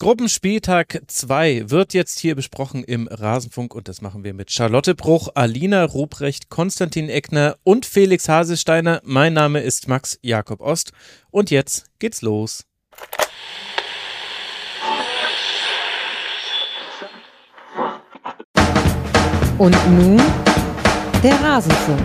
Gruppenspieltag 2 wird jetzt hier besprochen im Rasenfunk und das machen wir mit Charlotte Bruch, Alina Ruprecht, Konstantin Eckner und Felix Haselsteiner. Mein Name ist Max Jakob Ost und jetzt geht's los. Und nun der Rasenfunk.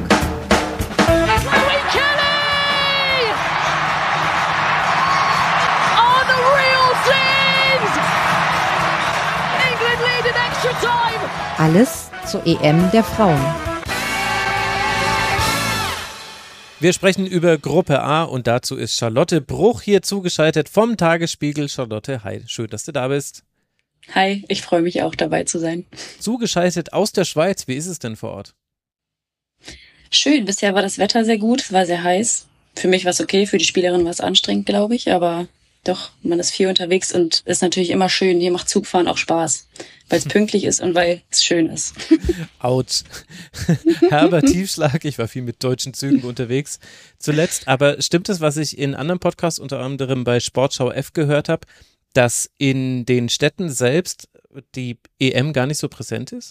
Alles zur EM der Frauen. Wir sprechen über Gruppe A und dazu ist Charlotte Bruch hier zugeschaltet vom Tagesspiegel. Charlotte, hi, schön, dass du da bist. Hi, ich freue mich auch dabei zu sein. Zugeschaltet aus der Schweiz, wie ist es denn vor Ort? Schön, bisher war das Wetter sehr gut, es war sehr heiß. Für mich war es okay, für die Spielerin war es anstrengend, glaube ich, aber doch, man ist viel unterwegs und ist natürlich immer schön. Hier macht Zugfahren auch Spaß, weil es pünktlich ist und weil es schön ist. Autsch. Herber Tiefschlag, ich war viel mit deutschen Zügen unterwegs zuletzt, aber stimmt es, was ich in anderen Podcasts, unter anderem bei Sportschau F gehört habe, dass in den Städten selbst die EM gar nicht so präsent ist?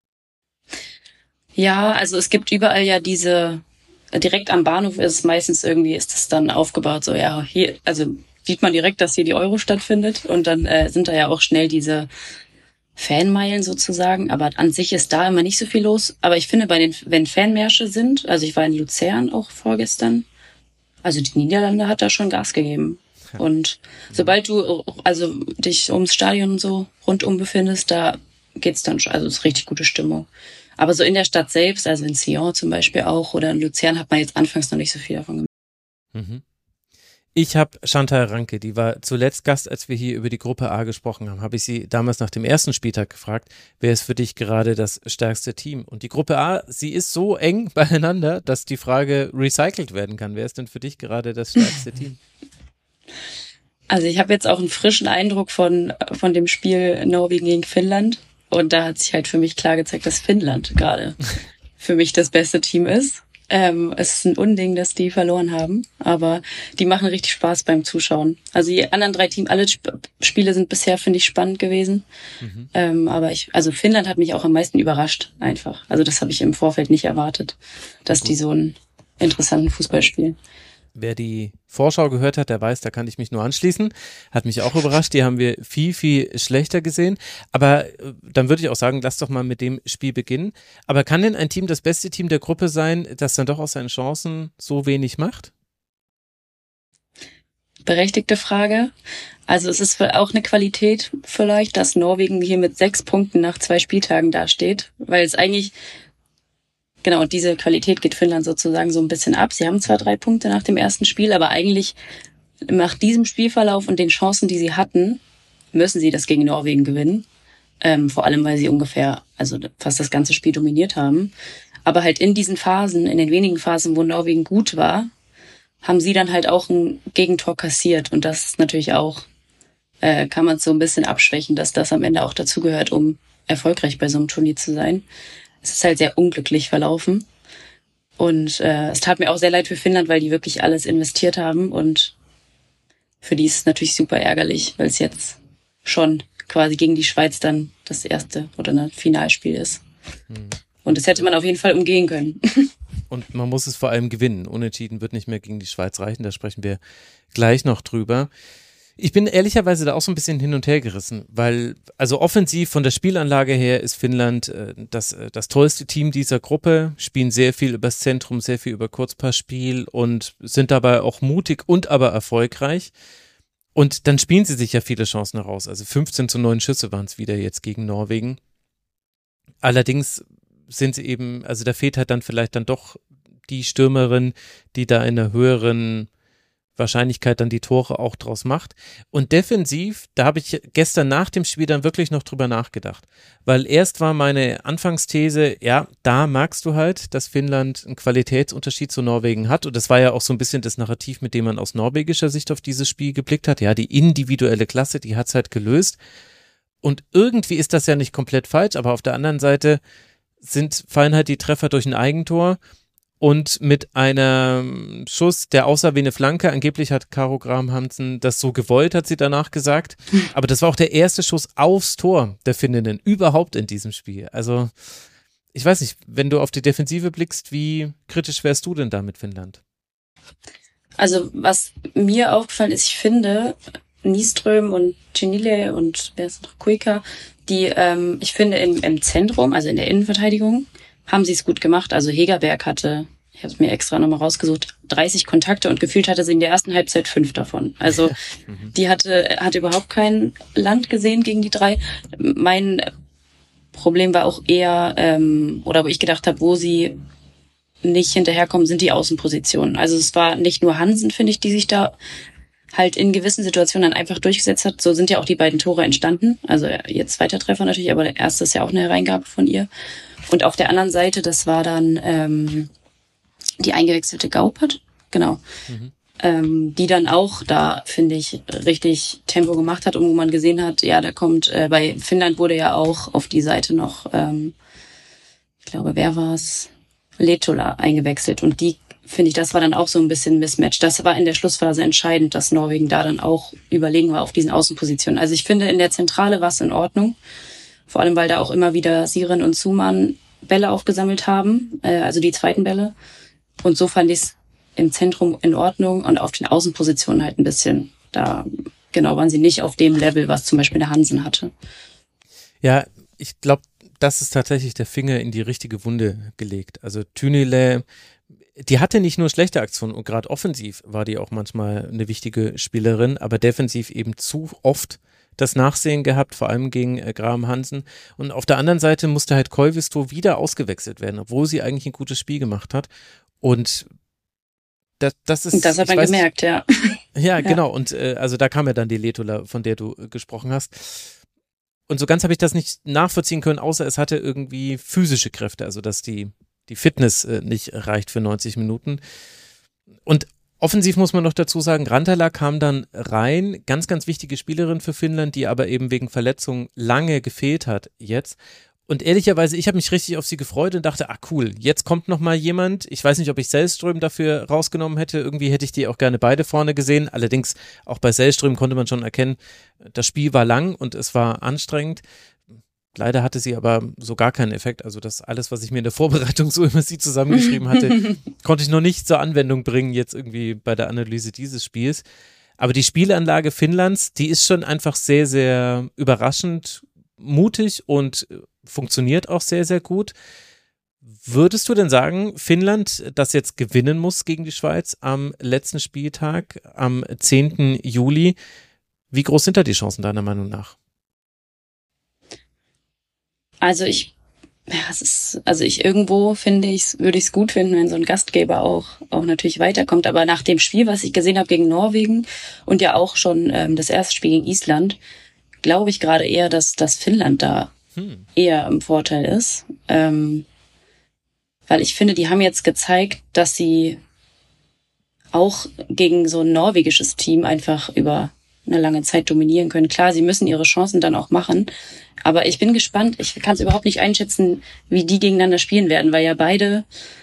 Ja, also es gibt überall ja diese, direkt am Bahnhof ist meistens irgendwie, ist das dann aufgebaut, so ja, hier, also sieht man direkt, dass hier die Euro stattfindet und dann sind da ja auch schnell diese Fanmeilen sozusagen, aber an sich ist da immer nicht so viel los. Aber ich finde, wenn Fanmärsche sind, also ich war in Luzern auch vorgestern, also die Niederlande hat da schon Gas gegeben. Und sobald du also dich ums Stadion und so rundum befindest, da geht's dann schon, also es ist richtig gute Stimmung. Aber so in der Stadt selbst, also in Sion zum Beispiel auch oder in Luzern, hat man jetzt anfangs noch nicht so viel davon gemerkt. Mhm. Ich habe Chantal Ranke, die war zuletzt Gast, als wir hier über die Gruppe A gesprochen haben, habe ich sie damals nach dem ersten Spieltag gefragt, wer ist für dich gerade das stärkste Team? Und die Gruppe A, sie ist so eng beieinander, dass die Frage recycelt werden kann. Wer ist denn für dich gerade das stärkste Team? Also ich habe jetzt auch einen frischen Eindruck von dem Spiel Norwegen gegen Finnland und da hat sich halt für mich klar gezeigt, dass Finnland gerade für mich das beste Team ist. Es ist ein Unding, dass die verloren haben, aber die machen richtig Spaß beim Zuschauen. Also die anderen drei Teams, alle Spiele sind bisher, finde ich, spannend gewesen. Aber also Finnland hat mich auch am meisten überrascht, einfach. Also das habe ich im Vorfeld nicht erwartet, dass die so einen interessanten Fußball spielen. Wer die Vorschau gehört hat, der weiß, da kann ich mich nur anschließen. Hat mich auch überrascht, die haben wir viel, viel schlechter gesehen. Aber dann würde ich auch sagen, lass doch mal mit dem Spiel beginnen. Aber kann denn ein Team das beste Team der Gruppe sein, das dann doch aus seinen Chancen so wenig macht? Berechtigte Frage. Also es ist auch eine Qualität vielleicht, dass Norwegen hier mit 6 Punkten nach 2 Spieltagen dasteht, weil es eigentlich genau, und diese Qualität geht Finnland sozusagen so ein bisschen ab. Sie haben zwar 3 Punkte nach dem ersten Spiel, aber eigentlich nach diesem Spielverlauf und den Chancen, die sie hatten, müssen sie das gegen Norwegen gewinnen. Vor allem, weil sie ungefähr, also fast das ganze Spiel dominiert haben. Aber halt in diesen Phasen, in den wenigen Phasen, wo Norwegen gut war, haben sie dann halt auch ein Gegentor kassiert. Und das ist natürlich auch, kann man so ein bisschen abschwächen, dass das am Ende auch dazugehört, um erfolgreich bei so einem Turnier zu sein. Es ist halt sehr unglücklich verlaufen und es tat mir auch sehr leid für Finnland, weil die wirklich alles investiert haben und für die ist es natürlich super ärgerlich, weil es jetzt schon quasi gegen die Schweiz dann das erste oder ein Finalspiel ist. Und das hätte man auf jeden Fall umgehen können. Und man muss es vor allem gewinnen. Unentschieden wird nicht mehr gegen die Schweiz reichen, da sprechen wir gleich noch drüber. Ich bin ehrlicherweise da auch so ein bisschen hin und her gerissen, weil also offensiv von der Spielanlage her ist Finnland das tollste Team dieser Gruppe, spielen sehr viel übers Zentrum, sehr viel über Kurzpassspiel und sind dabei auch mutig und aber erfolgreich. Und dann spielen sie sich ja viele Chancen heraus, also 15:9 Schüsse waren es wieder jetzt gegen Norwegen. Allerdings sind sie eben, also da fehlt halt dann vielleicht dann doch die Stürmerin, die da in einer höheren Wahrscheinlichkeit dann die Tore auch draus macht. Und defensiv, da habe ich gestern nach dem Spiel dann wirklich noch drüber nachgedacht. Weil erst war meine Anfangsthese, ja, da magst du halt, dass Finnland einen Qualitätsunterschied zu Norwegen hat. Und das war ja auch so ein bisschen das Narrativ, mit dem man aus norwegischer Sicht auf dieses Spiel geblickt hat. Ja, die individuelle Klasse, die hat es halt gelöst. Und irgendwie ist das ja nicht komplett falsch, aber auf der anderen Seite fallen halt die Treffer durch ein Eigentor. und mit einem Schuss, der aussah wie eine Flanke. Angeblich hat Caro Graham-Hansen das so gewollt, hat sie danach gesagt. Aber das war auch der erste Schuss aufs Tor der Finninnen überhaupt in diesem Spiel. Also ich weiß nicht, wenn du auf die Defensive blickst, wie kritisch wärst du denn da mit Finnland? Also was mir aufgefallen ist, ich finde Nyström und Cenile und wer ist noch, Kuika, die ich finde im Zentrum, also in der Innenverteidigung, haben sie es gut gemacht. Also Hegerberg hatte, ich habe es mir extra nochmal rausgesucht, 30 Kontakte und gefühlt hatte sie in der ersten Halbzeit 5 davon. Also die hatte überhaupt kein Land gesehen gegen die 3. Mein Problem war auch eher, oder wo ich gedacht habe, wo sie nicht hinterherkommen, sind die Außenpositionen. Also es war nicht nur Hansen, finde ich, die sich da halt in gewissen Situationen dann einfach durchgesetzt hat. So sind ja auch die beiden Tore entstanden. Also ihr zweiter Treffer natürlich, aber der erste ist ja auch eine Hereingabe von ihr. Und auf der anderen Seite, das war dann die eingewechselte Gaupert, genau. Die dann auch da, finde ich, richtig Tempo gemacht hat und wo man gesehen hat, ja, da kommt, bei Finnland wurde ja auch auf die Seite noch, ich glaube, wer war's? Lehtola eingewechselt und die, finde ich, das war dann auch so ein bisschen Mismatch. Das war in der Schlussphase entscheidend, dass Norwegen da dann auch überlegen war auf diesen Außenpositionen. Also ich finde, in der Zentrale war es in Ordnung, vor allem, weil da auch immer wieder Siren und Suman Bälle aufgesammelt haben, also die zweiten Bälle. Und so fand ich es im Zentrum in Ordnung und auf den Außenpositionen halt ein bisschen, da genau waren sie nicht auf dem Level, was zum Beispiel der Hansen hatte. Ja, ich glaube, das ist tatsächlich der Finger in die richtige Wunde gelegt. Also Tynele, die hatte nicht nur schlechte Aktionen und gerade offensiv war die auch manchmal eine wichtige Spielerin, aber defensiv eben zu oft das Nachsehen gehabt, vor allem gegen Graham Hansen. Und auf der anderen Seite musste halt Koivisto wieder ausgewechselt werden, obwohl sie eigentlich ein gutes Spiel gemacht hat. Und das ist... Das hat man gemerkt, ja. Ja, genau. Und also da kam ja dann die Lehtola, von der du gesprochen hast. Und so ganz habe ich das nicht nachvollziehen können, außer es hatte irgendwie physische Kräfte, also dass die Fitness nicht reicht für 90 Minuten. Und offensiv muss man noch dazu sagen, Rantala kam dann rein, ganz, ganz wichtige Spielerin für Finnland, die aber eben wegen Verletzung lange gefehlt hat jetzt. Und ehrlicherweise, ich habe mich richtig auf sie gefreut und dachte, cool, jetzt kommt noch mal jemand. Ich weiß nicht, ob ich Sällström dafür rausgenommen hätte. Irgendwie hätte ich die auch gerne beide vorne gesehen. Allerdings, auch bei Sällström konnte man schon erkennen, das Spiel war lang und es war anstrengend. Leider hatte sie aber so gar keinen Effekt. Also das alles, was ich mir in der Vorbereitung so über sie zusammengeschrieben hatte, konnte ich noch nicht zur Anwendung bringen, jetzt irgendwie bei der Analyse dieses Spiels. Aber die Spielanlage Finnlands, die ist schon einfach sehr, sehr überraschend mutig und funktioniert auch sehr, sehr gut. Würdest du denn sagen, Finnland, das jetzt gewinnen muss gegen die Schweiz am letzten Spieltag, am 10. Juli, wie groß sind da die Chancen deiner Meinung nach? Also irgendwo finde würde ich es gut finden, wenn so ein Gastgeber auch natürlich weiterkommt. Aber nach dem Spiel, was ich gesehen habe gegen Norwegen und ja auch schon das erste Spiel gegen Island, glaube ich gerade eher, dass Finnland da eher im Vorteil ist. Weil ich finde, die haben jetzt gezeigt, dass sie auch gegen so ein norwegisches Team einfach über eine lange Zeit dominieren können. Klar, sie müssen ihre Chancen dann auch machen. Aber ich bin gespannt. Ich kann es überhaupt nicht einschätzen, wie die gegeneinander spielen werden, weil ja beide,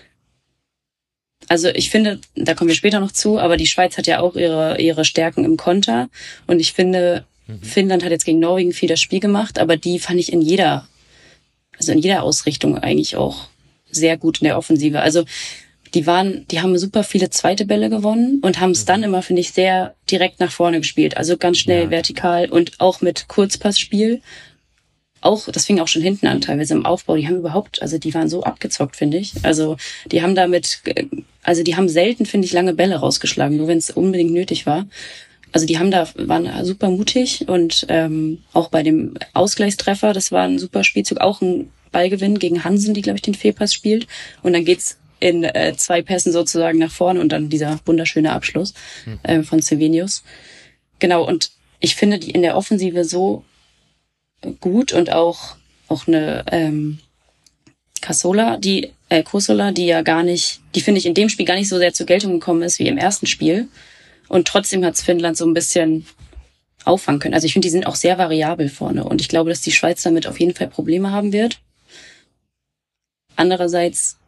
also ich finde, da kommen wir später noch zu, aber die Schweiz hat ja auch ihre Stärken im Konter. Und ich finde, Finnland hat jetzt gegen Norwegen viel das Spiel gemacht, aber die fand ich in jeder Ausrichtung eigentlich auch sehr gut in der Offensive. Also die haben super viele zweite Bälle gewonnen und haben es dann immer, finde ich, sehr direkt nach vorne gespielt. Also ganz schnell, vertikal und auch mit Kurzpassspiel. Auch, das fing auch schon hinten an, teilweise im Aufbau. Die waren so abgezockt, finde ich. Also die haben die haben selten, finde ich, lange Bälle rausgeschlagen, nur wenn es unbedingt nötig war. Also waren super mutig und auch bei dem Ausgleichstreffer, das war ein super Spielzug, auch ein Ballgewinn gegen Hansen, die, glaube ich, den Fehlpass spielt. Und dann geht's in 2 Pässen sozusagen nach vorne und dann dieser wunderschöne Abschluss von Sevenius. Genau, und ich finde die in der Offensive so gut und auch eine Kosola, die ja gar nicht, die finde ich in dem Spiel gar nicht so sehr zur Geltung gekommen ist wie im ersten Spiel. Und trotzdem hat's Finnland so ein bisschen auffangen können. Also ich finde, die sind auch sehr variabel vorne. Und ich glaube, dass die Schweiz damit auf jeden Fall Probleme haben wird. Andererseits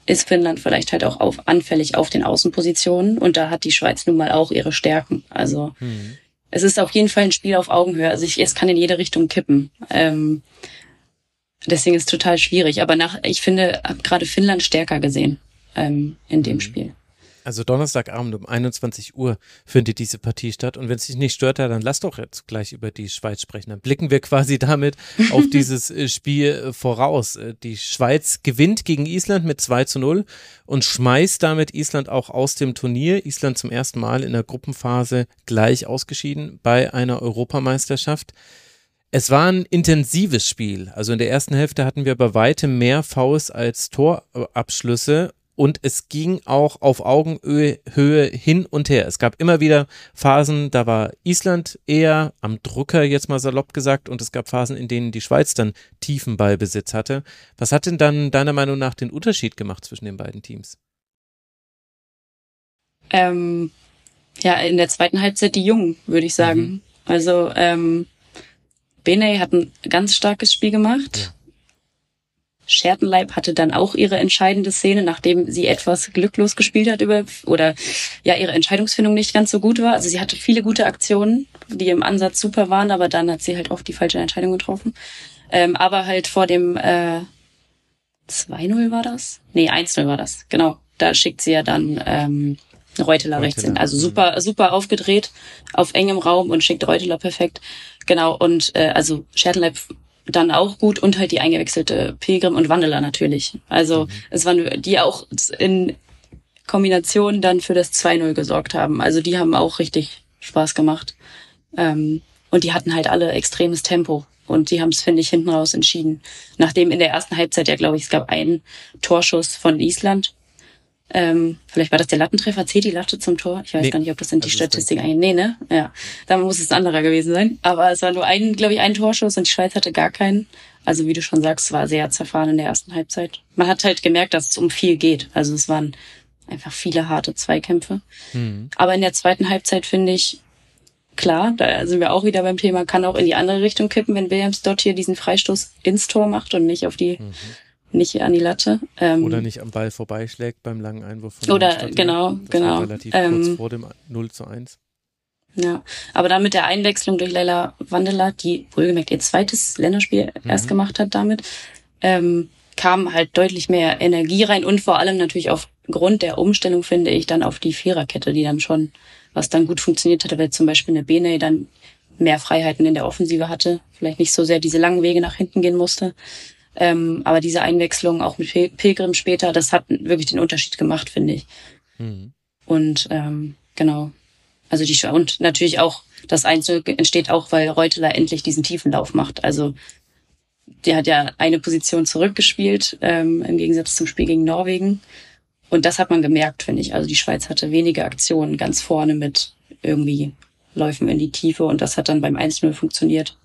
ist Finnland vielleicht halt auch anfällig auf den Außenpositionen und da hat die Schweiz nun mal auch ihre Stärken. Also es ist auf jeden Fall ein Spiel auf Augenhöhe. Also es kann in jede Richtung kippen. Deswegen ist es total schwierig. Aber ich finde, habe gerade Finnland stärker gesehen in dem Spiel. Also Donnerstagabend um 21 Uhr findet diese Partie statt. Und wenn es dich nicht stört, dann lass doch jetzt gleich über die Schweiz sprechen. Dann blicken wir quasi damit auf dieses Spiel voraus. Die Schweiz gewinnt gegen Island mit 2:0 und schmeißt damit Island auch aus dem Turnier. Island zum ersten Mal in der Gruppenphase gleich ausgeschieden bei einer Europameisterschaft. Es war ein intensives Spiel. Also in der ersten Hälfte hatten wir bei weitem mehr Fouls als Torabschlüsse. Und es ging auch auf Augenhöhe hin und her. Es gab immer wieder Phasen, da war Island eher am Drücker, jetzt mal salopp gesagt, und es gab Phasen, in denen die Schweiz dann tiefen Ballbesitz hatte. Was hat denn dann deiner Meinung nach den Unterschied gemacht zwischen den beiden Teams? Ja, in der zweiten Halbzeit die Jungen, würde ich sagen. Also Benay hat ein ganz starkes Spiel gemacht. Ja. Schertenleib hatte dann auch ihre entscheidende Szene, nachdem sie etwas glücklos gespielt hat ihre Entscheidungsfindung nicht ganz so gut war. Also sie hatte viele gute Aktionen, die im Ansatz super waren, aber dann hat sie halt oft die falsche Entscheidung getroffen. Aber halt vor dem 2:0 war das? Nee, 1:0 war das, genau. Da schickt sie ja dann Reuteler rechts hin. Also super aufgedreht, auf engem Raum und schickt Reuteler perfekt. Genau, und also Schertenleib dann auch gut und halt die eingewechselte Pilgrim und Wandeler natürlich. Also es waren die auch in Kombination dann für das 2:0 gesorgt haben. Also die haben auch richtig Spaß gemacht. Und die hatten halt alle extremes Tempo. Und die haben es, finde ich, hinten raus entschieden. Nachdem in der ersten Halbzeit ja, glaube ich, es gab einen Torschuss von Island. Vielleicht war das der Lattentreffer, zählt die Latte zum Tor? Ich weiß gar nicht, ob das in die Statistik eigentlich... Nee, ne? Ja, da muss es ein anderer gewesen sein. Aber es war nur ein Torschuss und die Schweiz hatte gar keinen. Also wie du schon sagst, es war sehr zerfahren in der ersten Halbzeit. Man hat halt gemerkt, dass es um viel geht. Also es waren einfach viele harte Zweikämpfe. Aber in der zweiten Halbzeit finde ich, klar, da sind wir auch wieder beim Thema, kann auch in die andere Richtung kippen, wenn Williams dort hier diesen Freistoß ins Tor macht und nicht auf die... nicht an die Latte. Oder nicht am Ball vorbeischlägt beim langen Einwurf von genau. Relativ kurz vor dem 0:1. Ja, aber dann mit der Einwechslung durch Leila Wandeler, die wohlgemerkt ihr zweites Länderspiel erst gemacht hat damit, kam halt deutlich mehr Energie rein und vor allem natürlich aufgrund der Umstellung, finde ich, dann auf die Viererkette, die dann schon, was dann gut funktioniert hatte, weil zum Beispiel eine Benay dann mehr Freiheiten in der Offensive hatte, vielleicht nicht so sehr diese langen Wege nach hinten gehen musste. Aber diese Einwechslung auch mit Pilgrim später, das hat wirklich den Unterschied gemacht, finde ich. Und genau. Also und natürlich auch das 1:0 entsteht auch, weil Reuteler endlich diesen tiefen Lauf macht. Also der hat ja eine Position zurückgespielt, im Gegensatz zum Spiel gegen Norwegen. Und das hat man gemerkt, finde ich. Also die Schweiz hatte wenige Aktionen ganz vorne mit irgendwie Läufen in die Tiefe und das hat dann beim 1:0 funktioniert.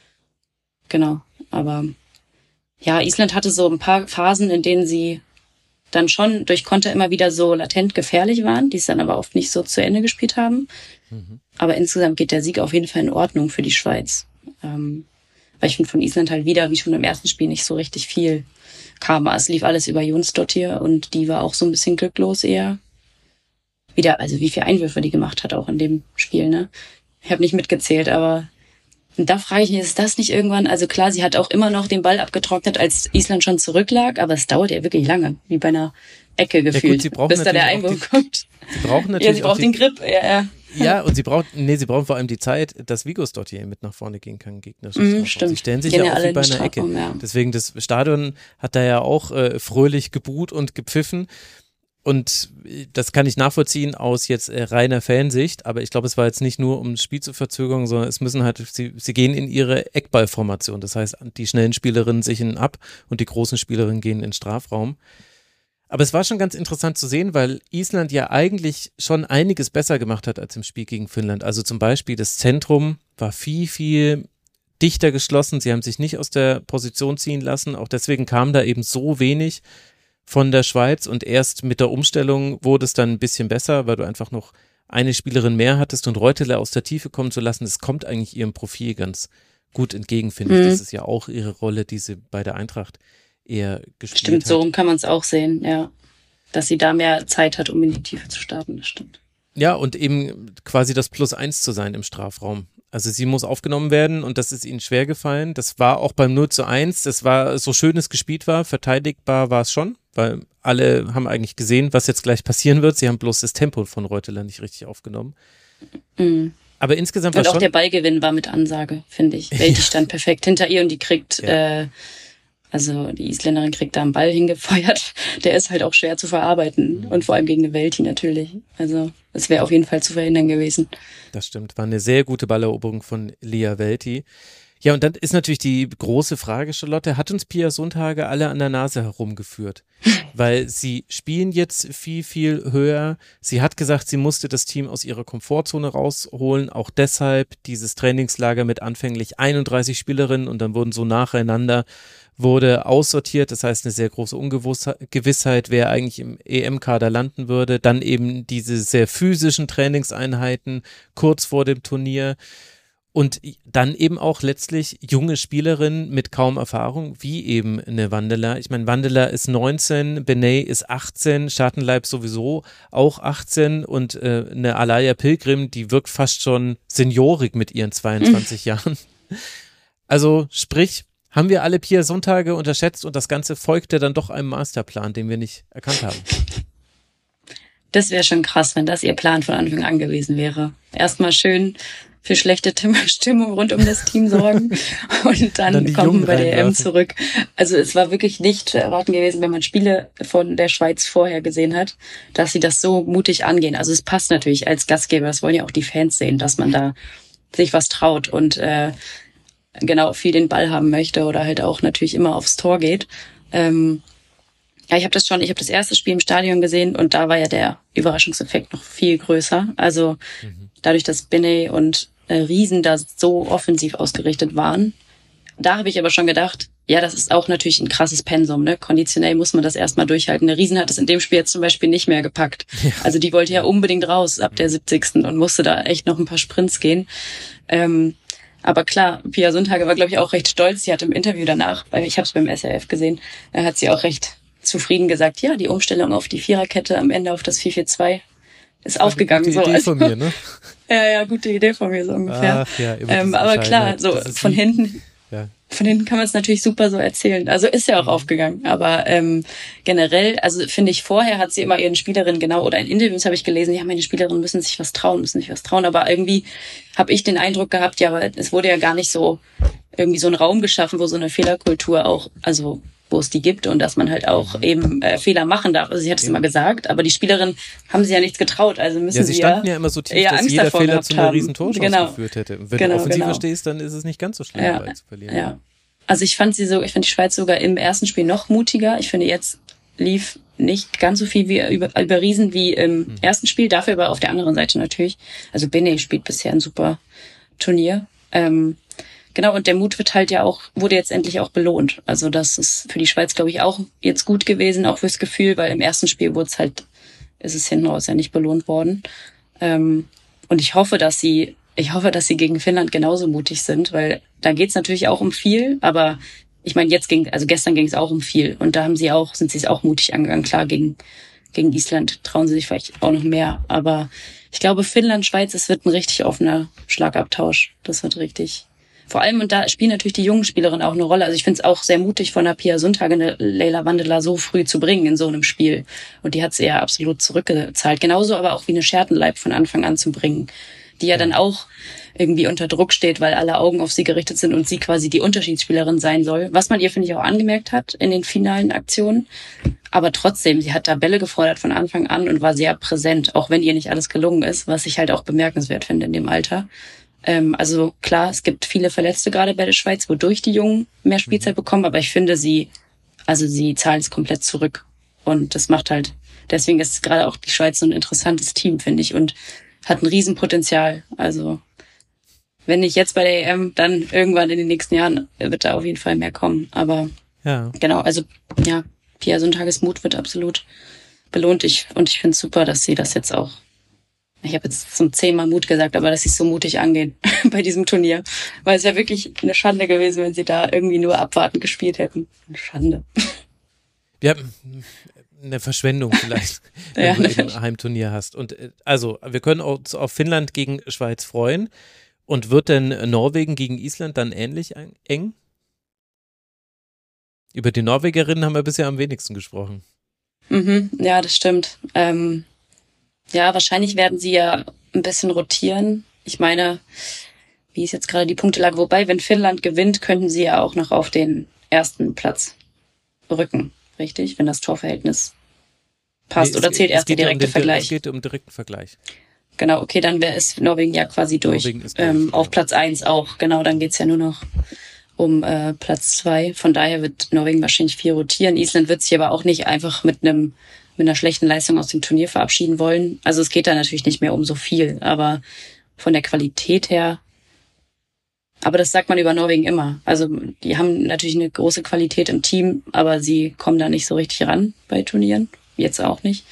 Genau, aber ja, Island hatte so ein paar Phasen, in denen sie dann schon durch Konter immer wieder so latent gefährlich waren, die es dann aber oft nicht so zu Ende gespielt haben. Aber insgesamt geht der Sieg auf jeden Fall in Ordnung für die Schweiz. Weil ich finde von Island halt wieder, wie schon im ersten Spiel, nicht so richtig viel kam. Es lief alles über Jonsdottir und die war auch so ein bisschen glücklos eher. Wieder, also wie viele Einwürfe die gemacht hat auch in dem Spiel, ne? Ich habe nicht mitgezählt, aber... Und da frage ich mich, ist das nicht irgendwann, also klar, sie hat auch immer noch den Ball abgetrocknet, als Island schon zurücklag, aber es dauert ja wirklich lange, wie bei einer Ecke gefühlt, bis da der Einwurf kommt. Sie brauchen natürlich sie braucht den Grip, ja. Ja, und sie brauchen vor allem die Zeit, dass Vigos dort hier mit nach vorne gehen kann, gegnerisches Stimmt. Sie stellen sich ja auch wie bei einer Ecke. Ja. Deswegen, das Stadion hat da ja auch fröhlich gebuht und gepfiffen. Und das kann ich nachvollziehen aus jetzt reiner Fansicht, aber ich glaube, es war jetzt nicht nur, um das Spiel zu verzögern, sondern es müssen halt, sie gehen in ihre Eckballformation. Das heißt, die schnellen Spielerinnen sichern ab und die großen Spielerinnen gehen in den Strafraum. Aber es war schon ganz interessant zu sehen, weil Island ja eigentlich schon einiges besser gemacht hat als im Spiel gegen Finnland. Also zum Beispiel das Zentrum war viel, viel dichter geschlossen. Sie haben sich nicht aus der Position ziehen lassen. Auch deswegen kam da eben so wenig von der Schweiz und erst mit der Umstellung wurde es dann ein bisschen besser, weil du einfach noch eine Spielerin mehr hattest und Reuteler aus der Tiefe kommen zu lassen. Das kommt eigentlich ihrem Profil ganz gut entgegen, finde ich. Das ist ja auch ihre Rolle, die sie bei der Eintracht eher gespielt hat. Stimmt, so rum kann man es auch sehen, ja. dass sie da mehr Zeit hat, um in die Tiefe zu starten, das stimmt. Ja, und eben quasi das +1 zu sein im Strafraum. Also sie muss aufgenommen werden und das ist ihnen schwer gefallen. Das war auch beim 0:1, das war so schön es gespielt war, verteidigbar war es schon, weil alle haben eigentlich gesehen, was jetzt gleich passieren wird. Sie haben bloß das Tempo von Reuteler nicht richtig aufgenommen. Mhm. Aber insgesamt und war auch schon... der Ballgewinn war mit Ansage, finde ich. Welti stand perfekt hinter ihr und die kriegt... Also die Isländerin kriegt da einen Ball hingefeuert. Der ist halt auch schwer zu verarbeiten. Und vor allem gegen eine Welti natürlich. Also es wäre auf jeden Fall zu verhindern gewesen. Das stimmt. War eine sehr gute Balleroberung von Lia Welti. Ja, und dann ist natürlich die große Frage, Charlotte, hat uns Pia Sundhage alle an der Nase herumgeführt? Weil sie spielen jetzt viel, viel höher. Sie hat gesagt, sie musste das Team aus ihrer Komfortzone rausholen. Auch deshalb dieses Trainingslager mit anfänglich 31 Spielerinnen und dann wurden so nacheinander wurde aussortiert, das heißt eine sehr große Ungewissheit, wer eigentlich im EM-Kader landen würde. Dann eben diese sehr physischen Trainingseinheiten kurz vor dem Turnier und dann eben auch letztlich junge Spielerinnen mit kaum Erfahrung, wie eben eine Wandela. Ich meine, Wandela ist 19, Benet ist 18, Schartenleib sowieso auch 18 und eine Alaya Pilgrim, die wirkt fast schon seniorig mit ihren 22 Jahren. Also sprich, haben wir alle Pia Sundhage unterschätzt und das Ganze folgte dann doch einem Masterplan, den wir nicht erkannt haben. Das wäre schon krass, wenn das ihr Plan von Anfang an gewesen wäre. Erstmal schön für schlechte Stimmung rund um das Team sorgen und dann kommt man bei der EM zurück. Also es war wirklich nicht zu erwarten gewesen, wenn man Spiele von der Schweiz vorher gesehen hat, dass sie das so mutig angehen. Also es passt natürlich als Gastgeber, das wollen ja auch die Fans sehen, dass man da sich was traut und genau viel den Ball haben möchte oder halt auch natürlich immer aufs Tor geht. Ja, ich habe das erste Spiel im Stadion gesehen und da war ja der Überraschungseffekt noch viel größer. Also dadurch, dass Benet und Riesen da so offensiv ausgerichtet waren, da habe ich aber schon gedacht, ja, das ist auch natürlich ein krasses Pensum, ne? Konditionell muss man das erstmal durchhalten. Der Riesen hat es in dem Spiel jetzt zum Beispiel nicht mehr gepackt. Ja. Also die wollte ja unbedingt raus ab der 70. und musste da echt noch ein paar Sprints gehen. Aber klar, Pia Sundhage war, glaube ich, auch recht stolz. Sie hat im Interview danach, weil ich habe es beim SRF gesehen, hat sie auch recht zufrieden gesagt, ja, die Umstellung auf die Viererkette am Ende auf das 4-4-2 ist aufgegangen. Gute Idee von mir, ne? Ja, gute Idee von mir so ungefähr. Ach, ja, aber klar, so von hinten kann man es natürlich super so erzählen. Also ist ja auch aufgegangen. Aber generell, also finde ich, vorher hat sie immer ihren Spielerinnen oder in Interviews habe ich gelesen, ja, meine Spielerinnen müssen sich was trauen. Aber irgendwie habe ich den Eindruck gehabt, ja, aber es wurde ja gar nicht so irgendwie so ein Raum geschaffen, wo so eine Fehlerkultur auch, also wo es die gibt und dass man halt auch eben Fehler machen darf. Also sie hat es immer gesagt, aber die Spielerinnen haben sich ja nichts getraut. Also müssen sie standen ja immer so tief, dass jeder Fehler zu einer riesen Torchance geführt hätte. Und wenn du offensiver stehst, dann ist es nicht ganz so schlimm, Ball zu verlieren. Ja. Also ich fand die Schweiz sogar im ersten Spiel noch mutiger. Ich finde, jetzt lief nicht ganz so viel wie über Riesen wie im ersten Spiel, dafür aber auf der anderen Seite natürlich. Also Benet spielt bisher ein super Turnier. Genau, und der Mut wurde jetzt endlich auch belohnt. Also das ist für die Schweiz, glaube ich, auch jetzt gut gewesen, auch fürs Gefühl, weil im ersten Spiel ist es hinten raus ja nicht belohnt worden. Und ich hoffe, dass sie gegen Finnland genauso mutig sind, weil da geht's natürlich auch um viel, aber ich meine, gestern ging es auch um viel und da sind sie es auch mutig angegangen. Klar, gegen Island trauen sie sich vielleicht auch noch mehr, aber ich glaube, Finnland, Schweiz, es wird ein richtig offener Schlagabtausch. Das wird richtig. Vor allem, und da spielen natürlich die jungen Spielerinnen auch eine Rolle. Also ich finde es auch sehr mutig von der Pia Sundhage, eine Leila Wandela so früh zu bringen in so einem Spiel. Und die hat sie ja absolut zurückgezahlt. Genauso aber auch wie eine Schertenleib von Anfang an zu bringen, die ja dann auch irgendwie unter Druck steht, weil alle Augen auf sie gerichtet sind und sie quasi die Unterschiedsspielerin sein soll. Was man ihr, finde ich, auch angemerkt hat in den finalen Aktionen. Aber trotzdem, sie hat da Bälle gefordert von Anfang an und war sehr präsent, auch wenn ihr nicht alles gelungen ist, was ich halt auch bemerkenswert finde in dem Alter. Also klar, es gibt viele Verletzte gerade bei der Schweiz, wodurch die Jungen mehr Spielzeit bekommen, aber ich finde, sie zahlen es komplett zurück. Und das deswegen ist gerade auch die Schweiz so ein interessantes Team, finde ich, und hat ein Riesenpotenzial. Also wenn nicht jetzt bei der EM, dann irgendwann in den nächsten Jahren wird da auf jeden Fall mehr kommen. Aber genau, also ja, Pia Sundhages Mut wird absolut belohnt. Und ich finde es super, dass sie das jetzt auch, ich habe jetzt zum 10. Mal Mut gesagt, aber dass sie es so mutig angehen bei diesem Turnier. Weil es wäre wirklich eine Schande gewesen, wenn sie da irgendwie nur abwartend gespielt hätten. Eine Schande. Ja, eine Verschwendung vielleicht, Ja, wenn du eben ein Heimturnier hast. Und also, wir können uns auf Finnland gegen Schweiz freuen. Und wird denn Norwegen gegen Island dann ähnlich eng? Über die Norwegerinnen haben wir bisher am wenigsten gesprochen. Ja, das stimmt. Ja, wahrscheinlich werden sie ja ein bisschen rotieren. Ich meine, wie ist jetzt gerade die Punktelage? Wobei, wenn Finnland gewinnt, könnten sie ja auch noch auf den ersten Platz rücken, richtig? Wenn das Torverhältnis passt. Nee, Oder zählt erst der direkte Vergleich? Es geht um direkten Vergleich. Genau, okay, dann wäre es Norwegen ja quasi durch. Norwegen ist durch, auf Platz 1 auch, genau, dann geht's ja nur noch um Platz 2. Von daher wird Norwegen wahrscheinlich viel rotieren. Island wird sich aber auch nicht einfach mit einer schlechten Leistung aus dem Turnier verabschieden wollen. Also es geht da natürlich nicht mehr um so viel, aber von der Qualität her. Aber das sagt man über Norwegen immer. Also die haben natürlich eine große Qualität im Team, aber sie kommen da nicht so richtig ran bei Turnieren. Jetzt auch nicht.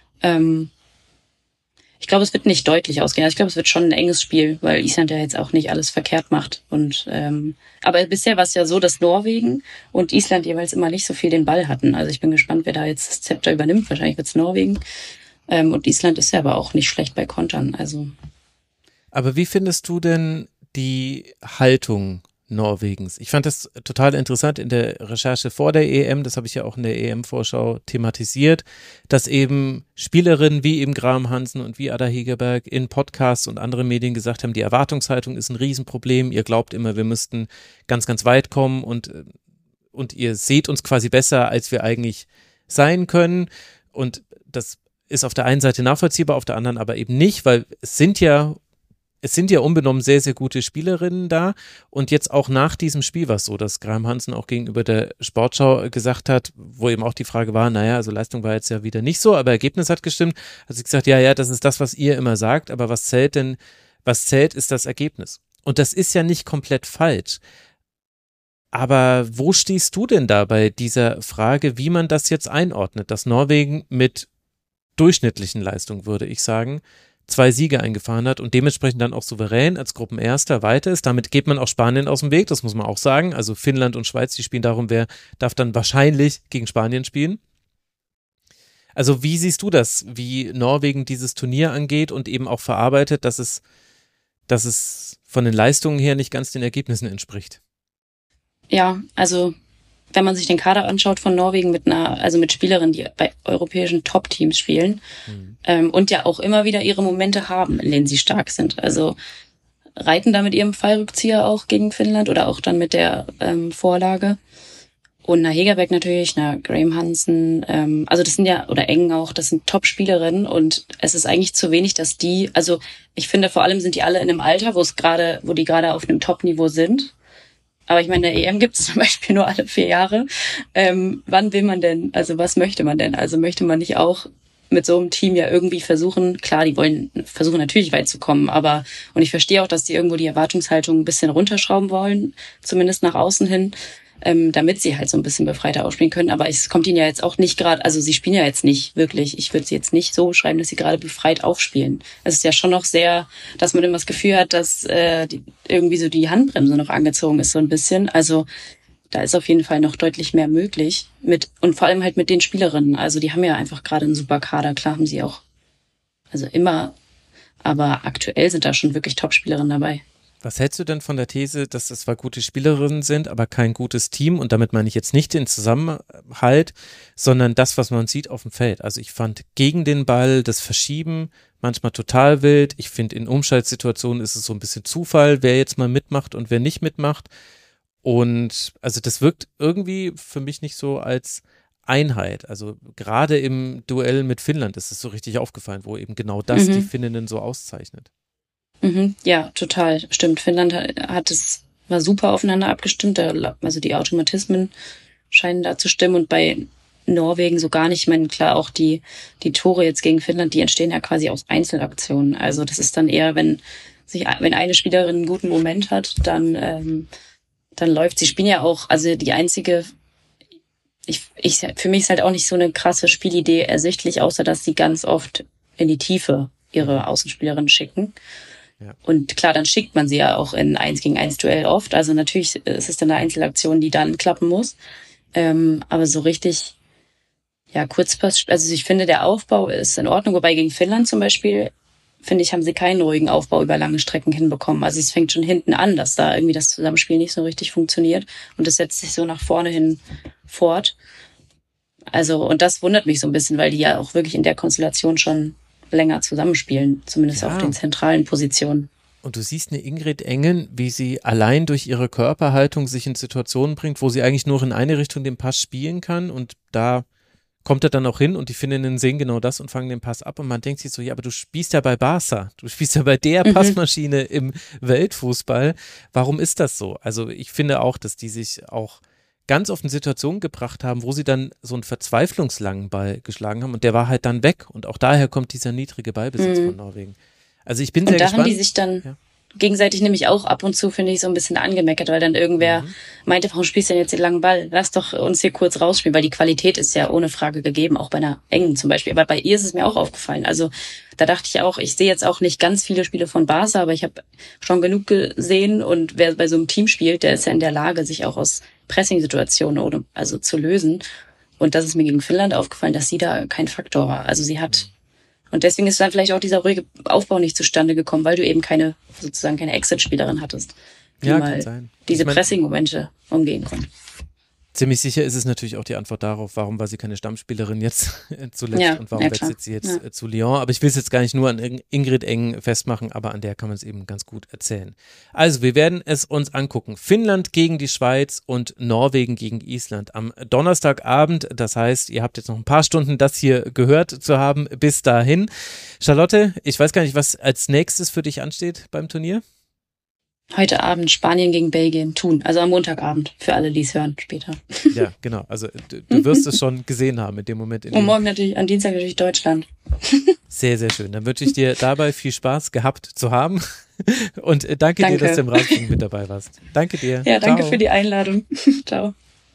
Ich glaube, es wird nicht deutlich ausgehen. Also ich glaube, es wird schon ein enges Spiel, weil Island ja jetzt auch nicht alles verkehrt macht. Und aber bisher war es ja so, dass Norwegen und Island jeweils immer nicht so viel den Ball hatten. Also ich bin gespannt, wer da jetzt das Zepter übernimmt. Wahrscheinlich wird es Norwegen. Und Island ist ja aber auch nicht schlecht bei Kontern. Also. Aber wie findest du denn die Haltung Norwegens? Ich fand das total interessant in der Recherche vor der EM, das habe ich ja auch in der EM-Vorschau thematisiert, dass eben Spielerinnen wie eben Graham Hansen und wie Ada Hegerberg in Podcasts und anderen Medien gesagt haben, die Erwartungshaltung ist ein Riesenproblem, ihr glaubt immer, wir müssten ganz, ganz weit kommen und ihr seht uns quasi besser, als wir eigentlich sein können, und das ist auf der einen Seite nachvollziehbar, auf der anderen aber eben nicht, weil es sind ja unbenommen sehr, sehr gute Spielerinnen da, und jetzt auch nach diesem Spiel war es so, dass Graham Hansen auch gegenüber der Sportschau gesagt hat, wo eben auch die Frage war, naja, also Leistung war jetzt ja wieder nicht so, aber Ergebnis hat gestimmt, hat sie gesagt, ja, das ist das, was ihr immer sagt, aber was zählt, ist das Ergebnis. Und das ist ja nicht komplett falsch. Aber wo stehst du denn da bei dieser Frage, wie man das jetzt einordnet, dass Norwegen mit durchschnittlichen Leistungen, würde ich sagen, 2 Siege eingefahren hat und dementsprechend dann auch souverän als Gruppenerster weiter ist. Damit geht man auch Spanien aus dem Weg, das muss man auch sagen. Also Finnland und Schweiz, die spielen darum, wer darf dann wahrscheinlich gegen Spanien spielen. Also wie siehst du das, wie Norwegen dieses Turnier angeht und eben auch verarbeitet, dass es von den Leistungen her nicht ganz den Ergebnissen entspricht? Ja, also wenn man sich den Kader anschaut von Norwegen mit Spielerinnen, die bei europäischen Top-Teams spielen, und ja auch immer wieder ihre Momente haben, in denen sie stark sind. Also reiten da mit ihrem Fallrückzieher auch gegen Finnland oder auch dann mit der Vorlage. Und Hegerberg natürlich, Graham Hansen, also das sind ja, oder Eng auch, das sind Top-Spielerinnen, und es ist eigentlich zu wenig, dass die, also ich finde vor allem sind die alle in einem Alter, wo die gerade auf einem Top-Niveau sind. Aber ich meine, der EM gibt es zum Beispiel nur alle 4 Jahre. Wann will man denn, also was möchte man denn? Also möchte man nicht auch mit so einem Team ja irgendwie versuchen, klar, die wollen versuchen natürlich weit zu kommen, und ich verstehe auch, dass die irgendwo die Erwartungshaltung ein bisschen runterschrauben wollen, zumindest nach außen hin, damit sie halt so ein bisschen befreiter ausspielen können. Aber es kommt ihnen ja jetzt auch nicht gerade, also sie spielen ja jetzt nicht wirklich, ich würde sie jetzt nicht so beschreiben, dass sie gerade befreit aufspielen. Es ist ja schon noch sehr, dass man immer das Gefühl hat, dass irgendwie so die Handbremse noch angezogen ist so ein bisschen. Also da ist auf jeden Fall noch deutlich mehr möglich und vor allem halt mit den Spielerinnen. Also die haben ja einfach gerade einen super Kader. Klar haben sie auch, also immer, aber aktuell sind da schon wirklich Top-Spielerinnen dabei. Was hältst du denn von der These, dass das zwar gute Spielerinnen sind, aber kein gutes Team? Und damit meine ich jetzt nicht den Zusammenhalt, sondern das, was man sieht auf dem Feld. Also ich fand gegen den Ball das Verschieben manchmal total wild. Ich finde, in Umschaltsituationen ist es so ein bisschen Zufall, wer jetzt mal mitmacht und wer nicht mitmacht. Und also das wirkt irgendwie für mich nicht so als Einheit. Also gerade im Duell mit Finnland ist es so richtig aufgefallen, wo eben genau das die Finninnen so auszeichnet. Ja, total. Stimmt. Finnland war super aufeinander abgestimmt. Also die Automatismen scheinen da zu stimmen, und bei Norwegen so gar nicht. Ich meine, klar, auch die Tore jetzt gegen Finnland, die entstehen ja quasi aus Einzelaktionen. Also das ist dann eher, wenn eine Spielerin einen guten Moment hat, dann läuft sie. Spielen ja auch, also die einzige, für mich ist halt auch nicht so eine krasse Spielidee ersichtlich, außer dass sie ganz oft in die Tiefe ihre Außenspielerinnen schicken. Ja. Und klar, dann schickt man sie ja auch in 1-gegen-1 Duell oft. Also natürlich ist es dann eine Einzelaktion, die dann klappen muss. Aber so richtig, Kurzpass, also ich finde, der Aufbau ist in Ordnung, wobei gegen Finnland zum Beispiel, finde ich, haben sie keinen ruhigen Aufbau über lange Strecken hinbekommen. Also es fängt schon hinten an, dass da irgendwie das Zusammenspiel nicht so richtig funktioniert und es setzt sich so nach vorne hin fort. Also, und das wundert mich so ein bisschen, weil die ja auch wirklich in der Konstellation schon länger zusammenspielen, zumindest auf den zentralen Positionen. Und du siehst eine Ingrid Engen, wie sie allein durch ihre Körperhaltung sich in Situationen bringt, wo sie eigentlich nur in eine Richtung den Pass spielen kann und da kommt er dann auch hin und die Finninnen sehen genau das und fangen den Pass ab und man denkt sich so, ja, aber du spielst ja bei Barca, du spielst ja bei der Passmaschine im Weltfußball. Warum ist das so? Also ich finde auch, dass die sich auch ganz oft in Situationen gebracht haben, wo sie dann so einen verzweiflungslangen Ball geschlagen haben und der war halt dann weg und auch daher kommt dieser niedrige Ballbesitz von Norwegen. Also ich bin sehr gespannt. Und da haben die sich dann gegenseitig nämlich auch ab und zu, finde ich, so ein bisschen angemeckert, weil dann irgendwer meinte, warum spielst du denn jetzt den langen Ball? Lass doch uns hier kurz rausspielen, weil die Qualität ist ja ohne Frage gegeben, auch bei einer Engen zum Beispiel. Aber bei ihr ist es mir auch aufgefallen. Also da dachte ich auch, ich sehe jetzt auch nicht ganz viele Spiele von Barca, aber ich habe schon genug gesehen und wer bei so einem Team spielt, der ist ja in der Lage, sich auch aus Pressing-Situationen also zu lösen. Und das ist mir gegen Finnland aufgefallen, dass sie da kein Faktor war. Also sie hat und deswegen ist dann vielleicht auch dieser ruhige Aufbau nicht zustande gekommen, weil du eben keine Exit-Spielerin hattest, die mal diese Pressing-Momente umgehen konnte. Ziemlich sicher ist es natürlich auch die Antwort darauf, warum war sie keine Stammspielerin jetzt zuletzt und warum wechselt sie jetzt zu Lyon. Aber ich will es jetzt gar nicht nur an Ingrid Engen festmachen, aber an der kann man es eben ganz gut erzählen. Also wir werden es uns angucken. Finnland gegen die Schweiz und Norwegen gegen Island am Donnerstagabend. Das heißt, ihr habt jetzt noch ein paar Stunden, das hier gehört zu haben. Bis dahin. Charlotte, ich weiß gar nicht, was als nächstes für dich ansteht beim Turnier? Heute Abend Spanien gegen Belgien tun, also am Montagabend, für alle, die es hören später. Ja, genau, also du wirst es schon gesehen haben in dem Moment. Und morgen natürlich, am Dienstag natürlich Deutschland. Sehr, sehr schön. Dann wünsche ich dir dabei viel Spaß gehabt zu haben und danke dir, dass du im Rasenfunk mit dabei warst. Danke dir. Ja, danke für die Einladung. Ciao.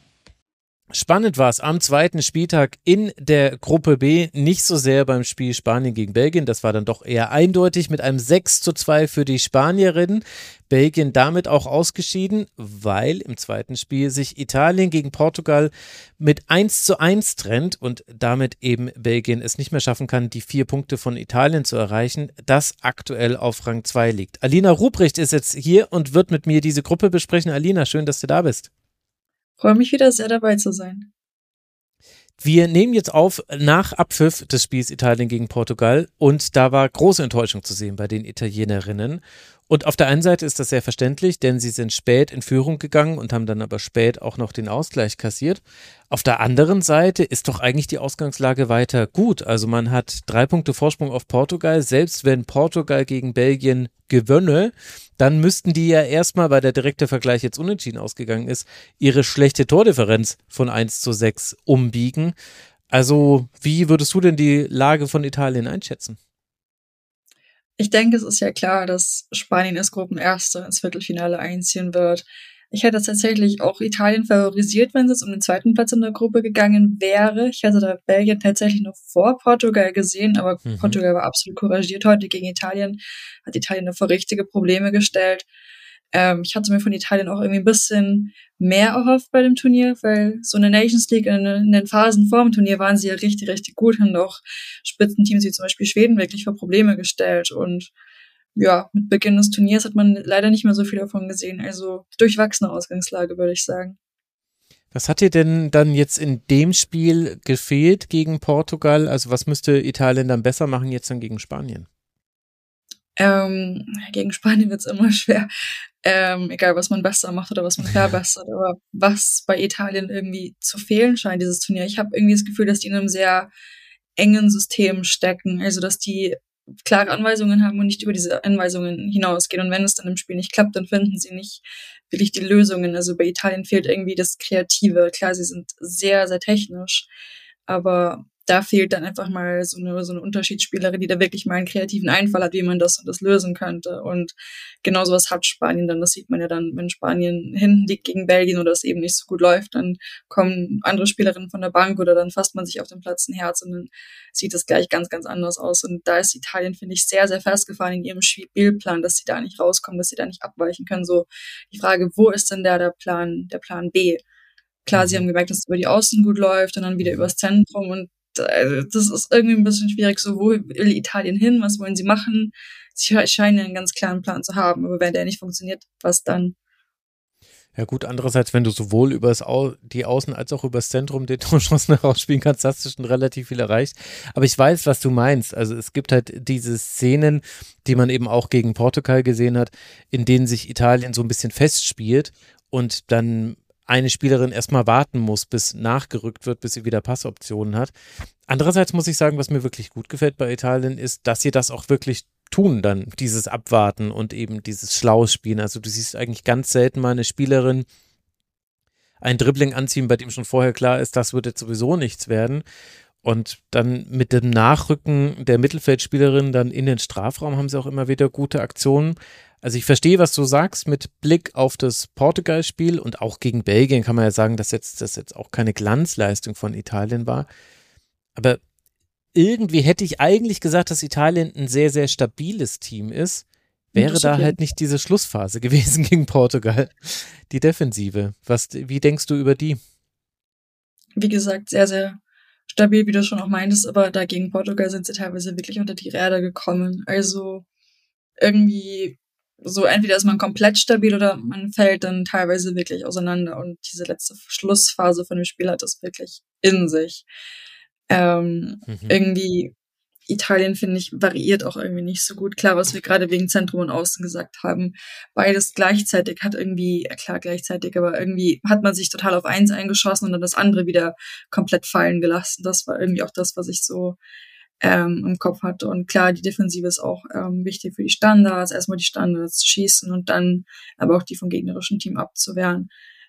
Spannend war es am zweiten Spieltag in der Gruppe B, nicht so sehr beim Spiel Spanien gegen Belgien, das war dann doch eher eindeutig mit einem 6:2 für die Spanierinnen. Belgien damit auch ausgeschieden, weil im zweiten Spiel sich Italien gegen Portugal mit 1:1 trennt und damit eben Belgien es nicht mehr schaffen kann, die 4 Punkte von Italien zu erreichen, das aktuell auf Rang 2 liegt. Alina Ruprecht ist jetzt hier und wird mit mir diese Gruppe besprechen. Alina, schön, dass du da bist. Freue mich wieder sehr dabei zu sein. Wir nehmen jetzt auf nach Abpfiff des Spiels Italien gegen Portugal und da war große Enttäuschung zu sehen bei den Italienerinnen. Und auf der einen Seite ist das sehr verständlich, denn sie sind spät in Führung gegangen und haben dann aber spät auch noch den Ausgleich kassiert. Auf der anderen Seite ist doch eigentlich die Ausgangslage weiter gut. Also man hat 3 Punkte Vorsprung auf Portugal. Selbst wenn Portugal gegen Belgien gewönne, dann müssten die ja erstmal, weil der direkte Vergleich jetzt unentschieden ausgegangen ist, ihre schlechte Tordifferenz von 1:6 umbiegen. Also wie würdest du denn die Lage von Italien einschätzen? Ich denke, es ist ja klar, dass Spanien als Gruppenerster ins Viertelfinale einziehen wird. Ich hätte tatsächlich auch Italien favorisiert, wenn es um den zweiten Platz in der Gruppe gegangen wäre. Ich hätte da Belgien tatsächlich noch vor Portugal gesehen, aber Portugal war absolut couragiert heute gegen Italien, hat Italien vor richtige Probleme gestellt. Ich hatte mir von Italien auch irgendwie ein bisschen mehr erhofft bei dem Turnier, weil so eine Nations League in den Phasen vor dem Turnier waren sie ja richtig, richtig gut, haben auch Spitzenteams wie zum Beispiel Schweden wirklich vor Probleme gestellt. Und ja, mit Beginn des Turniers hat man leider nicht mehr so viel davon gesehen. Also durchwachsene Ausgangslage, würde ich sagen. Was hat dir denn dann jetzt in dem Spiel gefehlt gegen Portugal? Also was müsste Italien dann besser machen jetzt dann gegen Spanien? Gegen Spanien wird's immer schwer. Egal, was man besser macht oder was man verbessert. Aber was bei Italien irgendwie zu fehlen scheint, dieses Turnier. Ich habe irgendwie das Gefühl, dass die in einem sehr engen System stecken. Also, dass die klare Anweisungen haben und nicht über diese Anweisungen hinausgehen. Und wenn es dann im Spiel nicht klappt, dann finden sie nicht wirklich die Lösungen. Also bei Italien fehlt irgendwie das Kreative. Klar, sie sind sehr, sehr technisch, aber da fehlt dann einfach mal so eine Unterschiedsspielerin, die da wirklich mal einen kreativen Einfall hat, wie man das und das lösen könnte. Und genau sowas hat Spanien dann. Das sieht man ja dann, wenn Spanien hinten liegt gegen Belgien oder es eben nicht so gut läuft, dann kommen andere Spielerinnen von der Bank oder dann fasst man sich auf dem Platz ein Herz und dann sieht es gleich ganz, ganz anders aus. Und da ist Italien, finde ich, sehr, sehr festgefahren in ihrem Spielplan, dass sie da nicht rauskommen, dass sie da nicht abweichen können. So die Frage, wo ist denn der Plan B? Klar, sie haben gemerkt, dass es über die Außen gut läuft und dann wieder übers Zentrum und das ist irgendwie ein bisschen schwierig, so wo will Italien hin, was wollen sie machen? Sie scheinen einen ganz klaren Plan zu haben, aber wenn der nicht funktioniert, was dann? Ja gut, andererseits, wenn du sowohl die Außen als auch übers Zentrum den Torschancen herausspielen kannst, hast du schon relativ viel erreicht. Aber ich weiß, was du meinst. Also es gibt halt diese Szenen, die man eben auch gegen Portugal gesehen hat, in denen sich Italien so ein bisschen festspielt und dann eine Spielerin erstmal warten muss, bis nachgerückt wird, bis sie wieder Passoptionen hat. Andererseits muss ich sagen, was mir wirklich gut gefällt bei Italien ist, dass sie das auch wirklich tun dann, dieses Abwarten und eben dieses schlaues Spielen. Also du siehst eigentlich ganz selten mal eine Spielerin ein Dribbling anziehen, bei dem schon vorher klar ist, das wird jetzt sowieso nichts werden. Und dann mit dem Nachrücken der Mittelfeldspielerin dann in den Strafraum haben sie auch immer wieder gute Aktionen. Also ich verstehe, was du sagst mit Blick auf das Portugal-Spiel und auch gegen Belgien kann man ja sagen, dass das jetzt auch keine Glanzleistung von Italien war. Aber irgendwie hätte ich eigentlich gesagt, dass Italien ein sehr, sehr stabiles Team ist. Wäre da halt nicht diese Schlussphase gewesen gegen Portugal. Die Defensive. Wie denkst du über die? Wie gesagt, sehr, sehr stabil, wie du schon auch meintest, aber da gegen Portugal sind sie teilweise wirklich unter die Räder gekommen. Also irgendwie so entweder ist man komplett stabil oder man fällt dann teilweise wirklich auseinander und diese letzte Schlussphase von dem Spiel hat das wirklich in sich. Irgendwie Italien, finde ich, variiert auch irgendwie nicht so gut. Klar, was wir gerade wegen Zentrum und Außen gesagt haben, beides gleichzeitig hat irgendwie, klar gleichzeitig, aber irgendwie hat man sich total auf eins eingeschossen und dann das andere wieder komplett fallen gelassen. Das war irgendwie auch das, was ich so im Kopf hatte. Und klar, die Defensive ist auch wichtig für die Standards, erstmal die Standards zu schießen und dann aber auch die vom gegnerischen Team abzuwehren.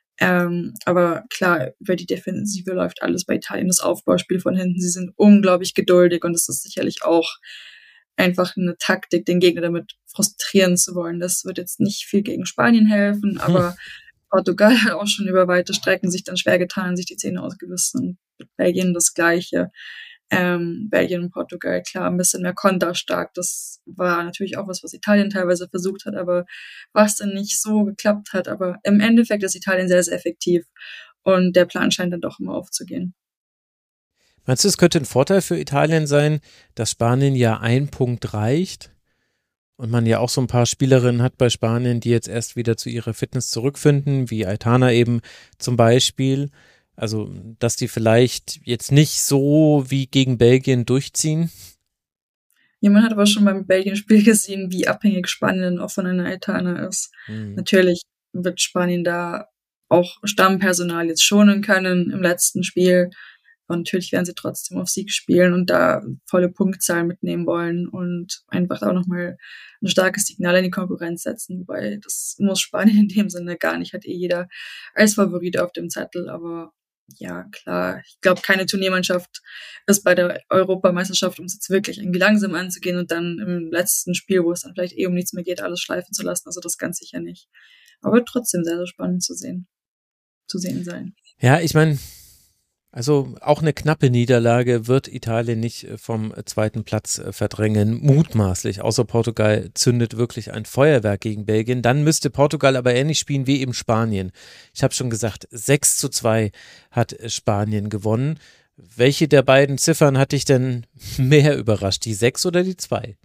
Aber klar, über die Defensive läuft alles bei Italien, das Aufbauspiel von hinten. Sie sind unglaublich geduldig und es ist sicherlich auch einfach eine Taktik, den Gegner damit frustrieren zu wollen. Das wird jetzt nicht viel gegen Spanien helfen, aber Portugal hat auch schon über weite Strecken sich dann schwer getan, sich die Zähne ausgebissen und mit Belgien das Gleiche. Belgien und Portugal, klar, ein bisschen mehr konterstark. Das war natürlich auch was Italien teilweise versucht hat, aber was dann nicht so geklappt hat. Aber im Endeffekt ist Italien sehr, sehr effektiv und der Plan scheint dann doch immer aufzugehen. Meinst du, es könnte ein Vorteil für Italien sein, dass Spanien ja ein Punkt reicht und man ja auch so ein paar Spielerinnen hat bei Spanien, die jetzt erst wieder zu ihrer Fitness zurückfinden, wie Aitana eben zum Beispiel? Also, dass die vielleicht jetzt nicht so wie gegen Belgien durchziehen? Ja, man hat aber schon beim Belgien-Spiel gesehen, wie abhängig Spanien auch von einer Aitana ist. Natürlich wird Spanien da auch Stammpersonal jetzt schonen können im letzten Spiel. Und natürlich werden sie trotzdem auf Sieg spielen und da volle Punktzahlen mitnehmen wollen und einfach auch nochmal ein starkes Signal in die Konkurrenz setzen. Wobei, das muss Spanien in dem Sinne gar nicht, hat jeder als Favorit auf dem Zettel, aber ja, klar. Ich glaube, keine Turniermannschaft ist bei der Europameisterschaft, um es jetzt wirklich irgendwie langsam anzugehen und dann im letzten Spiel, wo es dann vielleicht um nichts mehr geht, alles schleifen zu lassen. Also das ganz sicher nicht. Aber trotzdem sehr, sehr spannend zu sehen sein. Ja, ich meine, also auch eine knappe Niederlage wird Italien nicht vom zweiten Platz verdrängen, mutmaßlich, außer Portugal zündet wirklich ein Feuerwerk gegen Belgien. Dann müsste Portugal aber ähnlich spielen wie eben Spanien. Ich habe schon gesagt, 6:2 hat Spanien gewonnen. Welche der beiden Ziffern hat dich denn mehr überrascht, die 6 oder die 2?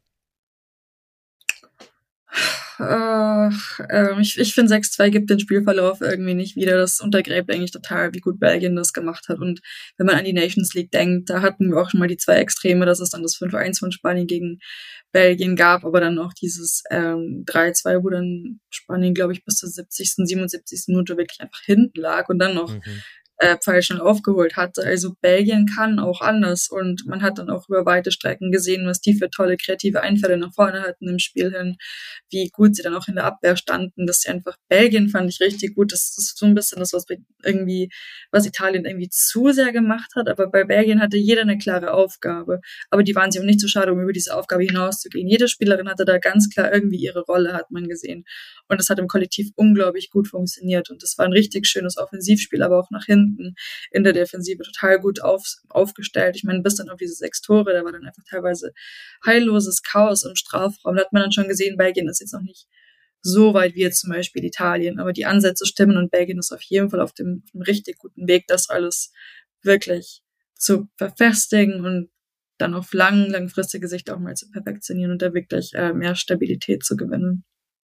Ich finde 6:2 gibt den Spielverlauf irgendwie nicht wieder. Das untergräbt eigentlich total, wie gut Belgien das gemacht hat. Und wenn man an die Nations League denkt, da hatten wir auch schon mal die zwei Extreme, dass es dann das 5:1 von Spanien gegen Belgien gab, aber dann auch dieses 3:2, wo dann Spanien, glaube ich, bis zur 70., 77. Minute wirklich einfach hinten lag und dann noch pfeilschnell aufgeholt hatte. Also Belgien kann auch anders und man hat dann auch über weite Strecken gesehen, was die für tolle kreative Einfälle nach vorne hatten im Spiel hin, wie gut sie dann auch in der Abwehr standen, dass sie einfach, Belgien fand ich richtig gut, das ist so ein bisschen das, was Italien irgendwie zu sehr gemacht hat, aber bei Belgien hatte jeder eine klare Aufgabe, aber die waren sich auch nicht so schade, um über diese Aufgabe hinauszugehen. Jede Spielerin hatte da ganz klar irgendwie ihre Rolle, hat man gesehen. Und das hat im Kollektiv unglaublich gut funktioniert und das war ein richtig schönes Offensivspiel, aber auch nach hinten in der Defensive total gut aufgestellt. Ich meine, bis dann auf diese 6 Tore, da war dann einfach teilweise heilloses Chaos im Strafraum. Da hat man dann schon gesehen, Belgien ist jetzt noch nicht so weit wie jetzt zum Beispiel Italien. Aber die Ansätze stimmen und Belgien ist auf jeden Fall auf dem richtig guten Weg, das alles wirklich zu verfestigen und dann auf langfristige Sicht auch mal zu perfektionieren und da wirklich mehr Stabilität zu gewinnen.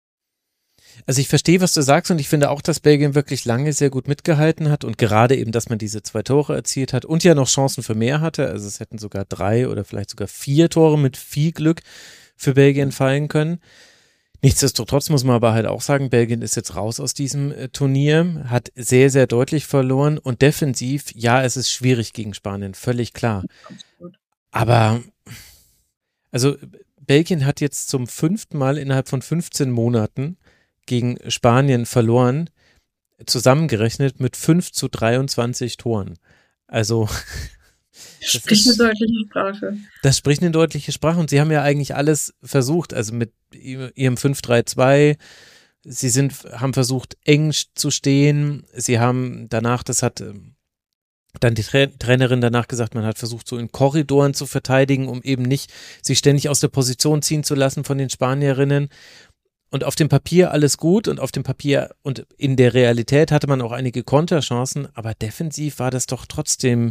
Also ich verstehe, was du sagst und ich finde auch, dass Belgien wirklich lange sehr gut mitgehalten hat und gerade eben, dass man diese 2 Tore erzielt hat und ja noch Chancen für mehr hatte. Also es hätten sogar 3 oder vielleicht sogar 4 Tore mit viel Glück für Belgien fallen können. Nichtsdestotrotz muss man aber halt auch sagen, Belgien ist jetzt raus aus diesem Turnier, hat sehr, sehr deutlich verloren und defensiv, ja, es ist schwierig gegen Spanien, völlig klar. Aber, also Belgien hat jetzt zum 5. Mal innerhalb von 15 Monaten gegen Spanien verloren, zusammengerechnet mit 5-23 Toren. Also das spricht eine deutliche Sprache. Das spricht eine deutliche Sprache und sie haben ja eigentlich alles versucht, also mit ihrem 5-3-2, haben versucht eng zu stehen, sie haben danach, das hat dann die Trainerin danach gesagt, man hat versucht so in Korridoren zu verteidigen, um eben nicht sich ständig aus der Position ziehen zu lassen von den Spanierinnen. Und auf dem Papier alles gut und auf dem Papier und in der Realität hatte man auch einige Konterchancen, aber defensiv war das doch trotzdem,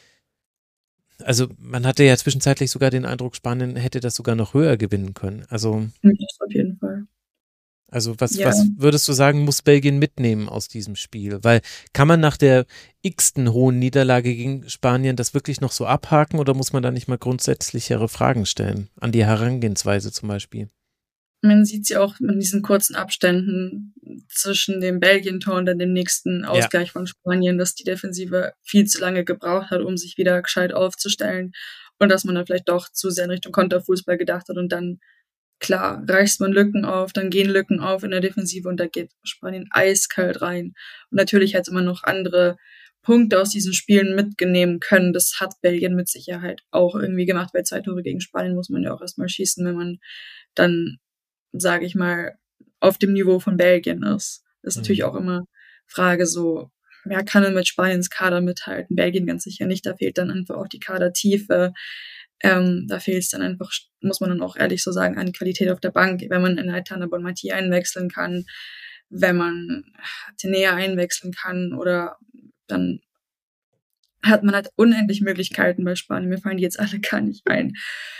also man hatte ja zwischenzeitlich sogar den Eindruck, Spanien hätte das sogar noch höher gewinnen können. Also das auf jeden Fall. Also was würdest du sagen, muss Belgien mitnehmen aus diesem Spiel? Weil kann man nach der x-ten hohen Niederlage gegen Spanien das wirklich noch so abhaken oder muss man da nicht mal grundsätzlichere Fragen stellen? An die Herangehensweise zum Beispiel. Man sieht sie auch in diesen kurzen Abständen zwischen dem Belgien-Tor und dann dem nächsten Ausgleich von Spanien, dass die Defensive viel zu lange gebraucht hat, um sich wieder gescheit aufzustellen und dass man dann vielleicht doch zu sehr in Richtung Konterfußball gedacht hat und dann, klar, reißt man Lücken auf, dann gehen Lücken auf in der Defensive und da geht Spanien eiskalt rein. Und natürlich hätte man noch andere Punkte aus diesen Spielen mitnehmen können. Das hat Belgien mit Sicherheit auch irgendwie gemacht, weil 2 Tore gegen Spanien muss man ja auch erstmal schießen, wenn man dann, sage ich mal, auf dem Niveau von Belgien ist. Das ist natürlich auch immer Frage so, wer kann denn mit Spaniens Kader mithalten? Belgien ganz sicher nicht, da fehlt dann einfach auch die Kadertiefe. Da fehlt es dann einfach, muss man dann auch ehrlich so sagen, an Qualität auf der Bank, wenn man in Aitana Bonmati einwechseln kann, wenn man Tenea einwechseln kann oder dann hat man halt unendlich Möglichkeiten bei Spanien. Mir fallen die jetzt alle gar nicht ein.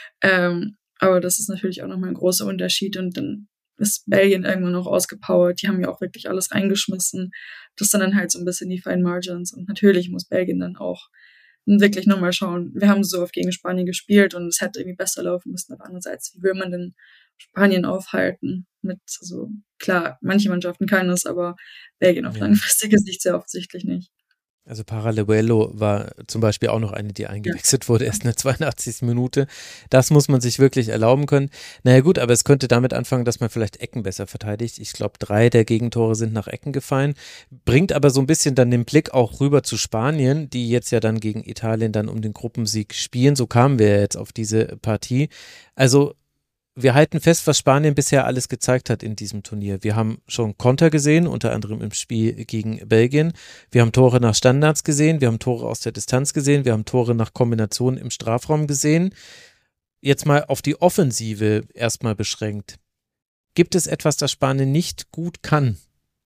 Aber das ist natürlich auch nochmal ein großer Unterschied und dann ist Belgien irgendwann noch ausgepowert. Die haben ja auch wirklich alles reingeschmissen. Das sind dann halt so ein bisschen die Fine Margins und natürlich muss Belgien dann auch wirklich nochmal schauen. Wir haben so oft gegen Spanien gespielt und es hätte irgendwie besser laufen müssen. Aber andererseits, wie will man denn Spanien aufhalten? Also klar, manche Mannschaften können es, aber Belgien auf langfristige Sicht sehr offensichtlich nicht. Also Paralluelo war zum Beispiel auch noch eine, die eingewechselt wurde, erst in der 82. Minute. Das muss man sich wirklich erlauben können. Naja gut, aber es könnte damit anfangen, dass man vielleicht Ecken besser verteidigt. Ich glaube, 3 der Gegentore sind nach Ecken gefallen. Bringt aber so ein bisschen dann den Blick auch rüber zu Spanien, die jetzt ja dann gegen Italien dann um den Gruppensieg spielen. So kamen wir ja jetzt auf diese Partie. Also wir halten fest, was Spanien bisher alles gezeigt hat in diesem Turnier. Wir haben schon Konter gesehen, unter anderem im Spiel gegen Belgien. Wir haben Tore nach Standards gesehen, wir haben Tore aus der Distanz gesehen, wir haben Tore nach Kombinationen im Strafraum gesehen. Jetzt mal auf die Offensive erstmal beschränkt. Gibt es etwas, das Spanien nicht gut kann?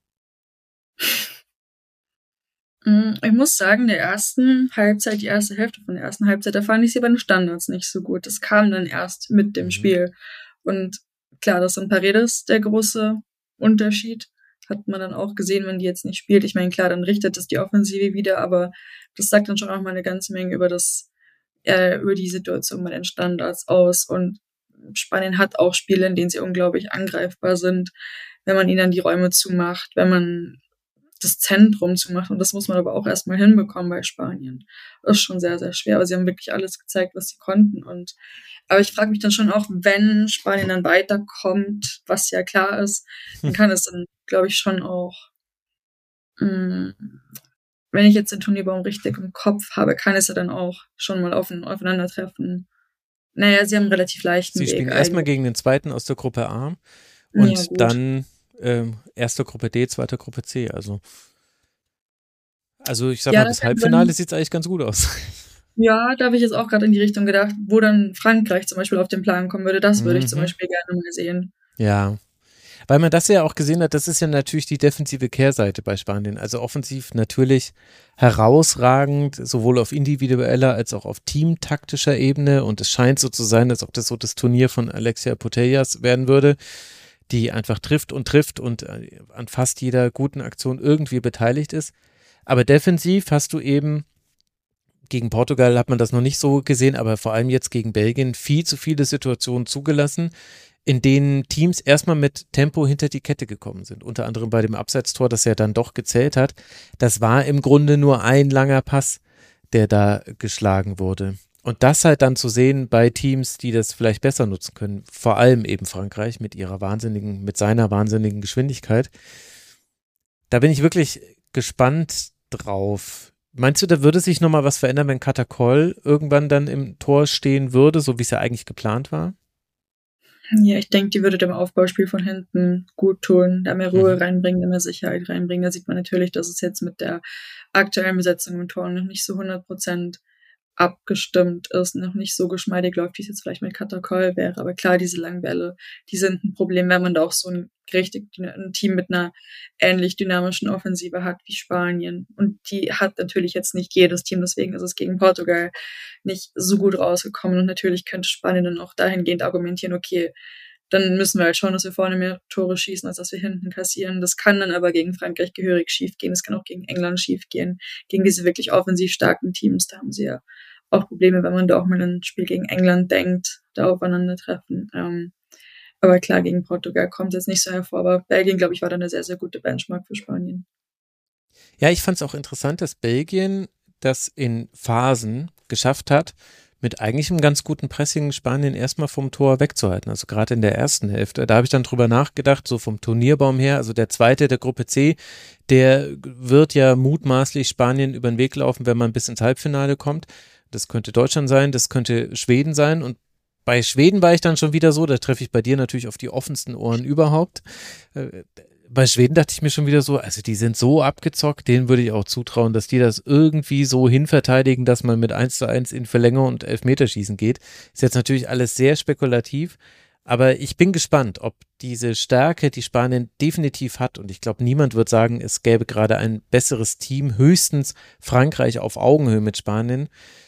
Ich muss sagen, die erste Hälfte von der ersten Halbzeit, da fand ich sie bei den Standards nicht so gut. Das kam dann erst mit dem Spiel. Und klar, das ist in Paredes der große Unterschied. Hat man dann auch gesehen, wenn die jetzt nicht spielt. Ich meine, klar, dann richtet es die Offensive wieder, aber das sagt dann schon auch mal eine ganze Menge über die Situation bei den Standards aus. Und Spanien hat auch Spiele, in denen sie unglaublich angreifbar sind, wenn man ihnen dann die Räume zumacht, wenn man das Zentrum zumacht. Und das muss man aber auch erstmal hinbekommen bei Spanien. Das ist schon sehr, sehr schwer. Aber sie haben wirklich alles gezeigt, was sie konnten. Aber ich frage mich dann schon auch, wenn Spanien dann weiterkommt, was ja klar ist, dann kann es dann, glaube ich, schon auch, wenn ich jetzt den Turnierbaum richtig im Kopf habe, kann es ja dann auch schon mal aufeinandertreffen. Naja, sie haben einen relativ leichten Weg. Sie spielen erstmal gegen den zweiten aus der Gruppe A und dann erste Gruppe D, zweite Gruppe C. Also ich sag mal, das Halbfinale sieht eigentlich ganz gut aus. Ja, da habe ich jetzt auch gerade in die Richtung gedacht, wo dann Frankreich zum Beispiel auf den Plan kommen würde. Das würde ich zum Beispiel gerne mal sehen. Ja, Weil man das ja auch gesehen hat, das ist ja natürlich die defensive Kehrseite bei Spanien. Also offensiv natürlich herausragend, sowohl auf individueller als auch auf teamtaktischer Ebene. Und es scheint so zu sein, als ob das so das Turnier von Alexia Putellas werden würde, die einfach trifft und an fast jeder guten Aktion irgendwie beteiligt ist. Aber defensiv hast du eben, gegen Portugal hat man das noch nicht so gesehen, aber vor allem jetzt gegen Belgien viel zu viele Situationen zugelassen, in denen Teams erstmal mit Tempo hinter die Kette gekommen sind. Unter anderem bei dem Abseitstor, das ja dann doch gezählt hat. Das war im Grunde nur ein langer Pass, der da geschlagen wurde. Und das halt dann zu sehen bei Teams, die das vielleicht besser nutzen können, vor allem eben Frankreich mit seiner wahnsinnigen Geschwindigkeit. Da bin ich wirklich gespannt drauf. Meinst du, da würde sich nochmal was verändern, wenn Katakol irgendwann dann im Tor stehen würde, so wie es ja eigentlich geplant war? Ja, ich denke, die würde dem Aufbauspiel von hinten gut tun, da mehr Ruhe reinbringen, da mehr Sicherheit reinbringen. Da sieht man natürlich, dass es jetzt mit der aktuellen Besetzung im Tor noch nicht so 100% abgestimmt ist, noch nicht so geschmeidig läuft, wie es jetzt vielleicht mit Katakol wäre. Aber klar, diese langen Bälle, die sind ein Problem, wenn man da auch so ein Team mit einer ähnlich dynamischen Offensive hat wie Spanien. Und die hat natürlich jetzt nicht jedes Team, deswegen ist es gegen Portugal nicht so gut rausgekommen. Und natürlich könnte Spanien dann auch dahingehend argumentieren, okay, dann müssen wir halt schauen, dass wir vorne mehr Tore schießen, als dass wir hinten kassieren. Das kann dann aber gegen Frankreich gehörig schief gehen. Das kann auch gegen England schief gehen. Gegen diese wirklich offensiv starken Teams, da haben sie ja auch Probleme, wenn man da auch mal ein Spiel gegen England denkt, da aufeinandertreffen. Aber klar, gegen Portugal kommt es jetzt nicht so hervor. Aber Belgien, glaube ich, war dann eine sehr, sehr gute Benchmark für Spanien. Ja, ich fand es auch interessant, dass Belgien das in Phasen geschafft hat, mit eigentlich einem ganz guten Pressing Spanien erstmal vom Tor wegzuhalten. Also gerade in der ersten Hälfte. Da habe ich dann drüber nachgedacht, so vom Turnierbaum her, also der zweite der Gruppe C, der wird ja mutmaßlich Spanien über den Weg laufen, wenn man bis ins Halbfinale kommt. Das könnte Deutschland sein, das könnte Schweden sein. Und bei Schweden war ich dann schon wieder so, da treffe ich bei dir natürlich auf die offensten Ohren überhaupt. Bei Schweden dachte ich mir schon wieder so, also die sind so abgezockt, denen würde ich auch zutrauen, dass die das irgendwie so hinverteidigen, dass man mit 1:1 in Verlängerung und Elfmeterschießen geht. Ist jetzt natürlich alles sehr spekulativ, aber ich bin gespannt, ob diese Stärke, die Spanien definitiv hat, und ich glaube, niemand wird sagen, es gäbe gerade ein besseres Team, höchstens Frankreich auf Augenhöhe mit Spanien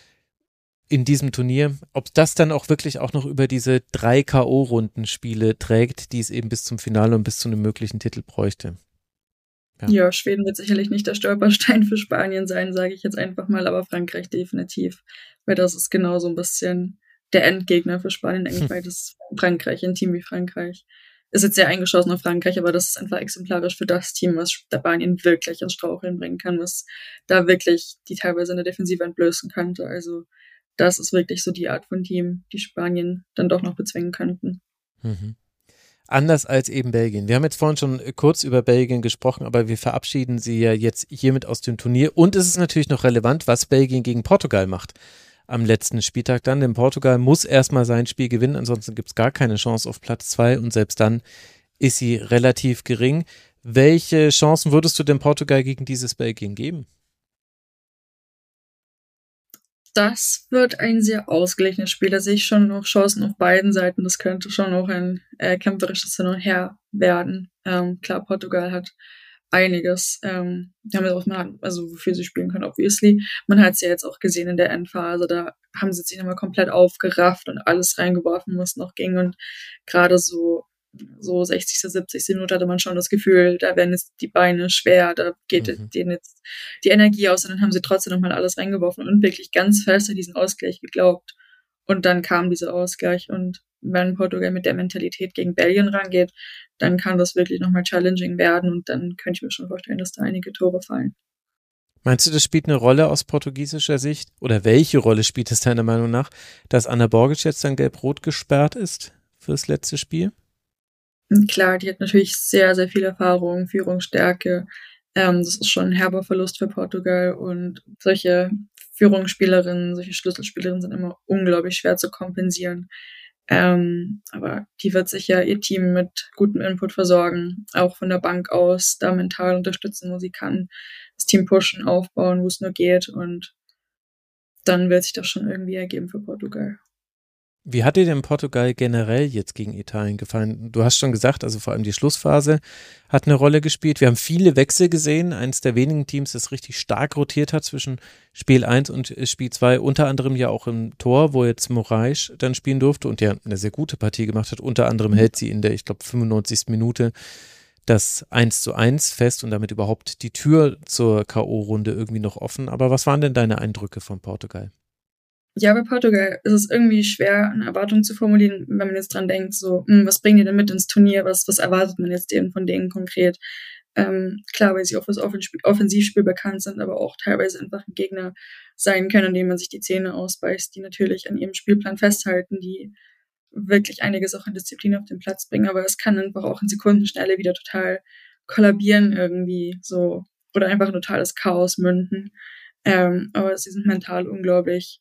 in diesem Turnier, ob das dann auch wirklich auch noch über diese 3 K.O.-Rundenspiele trägt, die es eben bis zum Finale und bis zu einem möglichen Titel bräuchte. Ja, Schweden wird sicherlich nicht der Stolperstein für Spanien sein, sage ich jetzt einfach mal, aber Frankreich definitiv. Weil das ist genau so ein bisschen der Endgegner für Spanien, denke ich, weil das Frankreich, ein Team wie Frankreich, ist jetzt sehr eingeschossen auf Frankreich, aber das ist einfach exemplarisch für das Team, was Spanien wirklich ins Straucheln bringen kann, was da wirklich die teilweise in der Defensive entblößen könnte. Also das ist wirklich so die Art von Team, die Spanien dann doch noch bezwingen könnten. Mhm. Anders als eben Belgien. Wir haben jetzt vorhin schon kurz über Belgien gesprochen, aber wir verabschieden sie ja jetzt hiermit aus dem Turnier. Und es ist natürlich noch relevant, was Belgien gegen Portugal macht am letzten Spieltag dann. Denn Portugal muss erstmal sein Spiel gewinnen, ansonsten gibt es gar keine Chance auf Platz 2 und selbst dann ist sie relativ gering. Welche Chancen würdest du denn Portugal gegen dieses Belgien geben? Das wird ein sehr ausgeglichenes Spiel. Da sehe ich schon noch Chancen auf beiden Seiten. Das könnte schon auch ein kämpferisches Hin und Her werden. Klar, Portugal hat einiges. Die haben jetzt auch mal, also wofür sie spielen können, obviously. Man hat es ja jetzt auch gesehen in der Endphase. Da haben sie sich nochmal komplett aufgerafft und alles reingeworfen, was noch ging. Und gerade so 60., 70. Minute hatte man schon das Gefühl, da werden jetzt die Beine schwer, da geht denen jetzt die Energie aus und dann haben sie trotzdem nochmal alles reingeworfen und wirklich ganz fest an diesen Ausgleich geglaubt. Und dann kam dieser Ausgleich und wenn Portugal mit der Mentalität gegen Belgien rangeht, dann kann das wirklich nochmal challenging werden und dann könnte ich mir schon vorstellen, dass da einige Tore fallen. Meinst du, das spielt eine Rolle aus portugiesischer Sicht? Oder welche Rolle spielt es deiner Meinung nach, dass Ana Borgic jetzt dann gelb-rot gesperrt ist fürs letzte Spiel? Klar, die hat natürlich sehr, sehr viel Erfahrung, Führungsstärke. Das ist schon ein herber Verlust für Portugal und solche Führungsspielerinnen, solche Schlüsselspielerinnen sind immer unglaublich schwer zu kompensieren. Aber die wird sicher ihr Team mit gutem Input versorgen, auch von der Bank aus, da mental unterstützen, wo sie kann, das Team pushen, aufbauen, wo es nur geht und dann wird sich das schon irgendwie ergeben für Portugal. Wie hat dir denn Portugal generell jetzt gegen Italien gefallen? Du hast schon gesagt, also vor allem die Schlussphase hat eine Rolle gespielt. Wir haben viele Wechsel gesehen. Eines der wenigen Teams, das richtig stark rotiert hat zwischen Spiel 1 und Spiel 2. Unter anderem ja auch im Tor, wo jetzt Moraes dann spielen durfte und ja eine sehr gute Partie gemacht hat. Unter anderem hält sie in der, ich glaube, 95. Minute das 1:1 fest und damit überhaupt die Tür zur K.O.-Runde irgendwie noch offen. Aber was waren denn deine Eindrücke von Portugal? Ja, bei Portugal ist es irgendwie schwer, eine Erwartung zu formulieren, wenn man jetzt dran denkt, so, was bringen die denn mit ins Turnier, was erwartet man jetzt eben von denen konkret? Klar, weil sie auch fürs Offensivspiel bekannt sind, aber auch teilweise einfach ein Gegner sein können, an dem man sich die Zähne ausbeißt, die natürlich an ihrem Spielplan festhalten, die wirklich einiges auch an Disziplin auf den Platz bringen, aber es kann einfach auch in Sekundenschnelle wieder total kollabieren irgendwie, so, oder einfach ein totales Chaos münden. Aber sie sind mental unglaublich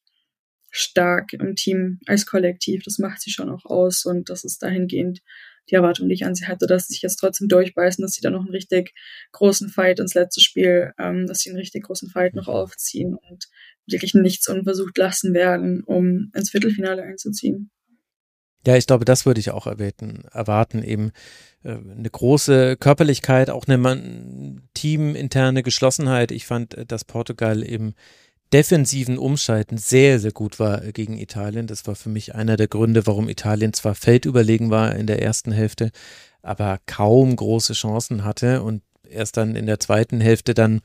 stark im Team als Kollektiv. Das macht sie schon auch aus und das ist dahingehend die Erwartung, die ich an sie hatte, dass sie sich jetzt trotzdem durchbeißen, dass sie dann noch einen richtig großen Fight ins letzte Spiel, dass sie einen richtig großen Fight noch aufziehen und wirklich nichts unversucht lassen werden, um ins Viertelfinale einzuziehen. Ja, ich glaube, das würde ich auch erwarten, eben eine große Körperlichkeit, auch eine teaminterne Geschlossenheit. Ich fand, dass Portugal im defensiven Umschalten sehr, sehr gut war gegen Italien. Das war für mich einer der Gründe, warum Italien zwar feldüberlegen war in der ersten Hälfte, aber kaum große Chancen hatte und erst dann in der zweiten Hälfte dann,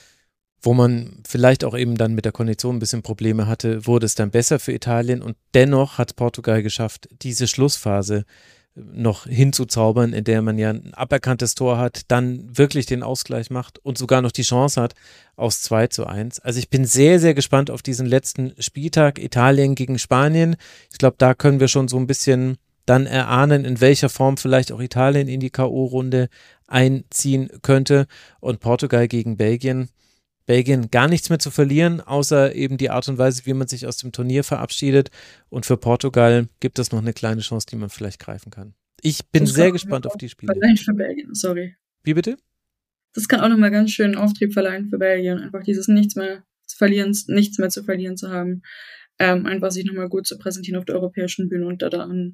wo man vielleicht auch eben dann mit der Kondition ein bisschen Probleme hatte, wurde es dann besser für Italien und dennoch hat Portugal geschafft, diese Schlussphase noch hinzuzaubern, in der man ja ein aberkanntes Tor hat, dann wirklich den Ausgleich macht und sogar noch die Chance hat aus 2:1. Also ich bin sehr, sehr gespannt auf diesen letzten Spieltag, Italien gegen Spanien. Ich glaube, da können wir schon so ein bisschen dann erahnen, in welcher Form vielleicht auch Italien in die K.O.-Runde einziehen könnte und Portugal gegen Belgien. Belgien gar nichts mehr zu verlieren, außer eben die Art und Weise, wie man sich aus dem Turnier verabschiedet. Und für Portugal gibt es noch eine kleine Chance, die man vielleicht greifen kann. Ich bin sehr gespannt auf die Spiele. Verleihen für Belgien, sorry. Wie bitte? Das kann auch nochmal ganz schön Auftrieb verleihen für Belgien. Einfach dieses nichts mehr zu verlieren zu haben. Einfach sich nochmal gut zu präsentieren auf der europäischen Bühne und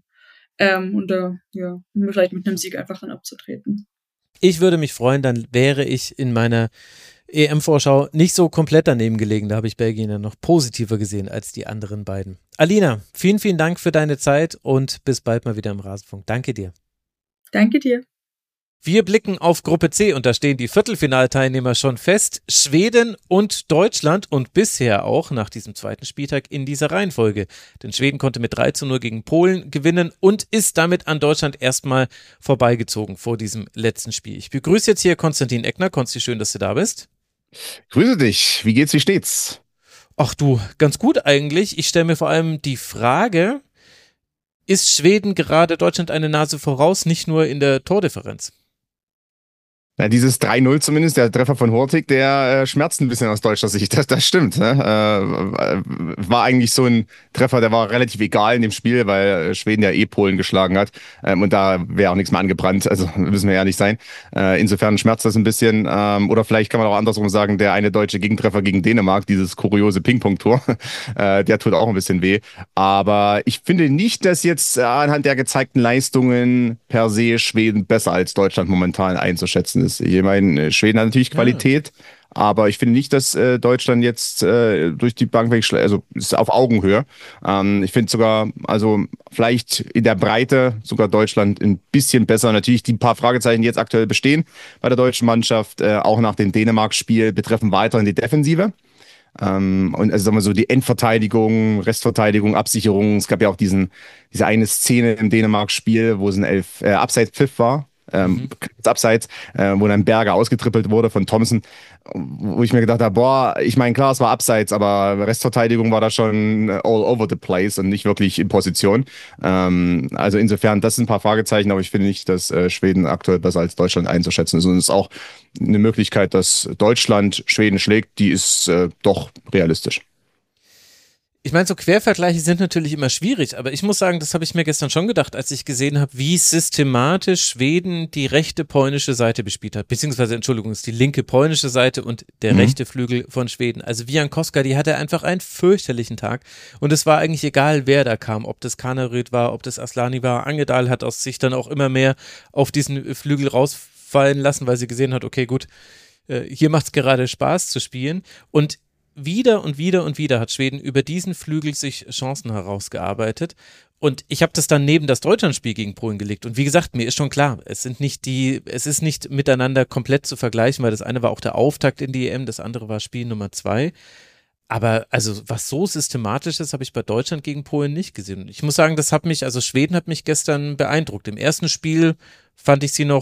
vielleicht mit einem Sieg einfach dann abzutreten. Ich würde mich freuen, dann wäre ich in meiner EM-Vorschau nicht so komplett daneben gelegen. Da habe ich Belgien ja noch positiver gesehen als die anderen beiden. Alina, vielen, vielen Dank für deine Zeit und bis bald mal wieder im Rasenfunk. Danke dir. Danke dir. Wir blicken auf Gruppe C und da stehen die Viertelfinalteilnehmer schon fest. Schweden und Deutschland und bisher auch nach diesem zweiten Spieltag in dieser Reihenfolge. Denn Schweden konnte mit 3:0 gegen Polen gewinnen und ist damit an Deutschland erstmal vorbeigezogen vor diesem letzten Spiel. Ich begrüße jetzt hier Konstantin Eckner. Konsti, schön, dass du da bist. Grüße dich. Wie geht's, wie steht's? Ach du, ganz gut eigentlich. Ich stelle mir vor allem die Frage, ist Schweden gerade Deutschland eine Nase voraus, nicht nur in der Tordifferenz? Ja, dieses 3:0 zumindest, der Treffer von Hurtig, der schmerzt ein bisschen aus deutscher Sicht. Das stimmt. Ne? War eigentlich so ein Treffer, der war relativ egal in dem Spiel, weil Schweden ja Polen geschlagen hat. Und da wäre auch nichts mehr angebrannt. Also müssen wir ehrlich sein. Insofern schmerzt das ein bisschen. Oder vielleicht kann man auch andersrum sagen, der eine deutsche Gegentreffer gegen Dänemark, dieses kuriose Ping-Pong-Tor, der tut auch ein bisschen weh. Aber ich finde nicht, dass jetzt anhand der gezeigten Leistungen per se Schweden besser als Deutschland momentan einzuschätzen ist. Ich meine, Schweden hat natürlich Qualität, aber ich finde nicht, dass Deutschland jetzt durch die Bank weg, also ist auf Augenhöhe. Ich finde sogar, also vielleicht in der Breite sogar Deutschland ein bisschen besser. Natürlich die paar Fragezeichen, die jetzt aktuell bestehen bei der deutschen Mannschaft, auch nach dem Dänemark-Spiel, betreffen weiterhin die Defensive. Und also sagen wir so, die Endverteidigung, Restverteidigung, Absicherung. Es gab ja auch diese eine Szene im Dänemark-Spiel, wo es ein Abseits-Pfiff war. Abseits, wo dann Berger ausgetrippelt wurde von Thompson, wo ich mir gedacht habe, boah, ich meine, klar, es war Abseits, aber Restverteidigung war da schon all over the place und nicht wirklich in Position. Also insofern, das sind ein paar Fragezeichen, aber ich finde nicht, dass Schweden aktuell besser als Deutschland einzuschätzen ist. Und es ist auch eine Möglichkeit, dass Deutschland Schweden schlägt, die ist doch realistisch. Ich meine, so Quervergleiche sind natürlich immer schwierig, aber ich muss sagen, das habe ich mir gestern schon gedacht, als ich gesehen habe, wie systematisch Schweden die rechte polnische Seite bespielt hat, beziehungsweise, Entschuldigung, es ist die linke polnische Seite und der rechte Flügel von Schweden. Also Wiankowska, die hatte einfach einen fürchterlichen Tag und es war eigentlich egal, wer da kam, ob das Kaneryd war, ob das Aslani war. Angedal hat aus sich dann auch immer mehr auf diesen Flügel rausfallen lassen, weil sie gesehen hat, okay, gut, hier macht es gerade Spaß zu spielen und wieder und wieder und wieder hat Schweden über diesen Flügel sich Chancen herausgearbeitet. Und ich habe das dann neben das Deutschlandspiel gegen Polen gelegt. Und wie gesagt, mir ist schon klar, es ist nicht miteinander komplett zu vergleichen, weil das eine war auch der Auftakt in die EM, das andere war Spiel Nummer 2. Aber also was so Systematisches habe ich bei Deutschland gegen Polen nicht gesehen. Und ich muss sagen, Schweden hat mich gestern beeindruckt. Im ersten Spiel fand ich sie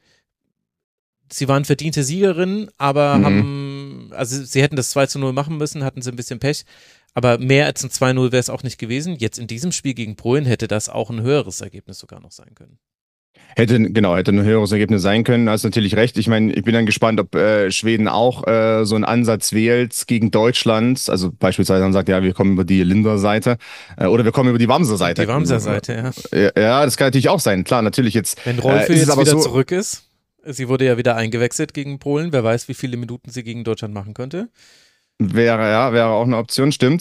waren verdiente Siegerinnen, aber sie hätten das 2:0 machen müssen, hatten sie ein bisschen Pech, aber mehr als ein 2:0 wäre es auch nicht gewesen. Jetzt in diesem Spiel gegen Polen hätte das auch ein höheres Ergebnis sogar noch sein können. Hätte ein höheres Ergebnis sein können, hast natürlich recht. Ich meine, ich bin dann gespannt, ob Schweden auch so einen Ansatz wählt gegen Deutschland. Also beispielsweise dann sagt, ja, wir kommen über die Linder-Seite oder wir kommen über die Wamser-Seite. Die Wamser-Seite, ja. Ja, das kann natürlich auch sein. Klar, natürlich jetzt. Wenn Rolfö jetzt wieder zurück ist. Sie wurde ja wieder eingewechselt gegen Polen. Wer weiß, wie viele Minuten sie gegen Deutschland machen könnte. Wäre auch eine Option, stimmt.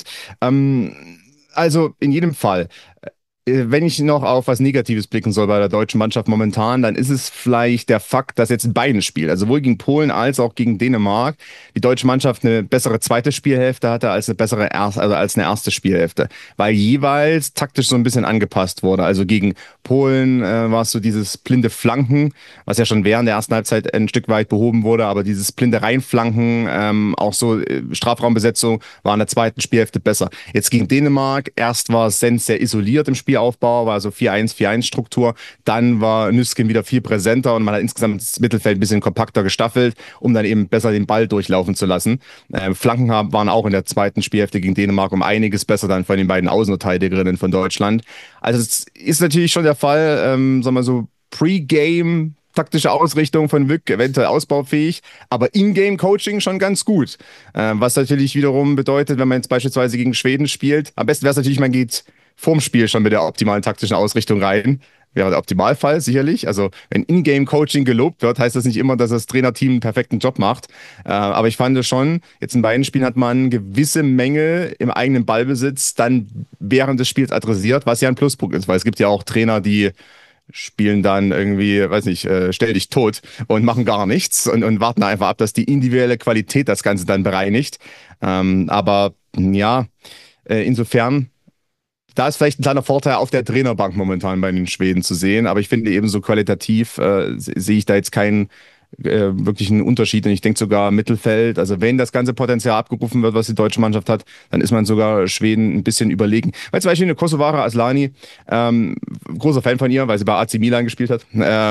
Also in jedem Fall. Wenn ich noch auf was Negatives blicken soll bei der deutschen Mannschaft momentan, dann ist es vielleicht der Fakt, dass jetzt in beiden Spielen, also sowohl gegen Polen als auch gegen Dänemark, die deutsche Mannschaft eine bessere zweite Spielhälfte hatte als als eine erste Spielhälfte, weil jeweils taktisch so ein bisschen angepasst wurde. Also gegen Polen war es so dieses blinde Flanken, was ja schon während der ersten Halbzeit ein Stück weit behoben wurde, aber dieses blinde Reinflanken, auch so Strafraumbesetzung war in der zweiten Spielhälfte besser. Jetzt gegen Dänemark, erst war Sens sehr isoliert im Spielaufbau, war so 4-1-4-1-Struktur, dann war Nüsken wieder viel präsenter und man hat insgesamt das Mittelfeld ein bisschen kompakter gestaffelt, um dann eben besser den Ball durchlaufen zu lassen. Flanken waren auch in der zweiten Spielhälfte gegen Dänemark um einiges besser dann von den beiden Außenverteidigerinnen von Deutschland. Also es ist natürlich schon der Fall, sagen wir so, Pre-Game taktische Ausrichtung von Wyk eventuell ausbaufähig, aber In-Game-Coaching schon ganz gut. Was natürlich wiederum bedeutet, wenn man jetzt beispielsweise gegen Schweden spielt, am besten wäre es natürlich, man geht vorm Spiel schon mit der optimalen taktischen Ausrichtung rein. Wäre der Optimalfall, sicherlich. Also wenn In-Game-Coaching gelobt wird, heißt das nicht immer, dass das Trainerteam einen perfekten Job macht. Aber ich fand schon, jetzt in beiden Spielen hat man gewisse Mängel im eigenen Ballbesitz dann während des Spiels adressiert, was ja ein Pluspunkt ist, weil es gibt ja auch Trainer, die spielen dann irgendwie, weiß nicht, stell dich tot und machen gar nichts und warten einfach ab, dass die individuelle Qualität das Ganze dann bereinigt. Aber ja, insofern, da ist vielleicht ein kleiner Vorteil auf der Trainerbank momentan bei den Schweden zu sehen, aber ich finde eben so qualitativ sehe ich da jetzt keinen wirklichen Unterschied und ich denke sogar Mittelfeld, also wenn das ganze Potenzial abgerufen wird, was die deutsche Mannschaft hat, dann ist man sogar Schweden ein bisschen überlegen. Weil zum Beispiel eine Kosovare Aslani, großer Fan von ihr, weil sie bei AC Milan gespielt hat.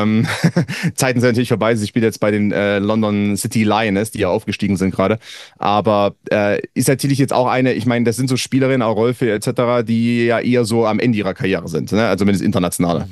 Zeiten sind natürlich vorbei, sie spielt jetzt bei den London City Lioness, die ja aufgestiegen sind gerade, aber ist natürlich jetzt auch eine, ich meine, das sind so Spielerinnen, auch Rolfö etc., die ja eher so am Ende ihrer Karriere sind, ne? Also zumindest internationale.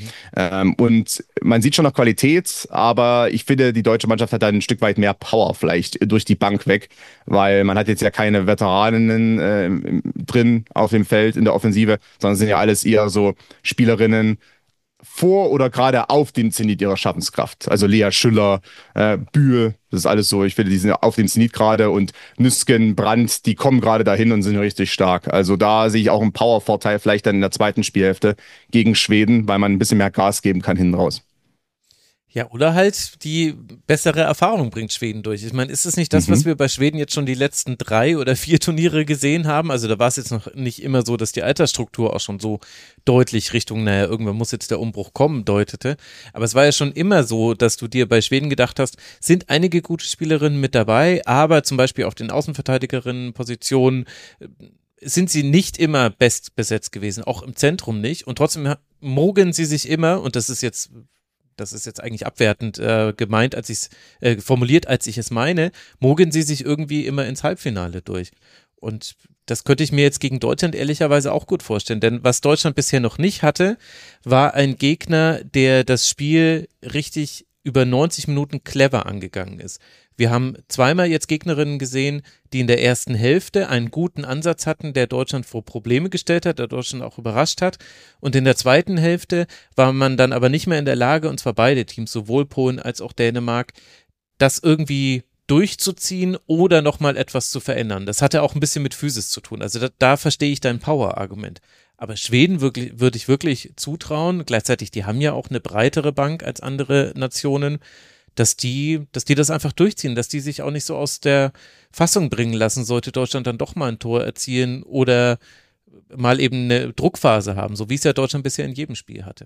Und man sieht schon noch Qualität, aber ich finde, die deutsche Mannschaft hat da ein Stück weit mehr Power vielleicht durch die Bank weg, weil man hat jetzt ja keine Veteraninnen drin auf dem Feld in der Offensive, sondern sind ja alles eher so Spielerinnen vor oder gerade auf dem Zenit ihrer Schaffenskraft. Also Lea Schüller, Bühl, das ist alles so, ich finde, die sind auf dem Zenit gerade und Nüsken, Brandt, die kommen gerade dahin und sind richtig stark. Also da sehe ich auch einen Powervorteil vielleicht dann in der zweiten Spielhälfte gegen Schweden, weil man ein bisschen mehr Gas geben kann hinten raus. Ja, oder halt die bessere Erfahrung bringt Schweden durch. Ich meine, ist es nicht das, was wir bei Schweden jetzt schon die letzten 3 oder 4 Turniere gesehen haben? Also da war es jetzt noch nicht immer so, dass die Altersstruktur auch schon so deutlich Richtung, naja, irgendwann muss jetzt der Umbruch kommen, deutete. Aber es war ja schon immer so, dass du dir bei Schweden gedacht hast, sind einige gute Spielerinnen mit dabei, aber zum Beispiel auf den Außenverteidigerinnen-Positionen sind sie nicht immer best besetzt gewesen, auch im Zentrum nicht. Und trotzdem mogeln sie sich immer, und das ist jetzt eigentlich abwertend gemeint, als ich es formuliert, als ich es meine, mogeln sie sich irgendwie immer ins Halbfinale durch. Und das könnte ich mir jetzt gegen Deutschland ehrlicherweise auch gut vorstellen, denn was Deutschland bisher noch nicht hatte, war ein Gegner, der das Spiel richtig über 90 Minuten clever angegangen ist. Wir haben zweimal jetzt Gegnerinnen gesehen, die in der ersten Hälfte einen guten Ansatz hatten, der Deutschland vor Probleme gestellt hat, der Deutschland auch überrascht hat. Und in der zweiten Hälfte war man dann aber nicht mehr in der Lage, und zwar beide Teams, sowohl Polen als auch Dänemark, das irgendwie durchzuziehen oder nochmal etwas zu verändern. Das hatte auch ein bisschen mit Physis zu tun. Also da verstehe ich dein Power-Argument. Aber Schweden würde ich wirklich zutrauen, gleichzeitig, die haben ja auch eine breitere Bank als andere Nationen, dass die das einfach durchziehen, dass die sich auch nicht so aus der Fassung bringen lassen, sollte Deutschland dann doch mal ein Tor erzielen oder mal eben eine Druckphase haben, so wie es ja Deutschland bisher in jedem Spiel hatte.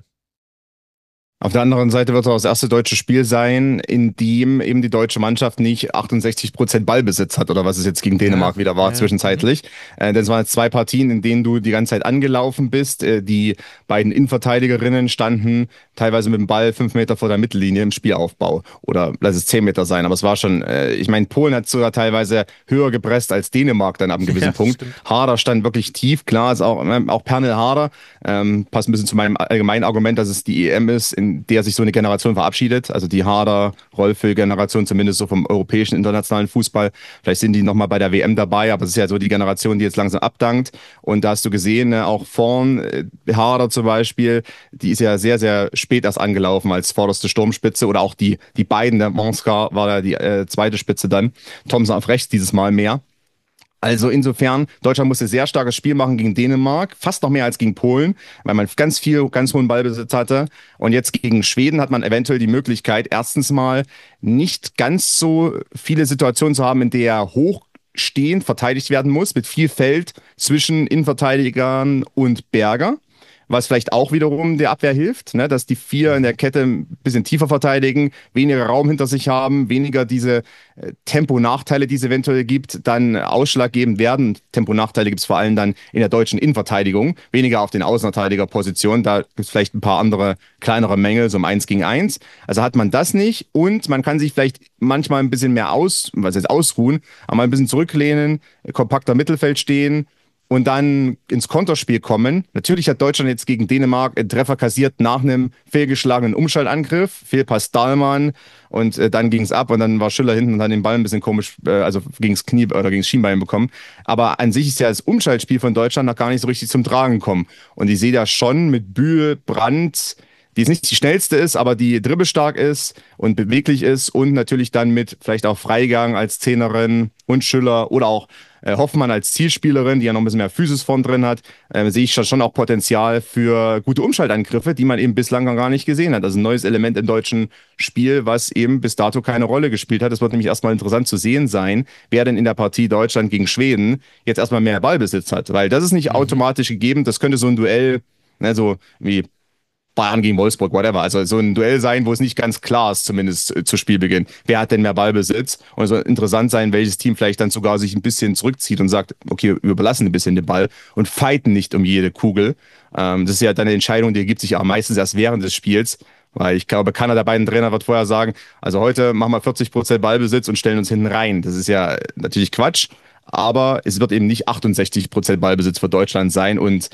Auf der anderen Seite wird es auch das erste deutsche Spiel sein, in dem eben die deutsche Mannschaft nicht 68% Ballbesitz hat oder was es jetzt gegen Dänemark wieder war zwischenzeitlich. Denn es waren jetzt 2 Partien, in denen du die ganze Zeit angelaufen bist. Die beiden Innenverteidigerinnen standen teilweise mit dem Ball 5 Meter vor der Mittellinie im Spielaufbau. Oder lass es 10 Meter sein. Aber es war schon, ich meine, Polen hat sogar teilweise höher gepresst als Dänemark dann ab einem gewissen Punkt. Stimmt. Harder stand wirklich tief, klar, ist auch Pernil Harder. Passt ein bisschen zu meinem allgemeinen Argument, dass es die EM ist, in der sich so eine Generation verabschiedet, also die Harder-Rolfö-Generation, zumindest so vom europäischen internationalen Fußball. Vielleicht sind die nochmal bei der WM dabei, aber es ist ja so die Generation, die jetzt langsam abdankt. Und da hast du gesehen, ne, auch vorn, Harder zum Beispiel, die ist ja sehr, sehr spät erst angelaufen als vorderste Sturmspitze oder auch die beiden, der Monska war ja die zweite Spitze dann. Thomsen auf rechts dieses Mal mehr. Also insofern, Deutschland musste sehr starkes Spiel machen gegen Dänemark, fast noch mehr als gegen Polen, weil man ganz hohen Ballbesitz hatte. Und jetzt gegen Schweden hat man eventuell die Möglichkeit, erstens mal nicht ganz so viele Situationen zu haben, in der hochstehend verteidigt werden muss, mit viel Feld zwischen Innenverteidigern und Berger. Was vielleicht auch wiederum der Abwehr hilft, ne, dass die 4 in der Kette ein bisschen tiefer verteidigen, weniger Raum hinter sich haben, weniger diese Temponachteile, die es eventuell gibt, dann ausschlaggebend werden. Temponachteile gibt es vor allem dann in der deutschen Innenverteidigung, weniger auf den Außenverteidigerpositionen, da gibt es vielleicht ein paar andere kleinere Mängel, so im 1 gegen 1. Also hat man das nicht und man kann sich vielleicht manchmal ein bisschen mehr ausruhen, aber mal ein bisschen zurücklehnen, kompakter Mittelfeld stehen, und dann ins Konterspiel kommen. Natürlich hat Deutschland jetzt gegen Dänemark einen Treffer kassiert nach einem fehlgeschlagenen Umschaltangriff. Fehlpass Dahlmann und dann ging es ab und dann war Schüller hinten und hat den Ball ein bisschen komisch, also gegen das Knie oder gegen das Schienbein bekommen. Aber an sich ist ja das Umschaltspiel von Deutschland noch gar nicht so richtig zum Tragen gekommen. Und ich sehe da schon mit Bühl, Brandt, die jetzt nicht die schnellste ist, aber die dribbelstark ist und beweglich ist und natürlich dann mit vielleicht auch Freigang als Zehnerin und Schüller oder auch Hoffmann als Zielspielerin, die ja noch ein bisschen mehr Physis vorn drin hat, sehe ich schon auch Potenzial für gute Umschaltangriffe, die man eben bislang noch gar nicht gesehen hat. Also ein neues Element im deutschen Spiel, was eben bis dato keine Rolle gespielt hat. Es wird nämlich erstmal interessant zu sehen sein, wer denn in der Partie Deutschland gegen Schweden jetzt erstmal mehr Ballbesitz hat. Weil das ist nicht automatisch gegeben. Das könnte so ein Duell, ne, so wie Bayern gegen Wolfsburg, whatever. Also so ein Duell sein, wo es nicht ganz klar ist, zumindest zu Spielbeginn. Wer hat denn mehr Ballbesitz? Und es soll interessant sein, welches Team vielleicht dann sogar sich ein bisschen zurückzieht und sagt, okay, wir überlassen ein bisschen den Ball und fighten nicht um jede Kugel. Das ist ja dann eine Entscheidung, die ergibt sich ja meistens erst während des Spiels. Weil ich glaube, keiner der beiden Trainer wird vorher sagen, also heute machen wir 40% Ballbesitz und stellen uns hinten rein. Das ist ja natürlich Quatsch, aber es wird eben nicht 68% Ballbesitz für Deutschland sein und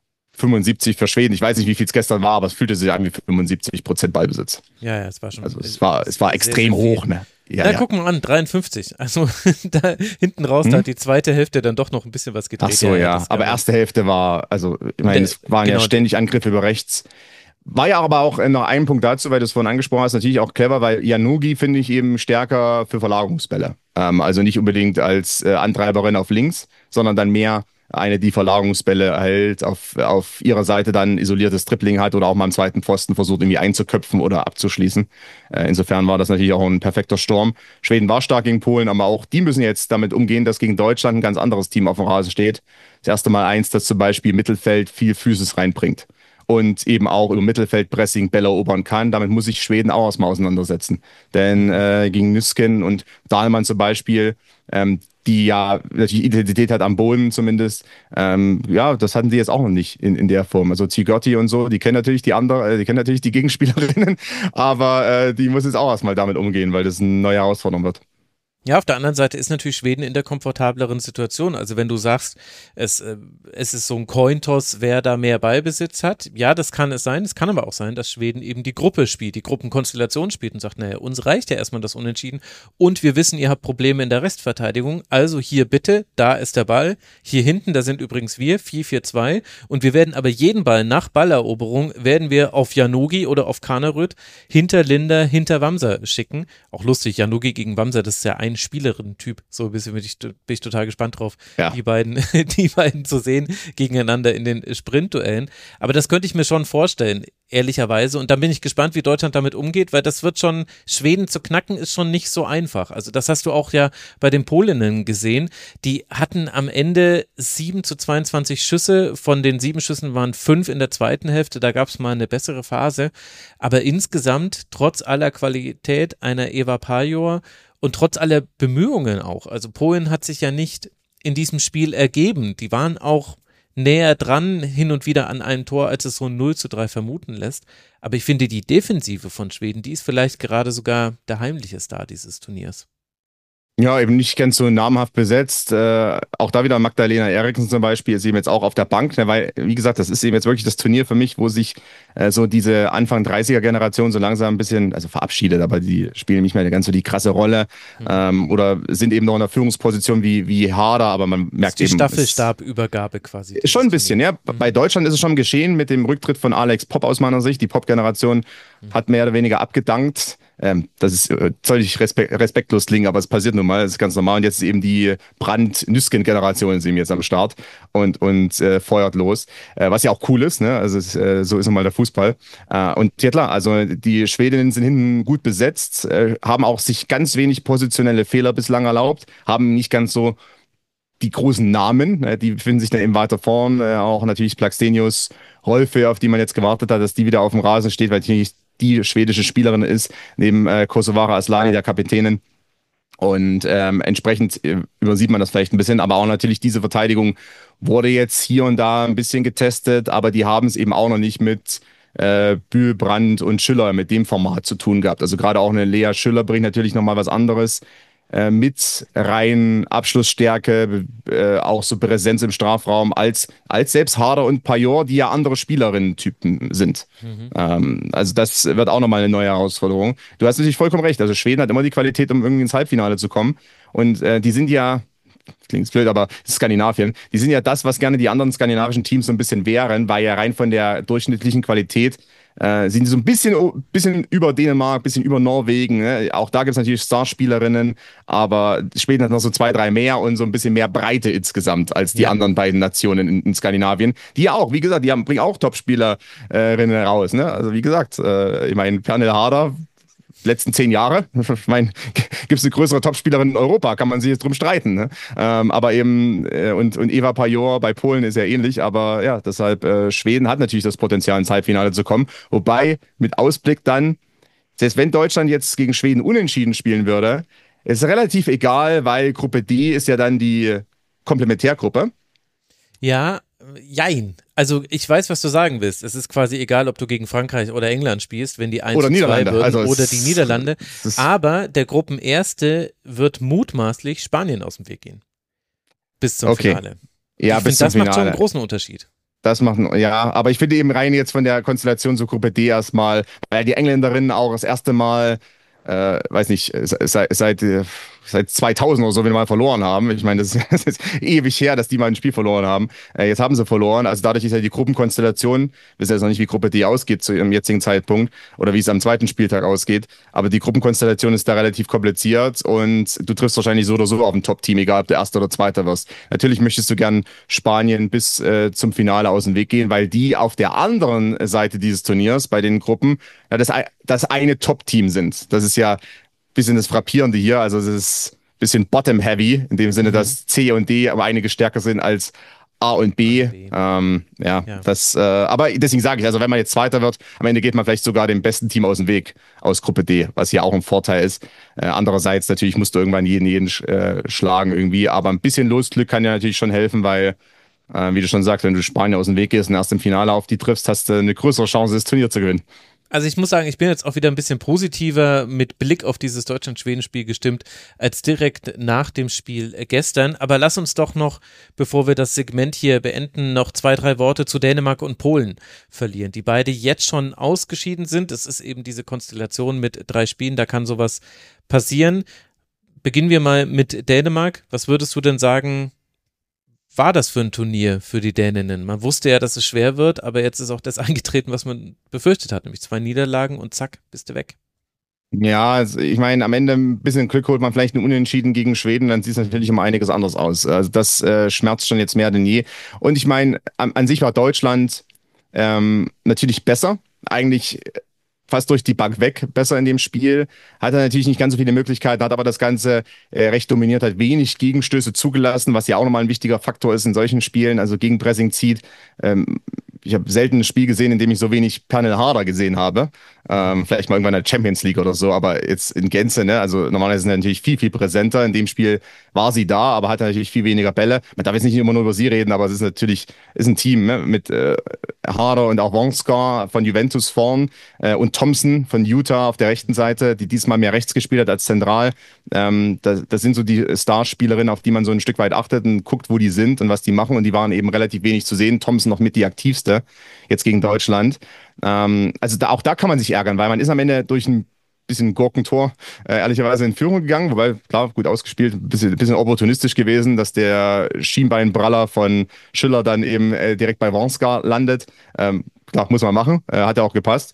75 für Schweden. Ich weiß nicht, wie viel es gestern war, aber es fühlte sich an wie 75% Ballbesitz. Ja, es war schon. Also es war extrem sehr, sehr hoch, ne? Ja. Guck mal an, 53. Also da hinten raus, da hat die zweite Hälfte dann doch noch ein bisschen was gedreht. Ach so, ja. Aber erste Hälfte war, also ich meine, es waren ja ständig Angriffe über rechts. War ja aber auch noch ein Punkt dazu, weil du es vorhin angesprochen hast, natürlich auch clever, weil Janogy finde ich eben stärker für Verlagerungsbälle. Also nicht unbedingt als Antreiberin auf links, sondern dann mehr eine, die Verlagerungsbälle erhält, auf ihrer Seite dann isoliertes Dribbling hat oder auch mal am zweiten Pfosten versucht, irgendwie einzuköpfen oder abzuschließen. Insofern war das natürlich auch ein perfekter Sturm. Schweden war stark gegen Polen, aber auch die müssen jetzt damit umgehen, dass gegen Deutschland ein ganz anderes Team auf dem Rasen steht. Das erste Mal eins, das zum Beispiel im Mittelfeld viel Physis reinbringt. Und eben auch über Mittelfeldpressing Bälle erobern kann. Damit muss sich Schweden auch erstmal auseinandersetzen. Denn gegen Nüsken und Dahlmann zum Beispiel, die ja natürlich Identität hat am Boden zumindest, ja, das hatten die jetzt auch noch nicht in der Form. Also Zigotti und so, die kennen natürlich die Gegenspielerinnen, aber die muss jetzt auch erstmal damit umgehen, weil das eine neue Herausforderung wird. Ja, auf der anderen Seite ist natürlich Schweden in der komfortableren Situation. Also wenn du sagst, es ist so ein Cointoss, wer da mehr Ballbesitz hat, ja, das kann es sein. Es kann aber auch sein, dass Schweden eben die Gruppe spielt, die Gruppenkonstellation spielt und sagt, naja, uns reicht ja erstmal das Unentschieden und wir wissen, ihr habt Probleme in der Restverteidigung, also hier bitte, da ist der Ball, hier hinten, da sind übrigens wir, 4-4-2 und wir werden aber jeden Ball nach Balleroberung, werden wir auf Janogy oder auf Kaneröd hinter Linder, hinter Wamser schicken. Auch lustig, Janogy gegen Wamser, das ist ja ein Spielerin-Typ. So ein bisschen bin ich total gespannt drauf, Ja. die beiden zu sehen gegeneinander in den Sprintduellen. Aber das könnte ich mir schon vorstellen, ehrlicherweise. Und dann bin ich gespannt, wie Deutschland damit umgeht, weil das wird schon, Schweden zu knacken ist schon nicht so einfach. Also das hast du auch ja bei den Polinnen gesehen. Die hatten am Ende 7-22 Schüsse. Von den 7 Schüssen waren 5 in der zweiten Hälfte. Da gab es mal eine bessere Phase. Aber insgesamt, trotz aller Qualität einer Eva Pajor und trotz aller Bemühungen auch, also Polen hat sich ja nicht in diesem Spiel ergeben. Die waren auch näher dran, hin und wieder an einem Tor, als es so ein 0-3 vermuten lässt. Aber ich finde, die Defensive von Schweden, die ist vielleicht gerade sogar der heimliche Star dieses Turniers. Ja, eben nicht ganz so namhaft besetzt. Auch da wieder Magdalena Eriksson zum Beispiel ist eben jetzt auch auf der Bank, ne, weil, wie gesagt, das ist eben jetzt wirklich das Turnier für mich, wo sich so diese Anfang 30er-Generation so langsam ein bisschen, also verabschiedet, aber die spielen nicht mehr ganz so die krasse Rolle oder sind eben noch in der Führungsposition wie Harder, aber man merkt die eben... Staffelstabübergabe quasi. Schon ein bisschen, ja. Bei Deutschland ist es schon geschehen mit dem Rücktritt von Alex Popp aus meiner Sicht. Die Pop-Generation hat mehr oder weniger abgedankt. Das ist soll nicht respektlos klingen, aber es passiert nun mal, das ist ganz normal. Und jetzt ist eben die Brandt-Nüsken-Generation ist eben jetzt am Start und feuert los. Was ja auch cool ist, ne? Also so ist nun mal der Fußball. Und ja klar, also die Schwedinnen sind hinten gut besetzt, haben auch sich ganz wenig positionelle Fehler bislang erlaubt, haben nicht ganz so die großen Namen, die befinden sich dann eben weiter vorn. Auch natürlich Plaxenius, Rolfe, auf die man jetzt gewartet hat, dass die wieder auf dem Rasen steht, weil die schwedische Spielerin ist, neben Kosovare Aslani, der Kapitänin. Und entsprechend übersieht man das vielleicht ein bisschen, aber auch natürlich diese Verteidigung wurde jetzt hier und da ein bisschen getestet, aber die haben es eben auch noch nicht mit Bühl, Brandt und Schüller mit dem Format zu tun gehabt. Also gerade auch eine Lea Schüller bringt natürlich nochmal was anderes mit rein Abschlussstärke, auch so Präsenz im Strafraum als selbst Harder und Pajor, die ja andere Spielerinnen-Typen sind. Also das wird auch nochmal eine neue Herausforderung. Du hast natürlich vollkommen recht. Also Schweden hat immer die Qualität, um irgendwie ins Halbfinale zu kommen. Und die sind ja, klingt blöd, aber Skandinavien, die sind ja das, was gerne die anderen skandinavischen Teams so ein bisschen wären, weil ja rein von der durchschnittlichen Qualität sind die so ein bisschen über Dänemark, ein bisschen über Norwegen. Ne? Auch da gibt es natürlich Starspielerinnen, aber Schweden hat noch so 2, 3 mehr und so ein bisschen mehr Breite insgesamt als die anderen beiden Nationen in Skandinavien. Die ja auch, wie gesagt, bringen auch Topspielerinnen raus. Ne? Also wie gesagt, ich meine, Pernille Harder, letzten 10 Jahre. Ich meine, gibt es eine größere Topspielerin in Europa, kann man sich jetzt drum streiten. Ne? Aber eben, und Eva Pajor bei Polen ist ja ähnlich, aber ja, deshalb, Schweden hat natürlich das Potenzial, ins Halbfinale zu kommen. Wobei, mit Ausblick dann, selbst wenn Deutschland jetzt gegen Schweden unentschieden spielen würde, ist relativ egal, weil Gruppe D ist ja dann die Komplementärgruppe. Ja, jein. Also ich weiß, was du sagen willst. Es ist quasi egal, ob du gegen Frankreich oder England spielst, wenn die 1-2 würden also oder die Niederlande. Aber der Gruppenerste wird mutmaßlich Spanien aus dem Weg gehen. Bis zum Finale. Ja, ich finde, das macht schon einen großen Unterschied. Das macht, ja, aber ich finde eben rein jetzt von der Konstellation zur Gruppe D erstmal, weil die Engländerinnen auch das erste Mal, weiß nicht, seit 2000 oder so, wenn wir mal verloren haben. Ich meine, das ist ewig her, dass die mal ein Spiel verloren haben. Jetzt haben sie verloren. Also dadurch ist ja die Gruppenkonstellation, wir wissen jetzt noch nicht, wie Gruppe D ausgeht zu ihrem jetzigen Zeitpunkt oder wie es am zweiten Spieltag ausgeht. Aber die Gruppenkonstellation ist da relativ kompliziert und du triffst wahrscheinlich so oder so auf ein Top-Team, egal ob du Erster oder Zweiter wirst. Natürlich möchtest du gern Spanien bis zum Finale aus dem Weg gehen, weil die auf der anderen Seite dieses Turniers bei den Gruppen ja, das eine Top-Team sind. Das ist ja bisschen das Frappierende hier, also es ist ein bisschen bottom-heavy, in dem Sinne, dass C und D aber einige stärker sind als A und B. Aber deswegen sage ich, also wenn man jetzt Zweiter wird, am Ende geht man vielleicht sogar dem besten Team aus dem Weg, aus Gruppe D, was ja auch ein Vorteil ist. Andererseits natürlich musst du irgendwann jeden schlagen irgendwie, aber ein bisschen Losglück kann ja natürlich schon helfen, weil, wie du schon sagst, wenn du Spanien aus dem Weg gehst und erst im Finale auf die triffst, hast du eine größere Chance, das Turnier zu gewinnen. Also ich muss sagen, ich bin jetzt auch wieder ein bisschen positiver mit Blick auf dieses Deutschland-Schweden-Spiel gestimmt, als direkt nach dem Spiel gestern. Aber lass uns doch noch, bevor wir das Segment hier beenden, noch 2, 3 Worte zu Dänemark und Polen verlieren, die beide jetzt schon ausgeschieden sind. Es ist eben diese Konstellation mit 3 Spielen, da kann sowas passieren. Beginnen wir mal mit Dänemark. Was würdest du denn sagen, war das für ein Turnier für die Däninnen? Man wusste ja, dass es schwer wird, aber jetzt ist auch das eingetreten, was man befürchtet hat, nämlich 2 Niederlagen und zack, bist du weg. Ja, also ich meine, am Ende ein bisschen Glück holt man vielleicht einen Unentschieden gegen Schweden, dann sieht es natürlich um einiges anders aus. Also das schmerzt schon jetzt mehr denn je. Und ich meine, an sich war Deutschland natürlich besser. Eigentlich fast durch die Bank weg besser in dem Spiel. Hat er natürlich nicht ganz so viele Möglichkeiten, hat aber das Ganze recht dominiert, hat wenig Gegenstöße zugelassen, was ja auch nochmal ein wichtiger Faktor ist in solchen Spielen, also Gegenpressing zieht. Ich habe selten ein Spiel gesehen, in dem ich so wenig Pernille Harder gesehen habe. Vielleicht mal irgendwann in der Champions League oder so, aber jetzt in Gänze, ne? Also normalerweise sind sie natürlich viel, viel präsenter. In dem Spiel war sie da, aber hatte natürlich viel weniger Bälle. Man darf jetzt nicht immer nur über sie reden, aber es ist natürlich ein Team, ne? Mit Harder und auch Wonska von Juventus vorn und Thompson von Utah auf der rechten Seite, die diesmal mehr rechts gespielt hat als zentral. Das sind so die Starspielerinnen, auf die man so ein Stück weit achtet und guckt, wo die sind und was die machen. Und die waren eben relativ wenig zu sehen. Thompson noch mit die aktivste jetzt gegen Deutschland. Also auch da kann man sich ärgern, weil man ist am Ende durch ein bisschen Gurkentor ehrlicherweise in Führung gegangen, wobei, klar, gut ausgespielt, ein bisschen opportunistisch gewesen, dass der Schienbeinbraller von Schiller dann eben direkt bei Wonska landet. Klar, muss man machen, hat ja auch gepasst.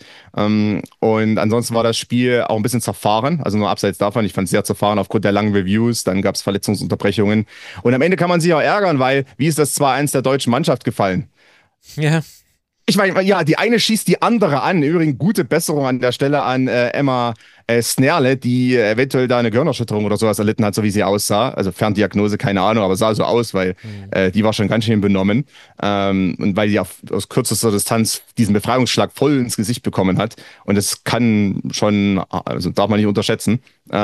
Und ansonsten war das Spiel auch ein bisschen zerfahren, also nur abseits davon, ich fand es sehr zerfahren aufgrund der langen Reviews, dann gab es Verletzungsunterbrechungen. Und am Ende kann man sich auch ärgern, weil, wie ist das 2-1 der deutschen Mannschaft gefallen? Ja. Ich meine, ja, die eine schießt die andere an. Übrigens gute Besserung an der Stelle an Emma Snerle, die eventuell da eine Gehirnerschütterung oder sowas erlitten hat, so wie sie aussah. Also Ferndiagnose, keine Ahnung, aber sah so aus, weil die war schon ganz schön benommen. Und weil sie aus kürzester Distanz diesen Befreiungsschlag voll ins Gesicht bekommen hat. Und das kann schon, also darf man nicht unterschätzen.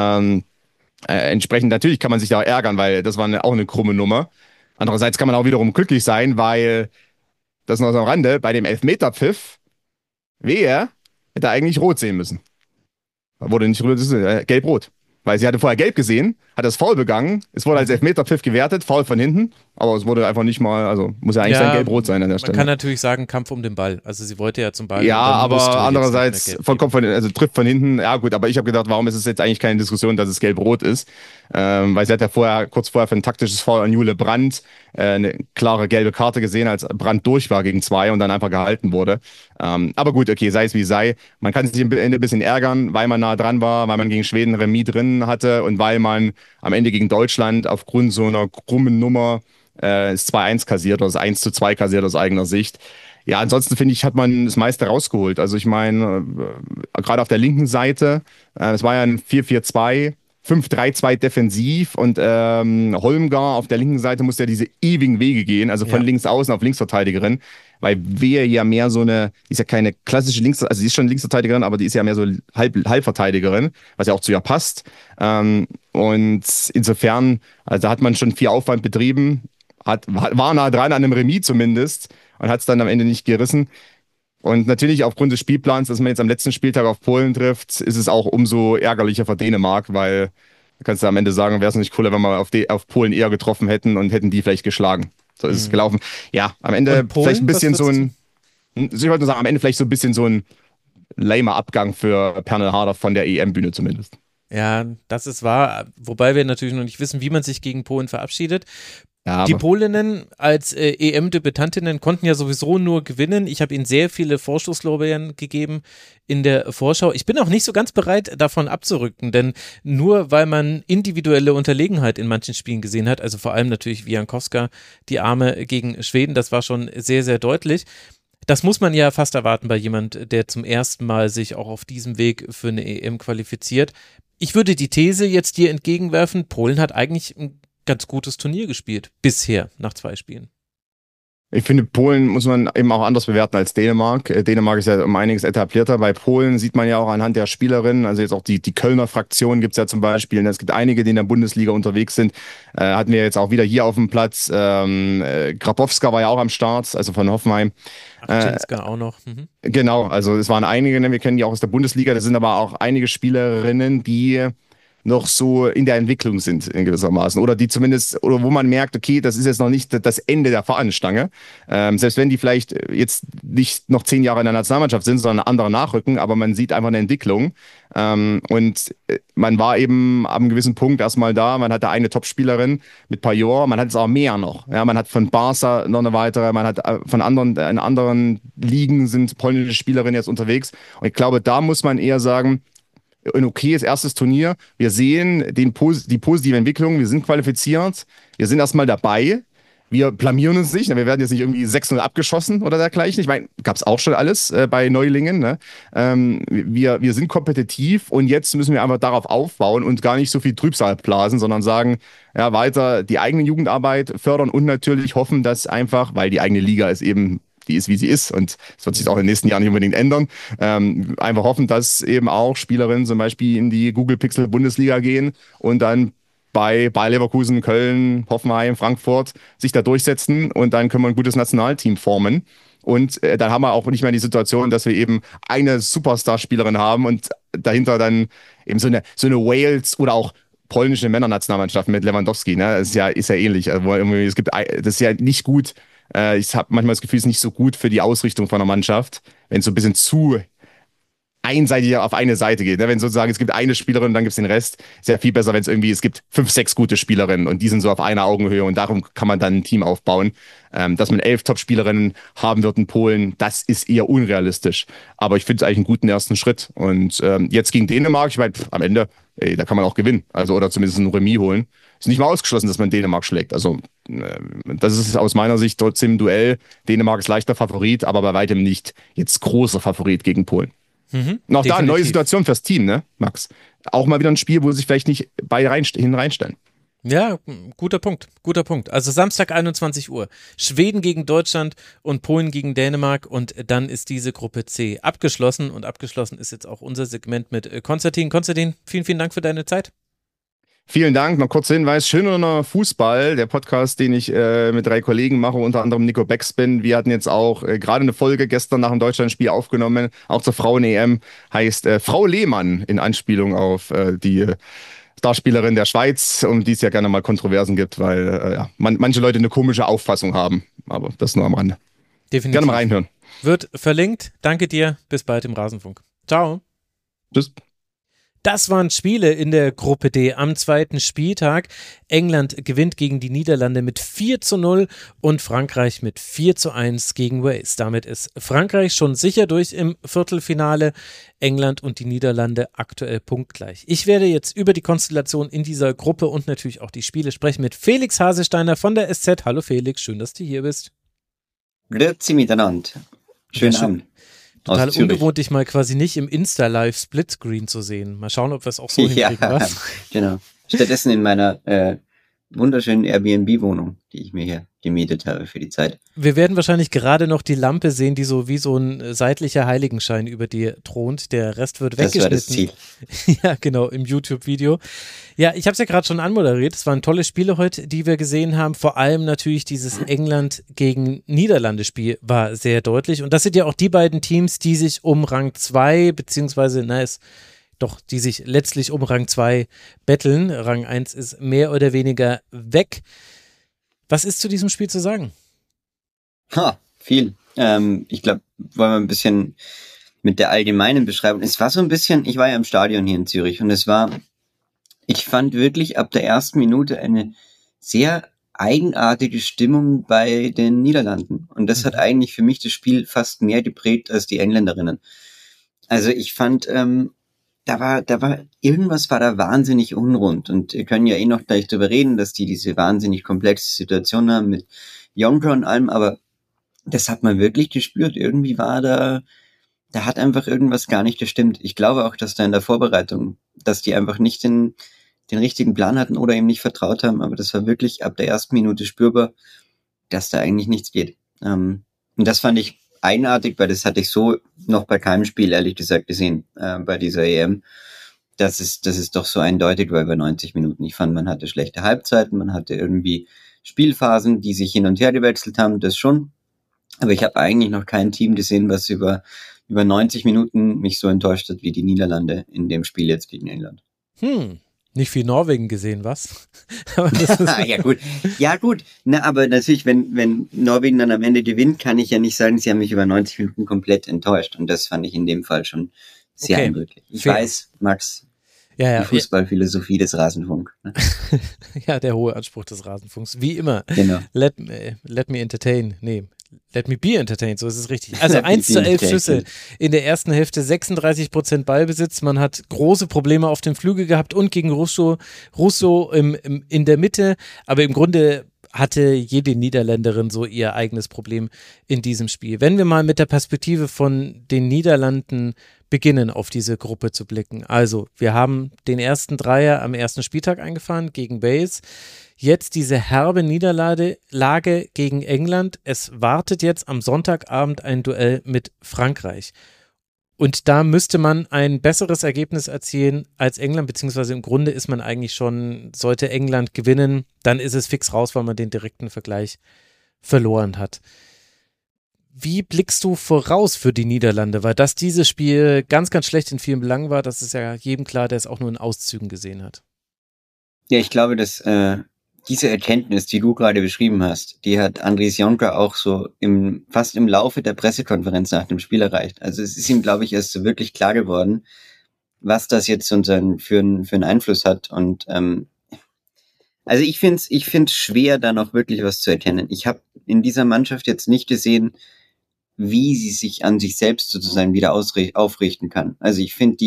Entsprechend, natürlich kann man sich da ärgern, weil das war auch eine krumme Nummer. Andererseits kann man auch wiederum glücklich sein, weil das noch so am Rande, bei dem Elfmeterpfiff, hätte er eigentlich rot sehen müssen. Wurde nicht gelb-rot. Weil sie hatte vorher gelb gesehen, hat das Foul begangen, es wurde als Elfmeterpfiff gewertet, Foul von hinten, aber es wurde einfach nicht mal, also muss ja eigentlich sein gelb-rot sein an der Stelle. Man kann natürlich sagen, Kampf um den Ball. Also sie wollte ja zum Ball. Ja, aber andererseits trifft von hinten, ja gut, aber ich habe gedacht, warum ist es jetzt eigentlich keine Diskussion, dass es gelb-rot ist? Weil sie hat ja kurz vorher für ein taktisches Foul an Jule Brandt eine klare gelbe Karte gesehen, als Brandt durch war gegen 2 und dann einfach gehalten wurde. Aber gut, okay, sei es wie sei. Man kann sich am Ende ein bisschen ärgern, weil man nah dran war, weil man gegen Schweden Remis drin hatte und weil man am Ende gegen Deutschland aufgrund so einer krummen Nummer das 2-1 kassiert oder das 1-2 kassiert aus eigener Sicht. Ja, ansonsten finde ich, hat man das meiste rausgeholt. Also ich meine, gerade auf der linken Seite, es war ja ein 4-4-2, 5-3-2 defensiv und Holmgar auf der linken Seite musste ja diese ewigen Wege gehen, also von links außen auf Linksverteidigerin, weil Wehe ja mehr so eine, die ist ja keine klassische also sie ist schon Linksverteidigerin, aber die ist ja mehr so Halbverteidigerin, was ja auch zu ihr passt. Und insofern, also da hat man schon viel Aufwand betrieben, war nah dran an einem Remis zumindest und hat es dann am Ende nicht gerissen. Und natürlich aufgrund des Spielplans, dass man jetzt am letzten Spieltag auf Polen trifft, ist es auch umso ärgerlicher für Dänemark, weil da kannst du am Ende sagen, wäre es nicht cooler, wenn wir auf Polen eher getroffen hätten und hätten die vielleicht geschlagen. So ist es gelaufen. Ja, am Ende Polen, vielleicht ein bisschen so ein, ich wollte nur sagen, am Ende vielleicht so ein bisschen so ein lamer Abgang für Pernille Harder von der EM-Bühne zumindest. Ja, das ist wahr, wobei wir natürlich noch nicht wissen, wie man sich gegen Polen verabschiedet. Ja, die Polinnen als EM-Debütantinnen konnten ja sowieso nur gewinnen. Ich habe ihnen sehr viele Vorschusslorbeeren gegeben in der Vorschau. Ich bin auch nicht so ganz bereit, davon abzurücken, denn nur weil man individuelle Unterlegenheit in manchen Spielen gesehen hat, also vor allem natürlich Wiankowska, die Arme gegen Schweden, das war schon sehr, sehr deutlich. Das muss man ja fast erwarten bei jemand, der zum ersten Mal sich auch auf diesem Weg für eine EM qualifiziert. Ich würde die These jetzt dir entgegenwerfen, Polen hat eigentlich ein ganz gutes Turnier gespielt, bisher, nach 2 Spielen. Ich finde, Polen muss man eben auch anders bewerten als Dänemark. Dänemark ist ja um einiges etablierter. Bei Polen sieht man ja auch anhand der Spielerinnen, also jetzt auch die Kölner Fraktion gibt's ja zum Beispiel. Es gibt einige, die in der Bundesliga unterwegs sind. Hatten wir jetzt auch wieder hier auf dem Platz. Grabowska war ja auch am Start, also von Hoffenheim. Avchenska auch noch. Genau, also es waren einige, ne, wir kennen die auch aus der Bundesliga. Das sind aber auch einige Spielerinnen, die noch so in der Entwicklung sind in gewissermaßen oder die zumindest oder wo man merkt, okay, das ist jetzt noch nicht das Ende der Fahnenstange, selbst wenn die vielleicht jetzt nicht noch 10 Jahre in der Nationalmannschaft sind, sondern andere nachrücken, aber man sieht einfach eine Entwicklung, und man war eben ab einem gewissen Punkt erstmal da, man hatte eine Topspielerin mit Pajor, man hat jetzt auch mehr noch, ja, man hat von Barca noch eine weitere, man hat von anderen, in anderen Ligen sind polnische Spielerinnen jetzt unterwegs und ich glaube, da muss man eher sagen, ein okayes erstes Turnier. Wir sehen die positive Entwicklung. Wir sind qualifiziert. Wir sind erstmal dabei. Wir blamieren uns nicht. Wir werden jetzt nicht irgendwie 6-0 abgeschossen oder dergleichen. Ich meine, gab es auch schon alles bei Neulingen. Ne? Wir sind kompetitiv und jetzt müssen wir einfach darauf aufbauen und gar nicht so viel Trübsal blasen, sondern sagen, ja, weiter die eigene Jugendarbeit fördern und natürlich hoffen, dass einfach, weil die eigene Liga ist eben die ist, wie sie ist und es wird sich auch in den nächsten Jahren nicht unbedingt ändern. Einfach hoffen, dass eben auch Spielerinnen zum Beispiel in die Google Pixel Bundesliga gehen und dann bei Bayer Leverkusen, Köln, Hoffenheim, Frankfurt sich da durchsetzen und dann können wir ein gutes Nationalteam formen. Und dann haben wir auch nicht mehr die Situation, dass wir eben eine Superstar-Spielerin haben und dahinter dann eben so eine Wales oder auch polnische Männernationalmannschaft mit Lewandowski. Ne? Das ist ja ähnlich. Also, das ist ja nicht gut. Ich habe manchmal das Gefühl, es ist nicht so gut für die Ausrichtung von einer Mannschaft, wenn es so ein bisschen zu einseitig auf eine Seite geht. Ne? Wenn sozusagen es gibt eine Spielerin und dann gibt es den Rest. Ist ja viel besser, wenn es gibt 5, 6 gute Spielerinnen und die sind so auf einer Augenhöhe und darum kann man dann ein Team aufbauen. Dass man 11 Top-Spielerinnen haben wird in Polen, das ist eher unrealistisch. Aber ich finde es eigentlich einen guten ersten Schritt. Und jetzt gegen Dänemark, ich meine, am Ende, da kann man auch gewinnen. Also oder zumindest ein Remis holen. Ist nicht mal ausgeschlossen, dass man Dänemark schlägt. Also das ist aus meiner Sicht trotzdem ein Duell. Dänemark ist leichter Favorit, aber bei weitem nicht jetzt großer Favorit gegen Polen. Und auch da eine neue Situation fürs Team, ne, Max? Auch mal wieder ein Spiel, wo sie sich vielleicht nicht beide reinstellen. Ja, guter Punkt. Also Samstag 21 Uhr. Schweden gegen Deutschland und Polen gegen Dänemark und dann ist diese Gruppe C abgeschlossen und abgeschlossen ist jetzt auch unser Segment mit Konstantin. Konstantin, vielen, vielen Dank für deine Zeit. Vielen Dank. Noch kurzer Hinweis. Schöner Fußball, der Podcast, den ich mit 3 Kollegen mache, unter anderem Nico Backspin. Wir hatten jetzt auch gerade eine Folge gestern nach dem Deutschlandspiel aufgenommen, auch zur Frauen-EM, heißt Frau Lehmann in Anspielung auf die Starspielerin der Schweiz, um die es ja gerne mal Kontroversen gibt, weil manche Leute eine komische Auffassung haben. Aber das nur am Rande. Definitiv. Gerne mal reinhören. Wird verlinkt. Danke dir. Bis bald im Rasenfunk. Ciao. Tschüss. Das waren Spiele in der Gruppe D am zweiten Spieltag. England gewinnt gegen die Niederlande mit 4:0 und Frankreich mit 4:1 gegen Wales. Damit ist Frankreich schon sicher durch im Viertelfinale. England und die Niederlande aktuell punktgleich. Ich werde jetzt über die Konstellation in dieser Gruppe und natürlich auch die Spiele sprechen mit Felix Hasesteiner von der SZ. Hallo Felix, schön, dass du hier bist. Grüezi miteinander. Schönen Abend. Total ungewohnt, dich mal quasi nicht im Insta-Live Splitscreen zu sehen. Mal schauen, ob wir es auch so hinkriegen, was? Genau. Stattdessen in meiner wunderschönen Airbnb-Wohnung, die ich mir hier gemietet habe für die Zeit. Wir werden wahrscheinlich gerade noch die Lampe sehen, die so wie so ein seitlicher Heiligenschein über dir thront. Der Rest wird weggeschnitten. Das war das Ziel. Ja, genau, im YouTube-Video. Ja, ich habe es ja gerade schon anmoderiert. Es waren tolle Spiele heute, die wir gesehen haben. Vor allem natürlich dieses England gegen Niederlande-Spiel war sehr deutlich. Und das sind ja auch die beiden Teams, die sich um Rang 2, beziehungsweise, die sich letztlich um Rang 2 betteln. Rang 1 ist mehr oder weniger weg. Was ist zu diesem Spiel zu sagen? Viel. Ich glaube, wollen wir ein bisschen mit der allgemeinen Beschreibung. Es war so ein bisschen, ich war ja im Stadion hier in Zürich und ich fand wirklich ab der ersten Minute eine sehr eigenartige Stimmung bei den Niederlanden. Und das hat eigentlich für mich das Spiel fast mehr geprägt als die Engländerinnen. Also ich fand, irgendwas war da wahnsinnig unrund und wir können ja noch gleich drüber reden, dass die diese wahnsinnig komplexe Situation haben mit Jonker und allem, aber das hat man wirklich gespürt. Irgendwie war da hat einfach irgendwas gar nicht gestimmt. Ich glaube auch, dass da in der Vorbereitung, dass die einfach nicht den richtigen Plan hatten oder ihm nicht vertraut haben, aber das war wirklich ab der ersten Minute spürbar, dass da eigentlich nichts geht. Und das fand ich eigenartig, weil das hatte ich so noch bei keinem Spiel, ehrlich gesagt, gesehen, bei dieser EM. Das ist doch so eindeutig war über 90 Minuten. Ich fand, man hatte schlechte Halbzeiten, man hatte irgendwie Spielphasen, die sich hin und her gewechselt haben, das schon. Aber ich habe eigentlich noch kein Team gesehen, was über 90 Minuten mich so enttäuscht hat wie die Niederlande in dem Spiel jetzt gegen England. Nicht viel Norwegen gesehen, was? Ja gut. Na, aber natürlich, wenn Norwegen dann am Ende gewinnt, kann ich ja nicht sagen, sie haben mich über 90 Minuten komplett enttäuscht. Und das fand ich in dem Fall schon sehr eindrücklich. Ich weiß, Max, die Fußballphilosophie des Rasenfunk. Ne? Ja, der hohe Anspruch des Rasenfunks. Wie immer. Genau. Let me entertain. Nee. Let me be entertained, so ist es richtig. Also 1:11 Schüsse in der ersten Hälfte, 36% Ballbesitz. Man hat große Probleme auf dem Flügel gehabt und gegen Russo in der Mitte. Aber im Grunde hatte jede Niederländerin so ihr eigenes Problem in diesem Spiel. Wenn wir mal mit der Perspektive von den Niederlanden beginnen, auf diese Gruppe zu blicken. Also, wir haben den ersten Dreier am ersten Spieltag eingefahren gegen Wales. Jetzt diese herbe Niederlage gegen England. Es wartet jetzt am Sonntagabend ein Duell mit Frankreich. Und da müsste man ein besseres Ergebnis erzielen als England, beziehungsweise im Grunde ist man eigentlich schon, sollte England gewinnen, dann ist es fix raus, weil man den direkten Vergleich verloren hat. Wie blickst du voraus für die Niederlande? Weil dieses Spiel ganz, ganz schlecht in vielen Belangen war, das ist ja jedem klar, der es auch nur in Auszügen gesehen hat. Ja, ich glaube, dass diese Erkenntnis, die du gerade beschrieben hast, die hat Andries Jonker auch so fast im Laufe der Pressekonferenz nach dem Spiel erreicht. Also es ist ihm, glaube ich, erst so wirklich klar geworden, was das jetzt für einen Einfluss hat. Und also ich find's schwer, da noch wirklich was zu erkennen. Ich habe in dieser Mannschaft jetzt nicht gesehen, wie sie sich an sich selbst sozusagen wieder aufrichten kann. Also ich finde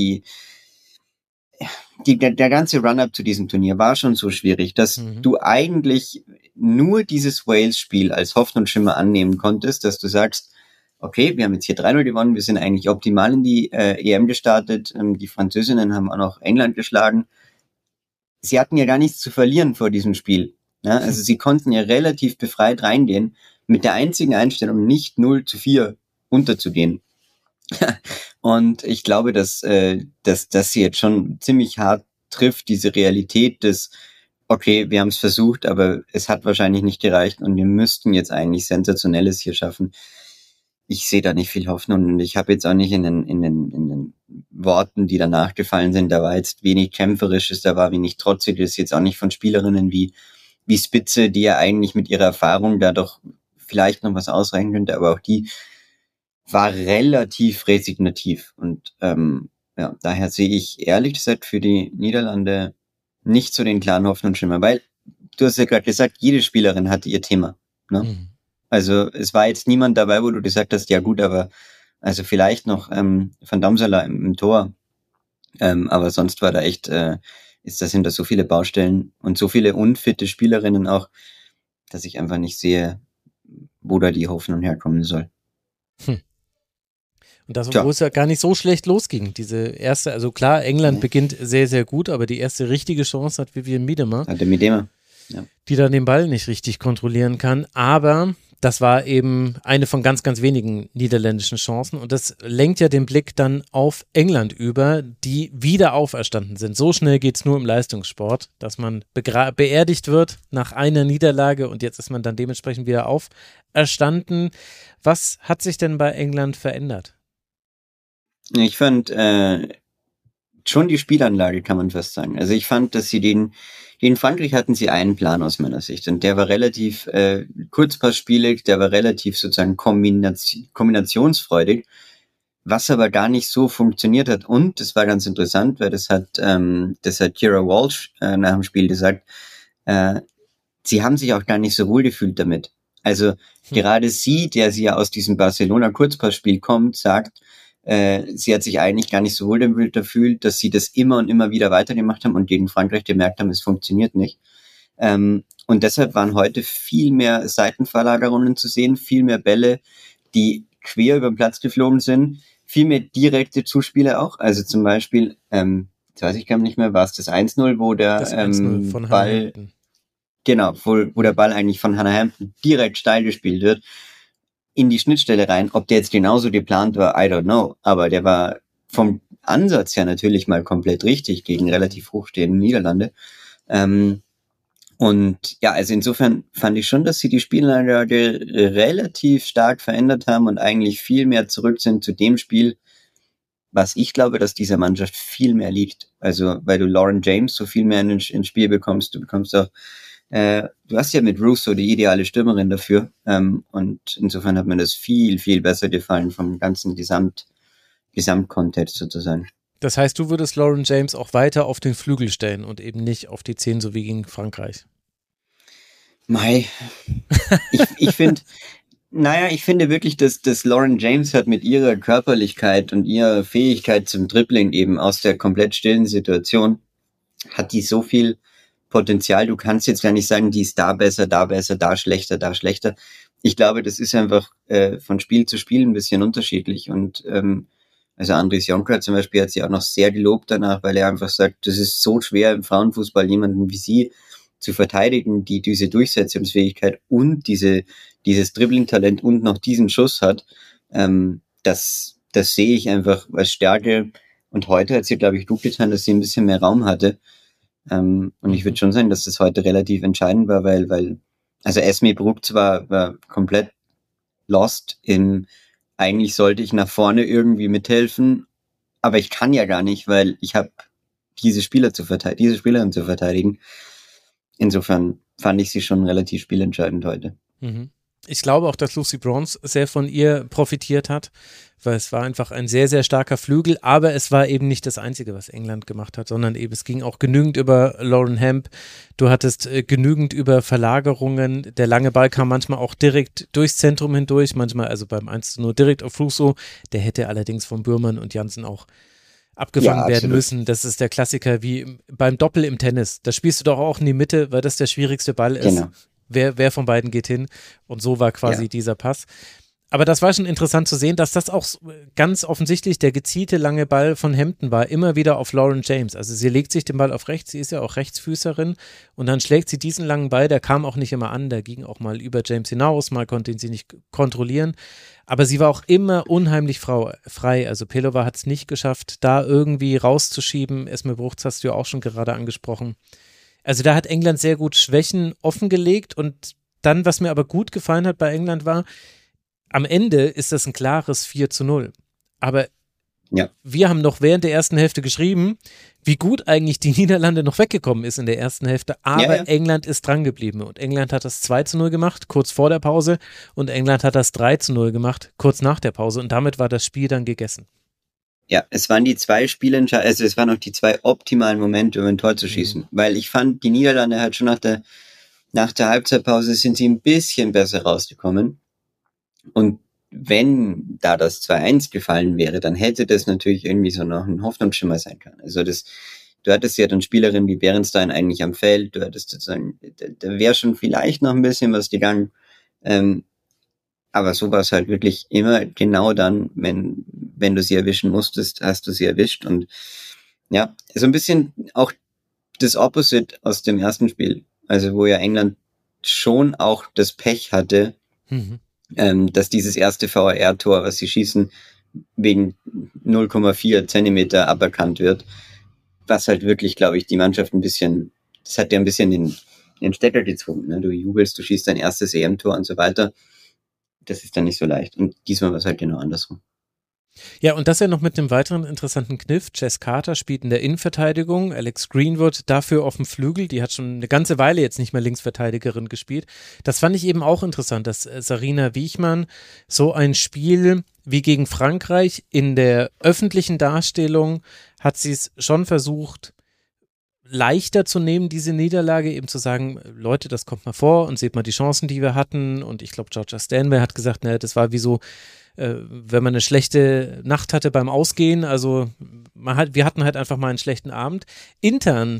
der ganze Run-Up zu diesem Turnier war schon so schwierig, dass du eigentlich nur dieses Wales-Spiel als Hoffnungsschimmer annehmen konntest, dass du sagst, okay, wir haben jetzt hier 3-0 gewonnen, wir sind eigentlich optimal in die EM gestartet, die Französinnen haben auch noch England geschlagen. Sie hatten ja gar nichts zu verlieren vor diesem Spiel. Ja? Also sie konnten ja relativ befreit reingehen, mit der einzigen Einstellung nicht 0-4 unterzugehen. Und ich glaube, dass sie jetzt schon ziemlich hart trifft, diese Realität des, okay, wir haben es versucht, aber es hat wahrscheinlich nicht gereicht und wir müssten jetzt eigentlich Sensationelles hier schaffen. Ich sehe da nicht viel Hoffnung und ich habe jetzt auch nicht in den Worten, die danach gefallen sind, da war jetzt wenig Kämpferisches, da war wenig Trotziges, jetzt auch nicht von Spielerinnen wie Spitze, die ja eigentlich mit ihrer Erfahrung da doch vielleicht noch was ausreichen könnte, aber auch die war relativ resignativ und daher sehe ich ehrlich gesagt für die Niederlande nicht so den klaren Hoffnungsschimmer, weil du hast ja gerade gesagt, jede Spielerin hatte ihr Thema. Ne? Also es war jetzt niemand dabei, wo du gesagt hast, ja gut, aber also vielleicht noch Van Damsela im Tor, aber sonst war da echt, ist das hinter so viele Baustellen und so viele unfitte Spielerinnen auch, dass ich einfach nicht sehe, wo da die Hoffnung herkommen soll. Und das, obwohl es ja gar nicht so schlecht losging. Diese erste, also klar, England beginnt sehr, sehr gut, aber die erste richtige Chance hat Vivianne Miedema. Die dann den Ball nicht richtig kontrollieren kann. Aber das war eben eine von ganz, ganz wenigen niederländischen Chancen. Und das lenkt ja den Blick dann auf England über, die wieder auferstanden sind. So schnell geht es nur im Leistungssport, dass man beerdigt wird nach einer Niederlage und jetzt ist man dann dementsprechend wieder auferstanden. Was hat sich denn bei England verändert? Ich fand schon die Spielanlage, kann man fast sagen. Also ich fand, dass sie in Frankreich hatten sie einen Plan aus meiner Sicht und der war relativ kurzpassspielig, der war relativ sozusagen kombinationsfreudig, was aber gar nicht so funktioniert hat. Und das war ganz interessant, weil das hat Keira Walsh nach dem Spiel gesagt, sie haben sich auch gar nicht so wohl gefühlt damit. Also gerade sie, der sie ja aus diesem Barcelona-Kurzpassspiel kommt, sagt, sie hat sich eigentlich gar nicht so wohl damit gefühlt, dass sie das immer und immer wieder weitergemacht haben und gegen Frankreich gemerkt haben, es funktioniert nicht. Und deshalb waren heute viel mehr Seitenverlagerungen zu sehen, viel mehr Bälle, die quer über den Platz geflogen sind, viel mehr direkte Zuspiele auch. Also zum Beispiel, jetzt weiß ich gar nicht mehr, war es das 1-0, wo der 1-0 von Ball... Genau, wo der Ball eigentlich von Hannah Hampton direkt steil gespielt wird, in die Schnittstelle rein. Ob der jetzt genauso geplant war, I don't know. Aber der war vom Ansatz her natürlich mal komplett richtig gegen relativ hochstehende Niederlande. Und ja, also insofern fand ich schon, dass sie die Spielanlage relativ stark verändert haben und eigentlich viel mehr zurück sind zu dem Spiel, was ich glaube, dass dieser Mannschaft viel mehr liegt. Also, weil du Lauren James so viel mehr ins Spiel bekommst. Du bekommst auch, du hast ja mit Russo die ideale Stürmerin dafür. Und insofern hat mir das viel, viel besser gefallen vom ganzen Gesamtkontext sozusagen. Das heißt, du würdest Lauren James auch weiter auf den Flügel stellen und eben nicht auf die 10, so wie gegen Frankreich. Mei, ich finde wirklich, dass Lauren James hat mit ihrer Körperlichkeit und ihrer Fähigkeit zum Dribbling eben aus der komplett stillen Situation, hat die so viel Potenzial. Du kannst jetzt gar nicht sagen, die ist da besser, da schlechter, da schlechter. Ich glaube, das ist einfach von Spiel zu Spiel ein bisschen unterschiedlich. Und also Andries Jonker zum Beispiel hat sie auch noch sehr gelobt danach, weil er einfach sagt, das ist so schwer im Frauenfußball, jemanden wie sie zu verteidigen, die diese Durchsetzungsfähigkeit und dieses Dribbling-Talent und noch diesen Schuss hat. Das sehe ich einfach als Stärke. Und heute hat sie, glaube ich, gut getan, dass sie ein bisschen mehr Raum hatte. Und ich würde schon sagen, dass das heute relativ entscheidend war, weil also Esme Bruck war komplett lost eigentlich sollte ich nach vorne irgendwie mithelfen, aber ich kann ja gar nicht, weil ich habe diese Spielerin zu verteidigen. Insofern fand ich sie schon relativ spielentscheidend heute. Mhm. Ich glaube auch, dass Lucy Bronze sehr von ihr profitiert hat, weil es war einfach ein sehr, sehr starker Flügel, aber es war eben nicht das Einzige, was England gemacht hat, sondern eben es ging auch genügend über Lauren Hemp. Du hattest genügend über Verlagerungen. Der lange Ball kam manchmal auch direkt durchs Zentrum hindurch, manchmal also beim 1:0 direkt auf Russo. Der hätte allerdings von Bührmann und Jansen auch abgefangen werden müssen. Das ist der Klassiker wie beim Doppel im Tennis. Da spielst du doch auch in die Mitte, weil das der schwierigste Ball ist. Genau. Wer von beiden geht hin? Und so war quasi dieser Pass. Aber das war schon interessant zu sehen, dass das auch ganz offensichtlich der gezielte lange Ball von Hampton war, immer wieder auf Lauren James. Also sie legt sich den Ball auf rechts, sie ist ja auch Rechtsfüßerin und dann schlägt sie diesen langen Ball, der kam auch nicht immer an, der ging auch mal über James hinaus, mal konnte ihn sie nicht kontrollieren. Aber sie war auch immer unheimlich frei. Also Pelova hat es nicht geschafft, da irgendwie rauszuschieben. Esme Bruchs hast du ja auch schon gerade angesprochen. Also da hat England sehr gut Schwächen offengelegt und dann, was mir aber gut gefallen hat bei England war, am Ende ist das ein klares 4:0. Aber wir haben noch während der ersten Hälfte geschrieben, wie gut eigentlich die Niederlande noch weggekommen ist in der ersten Hälfte, aber England ist dran geblieben und England hat das 2:0 gemacht, kurz vor der Pause und England hat das 3:0 gemacht, kurz nach der Pause und damit war das Spiel dann gegessen. Ja, es waren die zwei Spielentscheidungen, also es waren auch die zwei optimalen Momente, um ein Tor zu schießen. Weil ich fand, die Niederlande halt schon nach der Halbzeitpause sind sie ein bisschen besser rausgekommen. Und wenn da das 2:1 gefallen wäre, dann hätte das natürlich irgendwie so noch ein Hoffnungsschimmer sein können. Also du hattest ja dann Spielerinnen wie Berenstein eigentlich am Feld, du hattest sozusagen, da wäre schon vielleicht noch ein bisschen was gegangen. Aber so war es halt wirklich immer genau dann, wenn du sie erwischen musstest, hast du sie erwischt. Und ja, so ein bisschen auch das Opposite aus dem ersten Spiel. Also wo ja England schon auch das Pech hatte, dass dieses erste VAR-Tor, was sie schießen, wegen 0,4 Zentimeter aberkannt wird. Was halt wirklich, glaube ich, die Mannschaft das hat ja ein bisschen den Stecker gezogen. Ne? Du jubelst, du schießt dein erstes EM-Tor und so weiter. Das ist dann nicht so leicht. Und diesmal war es halt genau andersrum. Ja, und das ja noch mit einem weiteren interessanten Kniff. Jess Carter spielt in der Innenverteidigung, Alex Greenwood dafür auf dem Flügel. Die hat schon eine ganze Weile jetzt nicht mehr Linksverteidigerin gespielt. Das fand ich eben auch interessant, dass Sarina Wiechmann so ein Spiel wie gegen Frankreich in der öffentlichen Darstellung hat sie es schon versucht, leichter zu nehmen, diese Niederlage, eben zu sagen, Leute, das kommt mal vor und seht mal die Chancen, die wir hatten. Und ich glaube, Georgia Stanway hat gesagt, naja, das war wie so, wenn man eine schlechte Nacht hatte beim Ausgehen, also wir hatten halt einfach mal einen schlechten Abend. Intern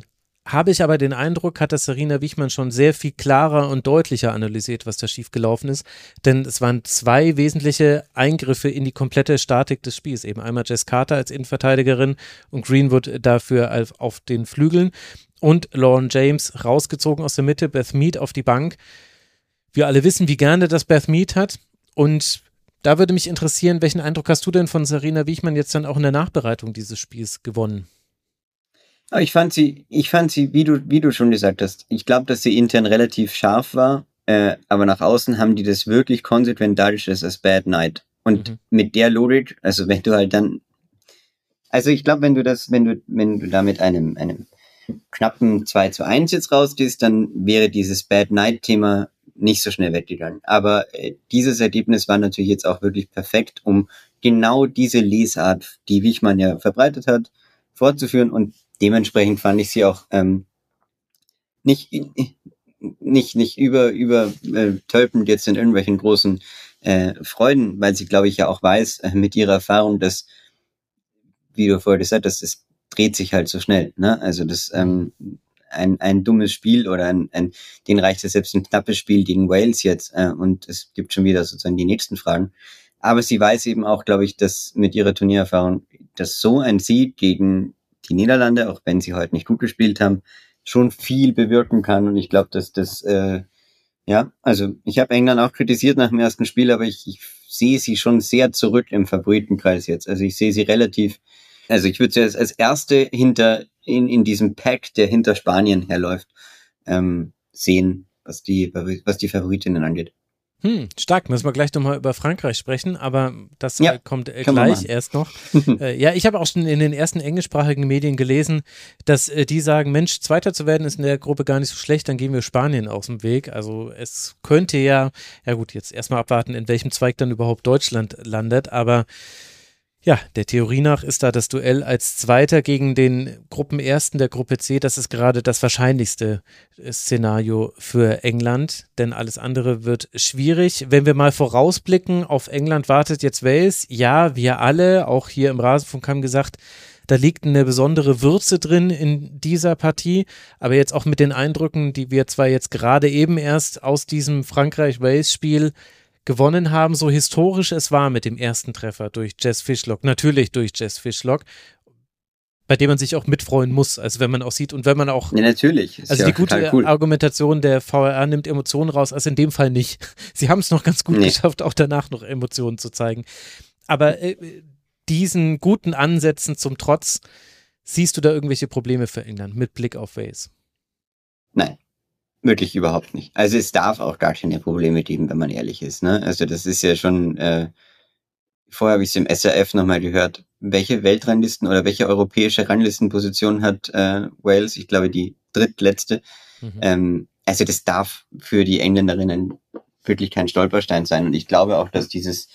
habe ich aber den Eindruck, hat das Sarina Wiechmann schon sehr viel klarer und deutlicher analysiert, was da schiefgelaufen ist. Denn es waren 2 wesentliche Eingriffe in die komplette Statik des Spiels. Eben einmal Jess Carter als Innenverteidigerin und Greenwood dafür auf den Flügeln und Lauren James rausgezogen aus der Mitte, Beth Mead auf die Bank. Wir alle wissen, wie gerne das Beth Mead hat. Und da würde mich interessieren, welchen Eindruck hast du denn von Sarina Wiechmann jetzt dann auch in der Nachbereitung dieses Spiels gewonnen? Ich fand sie, wie du schon gesagt hast, ich glaube, dass sie intern relativ scharf war, aber nach außen haben die das wirklich konsequent dargestellt als Bad Night. Und mit der Logik, also wenn du halt dann, also ich glaube, wenn du da mit einem knappen 2:1 jetzt rausgehst, dann wäre dieses Bad Night-Thema nicht so schnell weggegangen. Aber dieses Ergebnis war natürlich jetzt auch wirklich perfekt, um genau diese Lesart, die Wiechmann ja verbreitet hat, fortzuführen, und dementsprechend fand ich sie auch nicht übertölpend jetzt in irgendwelchen großen Freuden, weil sie, glaube ich, ja auch weiß, mit ihrer Erfahrung, dass, wie du vorher gesagt hast, das dreht sich halt so schnell, ne? Also das ein dummes Spiel oder denen reicht es selbst ein knappes Spiel gegen Wales jetzt und es gibt schon wieder sozusagen die nächsten Fragen. Aber sie weiß eben auch, glaube ich, dass mit ihrer Turniererfahrung, dass so ein Sieg gegen die Niederlande, auch wenn sie heute nicht gut gespielt haben, schon viel bewirken kann. Und ich glaube, dass das, also ich habe England auch kritisiert nach dem ersten Spiel, aber ich sehe sie schon sehr zurück im Favoritenkreis jetzt. Also ich sehe sie relativ, also ich würde sie als erste in diesem Pack, der hinter Spanien herläuft, sehen, was die Favoritinnen angeht. Stark, müssen wir gleich nochmal über Frankreich sprechen, aber das kommt gleich erst noch. Ich habe auch schon in den ersten englischsprachigen Medien gelesen, dass die sagen, Mensch, Zweiter zu werden ist in der Gruppe gar nicht so schlecht, dann gehen wir Spanien aus dem Weg. Also es könnte ja gut, jetzt erstmal abwarten, in welchem Zweig dann überhaupt Deutschland landet, aber ja, der Theorie nach ist da das Duell als Zweiter gegen den Gruppenersten der Gruppe C, das ist gerade das wahrscheinlichste Szenario für England, denn alles andere wird schwierig. Wenn wir mal vorausblicken, auf England wartet jetzt Wales. Ja, wir alle, auch hier im Rasenfunk, haben gesagt, da liegt eine besondere Würze drin in dieser Partie, aber jetzt auch mit den Eindrücken, die wir zwar jetzt gerade eben erst aus diesem Frankreich-Wales-Spiel gewonnen haben, so historisch es war mit dem ersten Treffer durch Jess Fishlock, natürlich durch Jess Fishlock, bei dem man sich auch mitfreuen muss, also wenn man auch sieht und wenn man auch, ja, natürlich. Ist also ja die gute Argumentation der VAR nimmt Emotionen raus, also in dem Fall nicht. Sie haben es noch ganz gut geschafft, auch danach noch Emotionen zu zeigen. Aber diesen guten Ansätzen zum Trotz, siehst du da irgendwelche Probleme für England mit Blick auf Wales? Nein. Wirklich überhaupt nicht. Also es darf auch gar keine Probleme geben, wenn man ehrlich ist, ne? Also das ist ja schon, vorher habe ich es im SRF nochmal gehört, welche Weltranglisten oder welche europäische Ranglistenposition hat Wales? Ich glaube die drittletzte. Also das darf für die Engländerinnen wirklich kein Stolperstein sein. Und ich glaube auch, dass dieses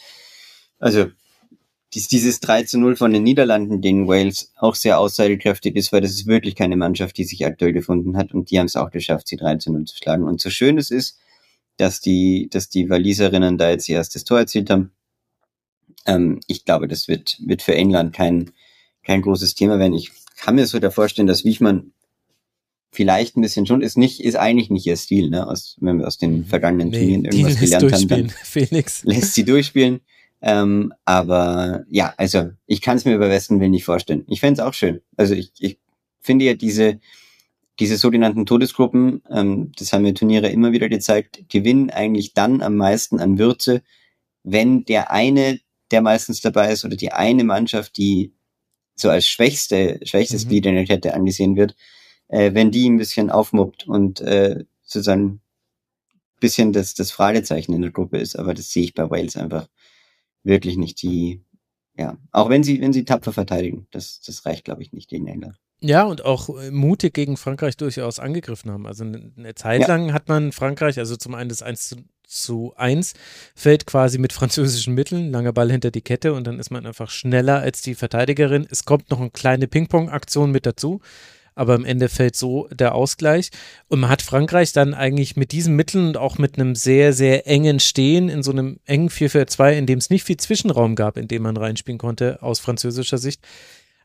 3:0 von den Niederlanden gegen Wales auch sehr aussagekräftig ist, weil das ist wirklich keine Mannschaft, die sich aktuell gefunden hat, und die haben es auch geschafft, sie 3:0 zu schlagen. Und so schön es ist, dass die Waliserinnen da jetzt ihr erstes Tor erzielt haben, ich glaube, das wird für England kein großes Thema werden. Ich kann mir so da vorstellen, dass Wiechmann vielleicht ein bisschen schon ist eigentlich nicht ihr Stil, ne? Wenn wir aus den vergangenen Turnieren irgendwas gelernt haben, dann Felix lässt sie durchspielen. Aber ja, also ich kann es mir über Westenwillen nicht vorstellen. Ich fände es auch schön. Also ich finde ja diese sogenannten Todesgruppen, das haben mir Turniere immer wieder gezeigt, gewinnen eigentlich dann am meisten an Würze, wenn der eine, der meistens dabei ist, oder die eine Mannschaft, die so als schwächstes Glied in der Kette angesehen wird, wenn die ein bisschen aufmuppt und sozusagen ein bisschen das Fragezeichen in der Gruppe ist. Aber das sehe ich bei Wales einfach wirklich nicht. Auch wenn sie tapfer verteidigen, das reicht, glaube ich, nicht gegen England. Ja, und auch mutig gegen Frankreich durchaus angegriffen haben. Also eine Zeit lang hat man Frankreich, also zum einen das 1:1 fällt quasi mit französischen Mitteln, langer Ball hinter die Kette und dann ist man einfach schneller als die Verteidigerin. Es kommt noch eine kleine Ping-Pong-Aktion mit dazu, aber am Ende fällt so der Ausgleich. Und man hat Frankreich dann eigentlich mit diesen Mitteln und auch mit einem sehr, sehr engen Stehen in so einem engen 4-4-2, in dem es nicht viel Zwischenraum gab, in dem man reinspielen konnte aus französischer Sicht.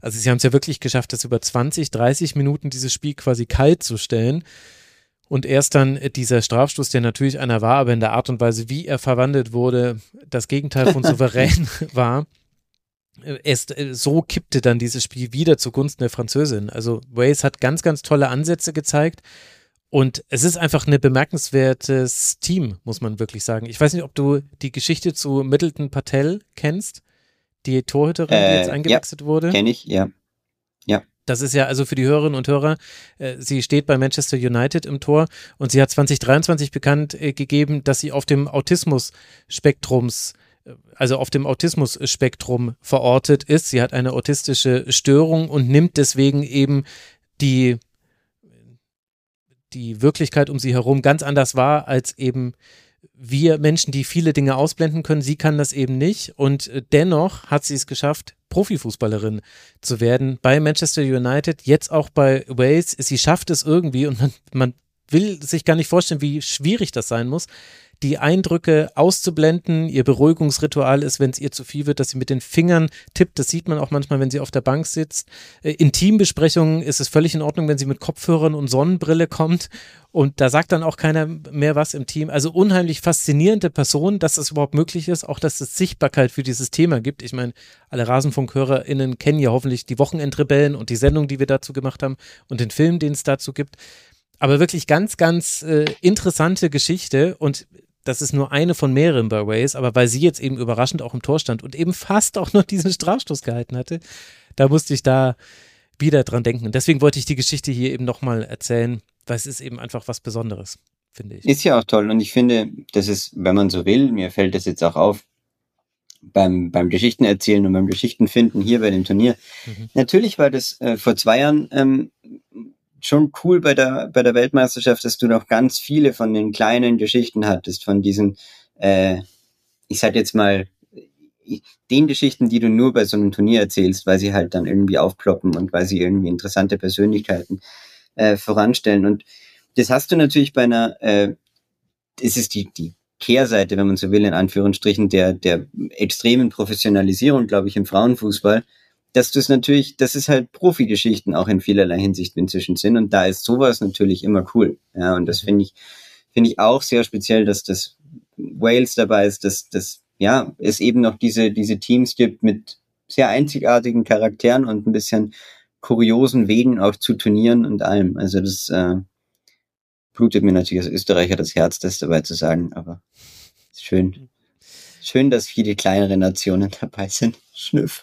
Also sie haben es ja wirklich geschafft, das über 20, 30 Minuten dieses Spiel quasi kalt zu stellen. Und erst dann dieser Strafstoß, der natürlich einer war, aber in der Art und Weise, wie er verwandelt wurde, das Gegenteil von souverän war. So kippte dann dieses Spiel wieder zugunsten der Französin. Also Wales hat ganz, ganz tolle Ansätze gezeigt und es ist einfach ein bemerkenswertes Team, muss man wirklich sagen. Ich weiß nicht, ob du die Geschichte zu Middleton Patel kennst, die Torhüterin, die jetzt eingewechselt wurde. Kenne ich, ja. Das ist ja also für die Hörerinnen und Hörer, sie steht bei Manchester United im Tor und sie hat 2023 bekannt gegeben, dass sie auf dem Autismus-Spektrum verortet ist. Sie hat eine autistische Störung und nimmt deswegen eben die Wirklichkeit um sie herum ganz anders wahr als eben wir Menschen, die viele Dinge ausblenden können. Sie kann das eben nicht und dennoch hat sie es geschafft, Profifußballerin zu werden bei Manchester United, jetzt auch bei Wales. Sie schafft es irgendwie und man will sich gar nicht vorstellen, wie schwierig das sein muss, die Eindrücke auszublenden. Ihr Beruhigungsritual ist, wenn es ihr zu viel wird, dass sie mit den Fingern tippt. Das sieht man auch manchmal, wenn sie auf der Bank sitzt. In Teambesprechungen ist es völlig in Ordnung, wenn sie mit Kopfhörern und Sonnenbrille kommt. Und da sagt dann auch keiner mehr was im Team. Also unheimlich faszinierende Person, dass das überhaupt möglich ist. Auch, dass es Sichtbarkeit für dieses Thema gibt. Ich meine, alle RasenfunkhörerInnen kennen ja hoffentlich die Wochenendrebellen und die Sendung, die wir dazu gemacht haben und den Film, den es dazu gibt. Aber wirklich ganz, ganz interessante Geschichte und das ist nur eine von mehreren bei Wales, aber weil sie jetzt eben überraschend auch im Tor stand und eben fast auch noch diesen Strafstoß gehalten hatte, da musste ich da wieder dran denken. Und deswegen wollte ich die Geschichte hier eben nochmal erzählen, weil es ist eben einfach was Besonderes, finde ich. Ist ja auch toll und ich finde, das ist, wenn man so will, mir fällt das jetzt auch auf, beim Geschichten erzählen und beim Geschichten finden hier bei dem Turnier. Natürlich war das vor 2 Jahren schon cool bei der Weltmeisterschaft, dass du noch ganz viele von den kleinen Geschichten hattest, von diesen, ich sag jetzt mal, den Geschichten, die du nur bei so einem Turnier erzählst, weil sie halt dann irgendwie aufploppen und weil sie irgendwie interessante Persönlichkeiten voranstellen. Und das hast du natürlich bei einer, es ist die Kehrseite, wenn man so will, in Anführungsstrichen, der extremen Professionalisierung, glaube ich, im Frauenfußball, dass das natürlich, dass es halt Profigeschichten auch in vielerlei Hinsicht inzwischen sind und da ist sowas natürlich immer cool. Ja, und das finde ich auch sehr speziell, dass das Wales dabei ist, dass ja, es eben noch diese Teams gibt mit sehr einzigartigen Charakteren und ein bisschen kuriosen Wegen auch zu Turnieren und allem. Also das blutet mir natürlich als Österreicher das Herz, das dabei zu sagen, aber schön. Schön, dass viele kleinere Nationen dabei sind. Schnüff.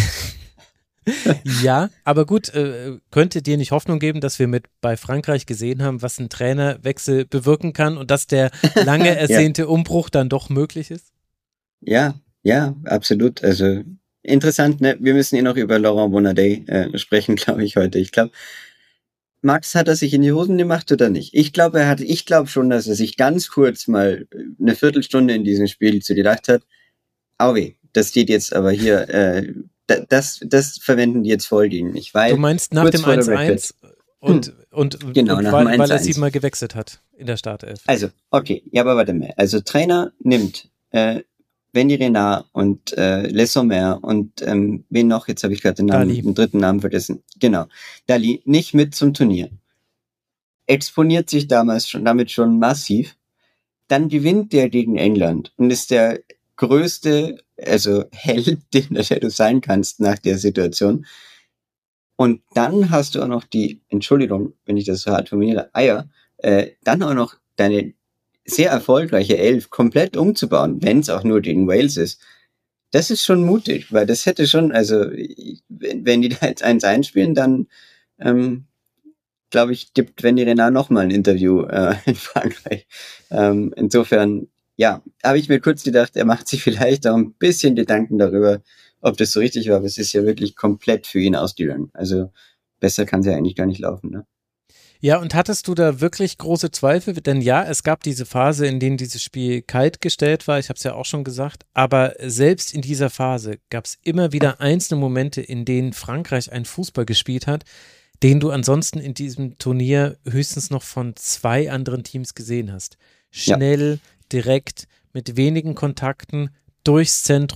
Ja, aber gut, könnte dir nicht Hoffnung geben, dass wir bei Frankreich gesehen haben, was ein Trainerwechsel bewirken kann und dass der lange ersehnte Umbruch dann doch möglich ist? Ja, absolut. Also interessant, ne? Wir müssen noch über Laurent Bonadei sprechen, glaube ich, heute. Ich glaube, Max, hat er sich in die Hosen gemacht oder nicht? Ich glaube schon, dass er sich ganz kurz mal eine Viertelstunde in diesem Spiel zu gedacht hat, auweh, das steht jetzt aber hier, das verwenden die jetzt voll gegen mich. Weil du meinst nach dem 1-1 und genau, und nach weil dem 1-1. er 7-mal gewechselt hat in der Startelf. Also, okay, ja, aber warte mal. Also Trainer nimmt Wendy Renard und Les Sommer und wen noch? Jetzt habe ich gerade den dritten Namen vergessen. Genau. Dali nicht mit zum Turnier. Exponiert sich damit schon massiv. Dann gewinnt der gegen England und ist der größte, also Held, der du sein kannst nach der Situation. Und dann hast du auch noch die, Entschuldigung, wenn ich das so hart formuliere, Eier, dann auch noch deine sehr erfolgreiche Elf komplett umzubauen, wenn es auch nur gegen Wales ist. Das ist schon mutig, weil das hätte schon, also wenn die da jetzt 1-1 spielen, dann glaube ich, gibt Wendy Renard nochmal ein Interview in Frankreich. Insofern, ja, habe ich mir kurz gedacht, er macht sich vielleicht auch ein bisschen Gedanken darüber, ob das so richtig war, aber es ist ja wirklich komplett für ihn ausgegangen. Also besser kann es ja eigentlich gar nicht laufen, ne? Ja, und hattest du da wirklich große Zweifel? Denn ja, es gab diese Phase, in denen dieses Spiel kalt gestellt war, ich habe es ja auch schon gesagt, aber selbst in dieser Phase gab es immer wieder einzelne Momente, in denen Frankreich einen Fußball gespielt hat, den du ansonsten in diesem Turnier höchstens noch von 2 anderen Teams gesehen hast. Schnell, direkt, mit wenigen Kontakten, durchs Zentrum,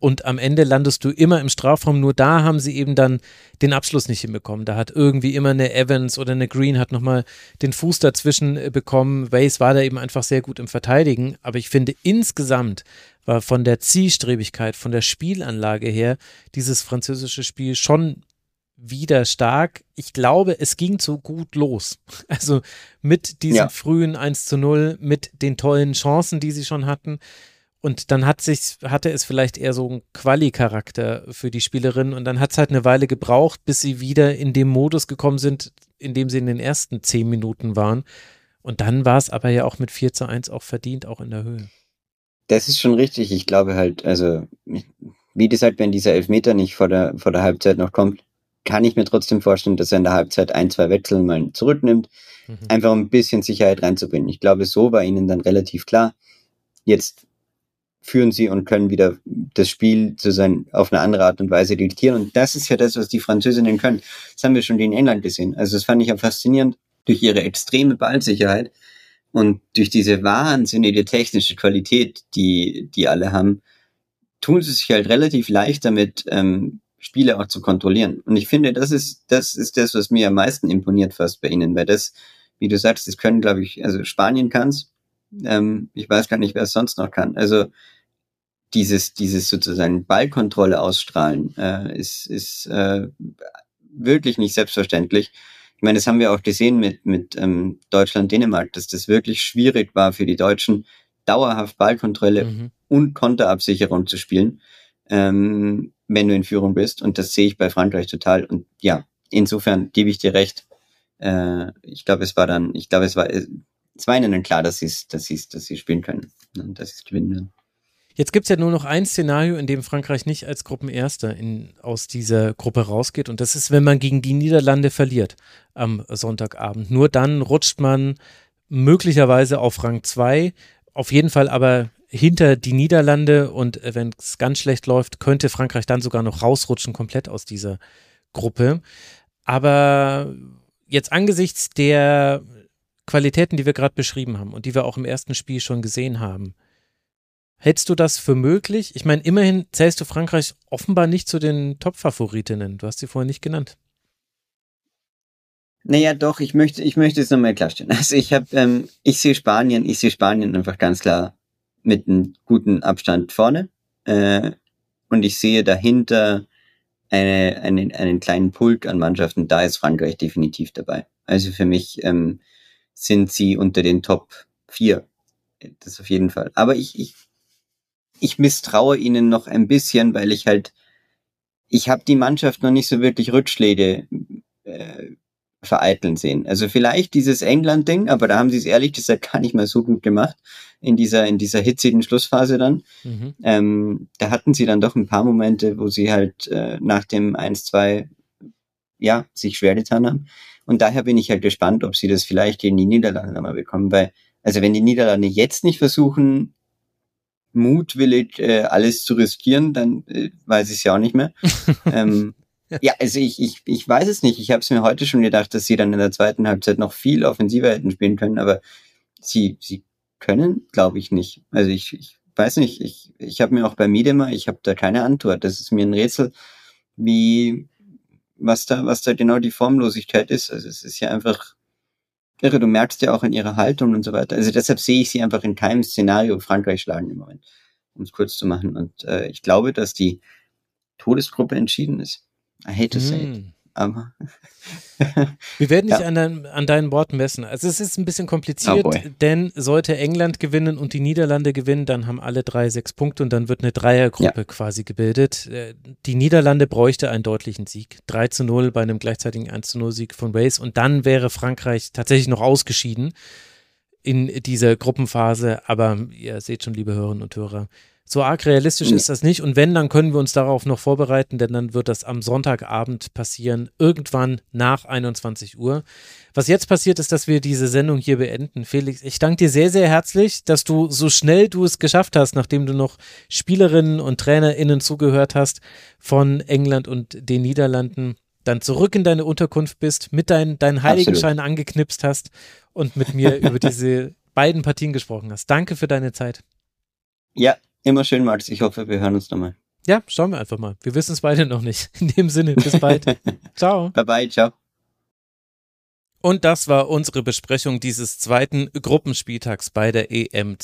und am Ende landest du immer im Strafraum. Nur da haben sie eben dann den Abschluss nicht hinbekommen. Da hat irgendwie immer eine Evans oder eine Green hat nochmal den Fuß dazwischen bekommen. Weiss war da eben einfach sehr gut im Verteidigen, aber ich finde insgesamt war von der Zielstrebigkeit, von der Spielanlage her dieses französische Spiel schon wieder stark. Ich glaube, es ging zu gut los. Also mit diesem frühen 1:0, mit den tollen Chancen, die sie schon hatten. Und dann hatte es vielleicht eher so einen Quali-Charakter für die Spielerinnen und dann hat es halt eine Weile gebraucht, bis sie wieder in dem Modus gekommen sind, in dem sie in den ersten 10 Minuten waren. Und dann war es aber ja auch mit 4:1 auch verdient, auch in der Höhe. Das ist schon richtig. Ich glaube halt, also, wie gesagt, wenn dieser Elfmeter nicht vor der Halbzeit noch kommt, kann ich mir trotzdem vorstellen, dass er in der Halbzeit 1-2 Wechsel mal zurücknimmt, einfach um ein bisschen Sicherheit reinzubringen. Ich glaube, so war ihnen dann relativ klar, jetzt führen sie und können wieder das Spiel auf eine andere Art und Weise diktieren. Und das ist ja das, was die Französinnen können. Das haben wir schon in England gesehen. Also das fand ich ja faszinierend durch ihre extreme Ballsicherheit und durch diese wahnsinnige technische Qualität, die alle haben, tun sie sich halt relativ leicht damit, Spiele auch zu kontrollieren. Und ich finde, das ist das, was mir am meisten imponiert fast bei ihnen, weil das, wie du sagst, das können, glaube ich, also Spanien kann's. Ich weiß gar nicht, wer es sonst noch kann. Also dieses sozusagen Ballkontrolle ausstrahlen ist wirklich nicht selbstverständlich. Ich meine, das haben wir auch gesehen mit Deutschland-Dänemark, dass das wirklich schwierig war für die Deutschen, dauerhaft Ballkontrolle und Konterabsicherung zu spielen, wenn du in Führung bist. Und das sehe ich bei Frankreich total. Und ja, insofern gebe ich dir recht. Ich glaube, es war ihnen klar, dass sie spielen können und dass sie es gewinnen werden. Jetzt gibt es ja nur noch ein Szenario, in dem Frankreich nicht als Gruppenerster aus dieser Gruppe rausgeht und das ist, wenn man gegen die Niederlande verliert am Sonntagabend. Nur dann rutscht man möglicherweise auf Rang 2, auf jeden Fall aber hinter die Niederlande und wenn es ganz schlecht läuft, könnte Frankreich dann sogar noch rausrutschen, komplett aus dieser Gruppe. Aber jetzt angesichts der Qualitäten, die wir gerade beschrieben haben und die wir auch im ersten Spiel schon gesehen haben, hältst du das für möglich? Ich meine, immerhin zählst du Frankreich offenbar nicht zu den Top-Favoritinnen. Du hast sie vorher nicht genannt. Naja, doch, ich möchte es nochmal klarstellen. Also ich sehe Spanien einfach ganz klar mit einem guten Abstand vorne. Und ich sehe dahinter einen kleinen Pulk an Mannschaften. Da ist Frankreich definitiv dabei. Also für mich sind sie unter den Top 4. Das auf jeden Fall. Aber ich misstraue ihnen noch ein bisschen, weil ich habe die Mannschaft noch nicht so wirklich Rückschläge vereiteln sehen. Also vielleicht dieses England-Ding, aber da haben sie es ehrlich gesagt gar nicht mal so gut gemacht in dieser hitzigen Schlussphase dann. Da hatten sie dann doch ein paar Momente, wo sie halt nach dem 1-2 sich schwer getan haben. Und daher bin ich halt gespannt, ob sie das vielleicht gegen die Niederlande nochmal bekommen, weil, also wenn die Niederlande jetzt nicht versuchen, mutwillig alles zu riskieren, dann weiß ich es ja auch nicht mehr. Ja, also ich weiß es nicht. Ich habe es mir heute schon gedacht, dass sie dann in der zweiten Halbzeit noch viel offensiver hätten spielen können, aber sie können, glaube ich, nicht. Also ich weiß nicht. Ich habe mir auch bei Miedema, ich habe da keine Antwort. Das ist mir ein Rätsel, was da genau die Formlosigkeit ist. Also es ist ja einfach irre. Du merkst ja auch in ihrer Haltung und so weiter. Also deshalb sehe ich sie einfach in keinem Szenario Frankreich schlagen im Moment, um es kurz zu machen. Und ich glaube, dass die Todesgruppe entschieden ist. I hate to say it. Aber wir werden dich an deinen Worten messen. Also es ist ein bisschen kompliziert, denn sollte England gewinnen und die Niederlande gewinnen, dann haben alle 3 6 Punkte und dann wird eine Dreiergruppe quasi gebildet. Die Niederlande bräuchte einen deutlichen Sieg. 3-0 bei einem gleichzeitigen 1-0-Sieg von Wales und dann wäre Frankreich tatsächlich noch ausgeschieden in dieser Gruppenphase. Aber ihr seht schon, liebe Hörerinnen und Hörer, so arg realistisch ist das nicht und wenn, dann können wir uns darauf noch vorbereiten, denn dann wird das am Sonntagabend passieren, irgendwann nach 21 Uhr. Was jetzt passiert ist, dass wir diese Sendung hier beenden. Felix, ich danke dir sehr, sehr herzlich, dass du so schnell es geschafft hast, nachdem du noch Spielerinnen und TrainerInnen zugehört hast von England und den Niederlanden, dann zurück in deine Unterkunft bist, mit deinen Heiligenschein angeknipst hast und mit mir über diese beiden Partien gesprochen hast. Danke für deine Zeit. Ja. Immer schön, Max. Ich hoffe, wir hören uns nochmal. Ja, schauen wir einfach mal. Wir wissen es beide noch nicht. In dem Sinne, bis bald. Ciao. Bye bye, ciao. Und das war unsere Besprechung dieses zweiten Gruppenspieltags bei der EM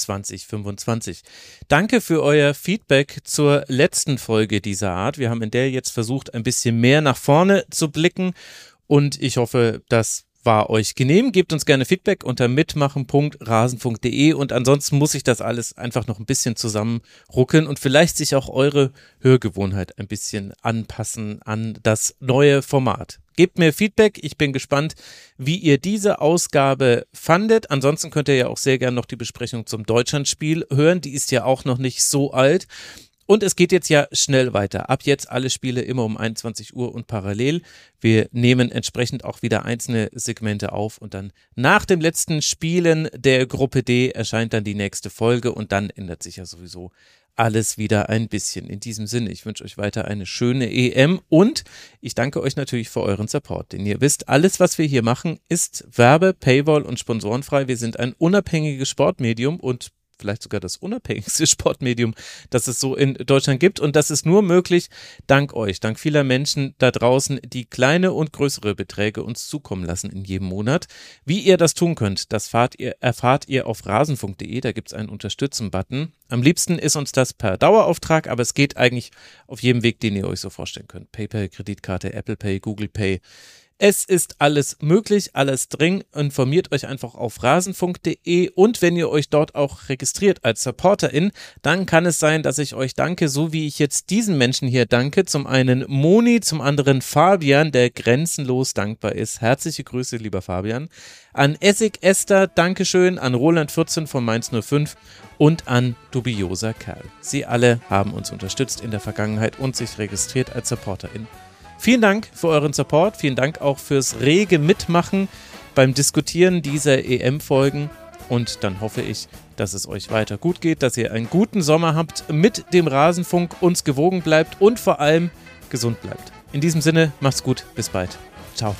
2025. Danke für euer Feedback zur letzten Folge dieser Art. Wir haben in der jetzt versucht, ein bisschen mehr nach vorne zu blicken und ich hoffe, das war euch genehm. Gebt uns gerne Feedback unter mitmachen.rasenfunk.de und ansonsten muss ich das alles einfach noch ein bisschen zusammenruckeln und vielleicht sich auch eure Hörgewohnheit ein bisschen anpassen an das neue Format. Gebt mir Feedback, ich bin gespannt, wie ihr diese Ausgabe fandet. Ansonsten könnt ihr ja auch sehr gerne noch die Besprechung zum Deutschlandspiel hören, die ist ja auch noch nicht so alt. Und es geht jetzt ja schnell weiter. Ab jetzt alle Spiele immer um 21 Uhr und parallel. Wir nehmen entsprechend auch wieder einzelne Segmente auf und dann nach dem letzten Spielen der Gruppe D erscheint dann die nächste Folge und dann ändert sich ja sowieso alles wieder ein bisschen. In diesem Sinne, ich wünsche euch weiter eine schöne EM und ich danke euch natürlich für euren Support, denn ihr wisst, alles, was wir hier machen, ist Werbe-, Paywall- und sponsorenfrei. Wir sind ein unabhängiges Sportmedium und vielleicht sogar das unabhängigste Sportmedium, das es so in Deutschland gibt. Und das ist nur möglich dank euch, dank vieler Menschen da draußen, die kleine und größere Beträge uns zukommen lassen in jedem Monat. Wie ihr das tun könnt, das erfahrt ihr auf rasenfunk.de, da gibt es einen Unterstützen-Button. Am liebsten ist uns das per Dauerauftrag, aber es geht eigentlich auf jedem Weg, den ihr euch so vorstellen könnt. PayPal, Kreditkarte, Apple Pay, Google Pay. Es ist alles möglich, alles drin. Informiert euch einfach auf rasenfunk.de und wenn ihr euch dort auch registriert als Supporterin, dann kann es sein, dass ich euch danke, so wie ich jetzt diesen Menschen hier danke. Zum einen Moni, zum anderen Fabian, der grenzenlos dankbar ist. Herzliche Grüße, lieber Fabian. An Essig Esther, Dankeschön, an Roland 14 von Mainz 05 und an Dubioser Kerl. Sie alle haben uns unterstützt in der Vergangenheit und sich registriert als Supporterin. Vielen Dank für euren Support, vielen Dank auch fürs rege Mitmachen beim Diskutieren dieser EM-Folgen und dann hoffe ich, dass es euch weiter gut geht, dass ihr einen guten Sommer habt, mit dem Rasenfunk uns gewogen bleibt und vor allem gesund bleibt. In diesem Sinne, macht's gut, bis bald. Ciao.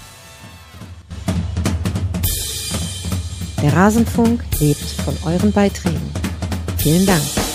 Der Rasenfunk lebt von euren Beiträgen. Vielen Dank.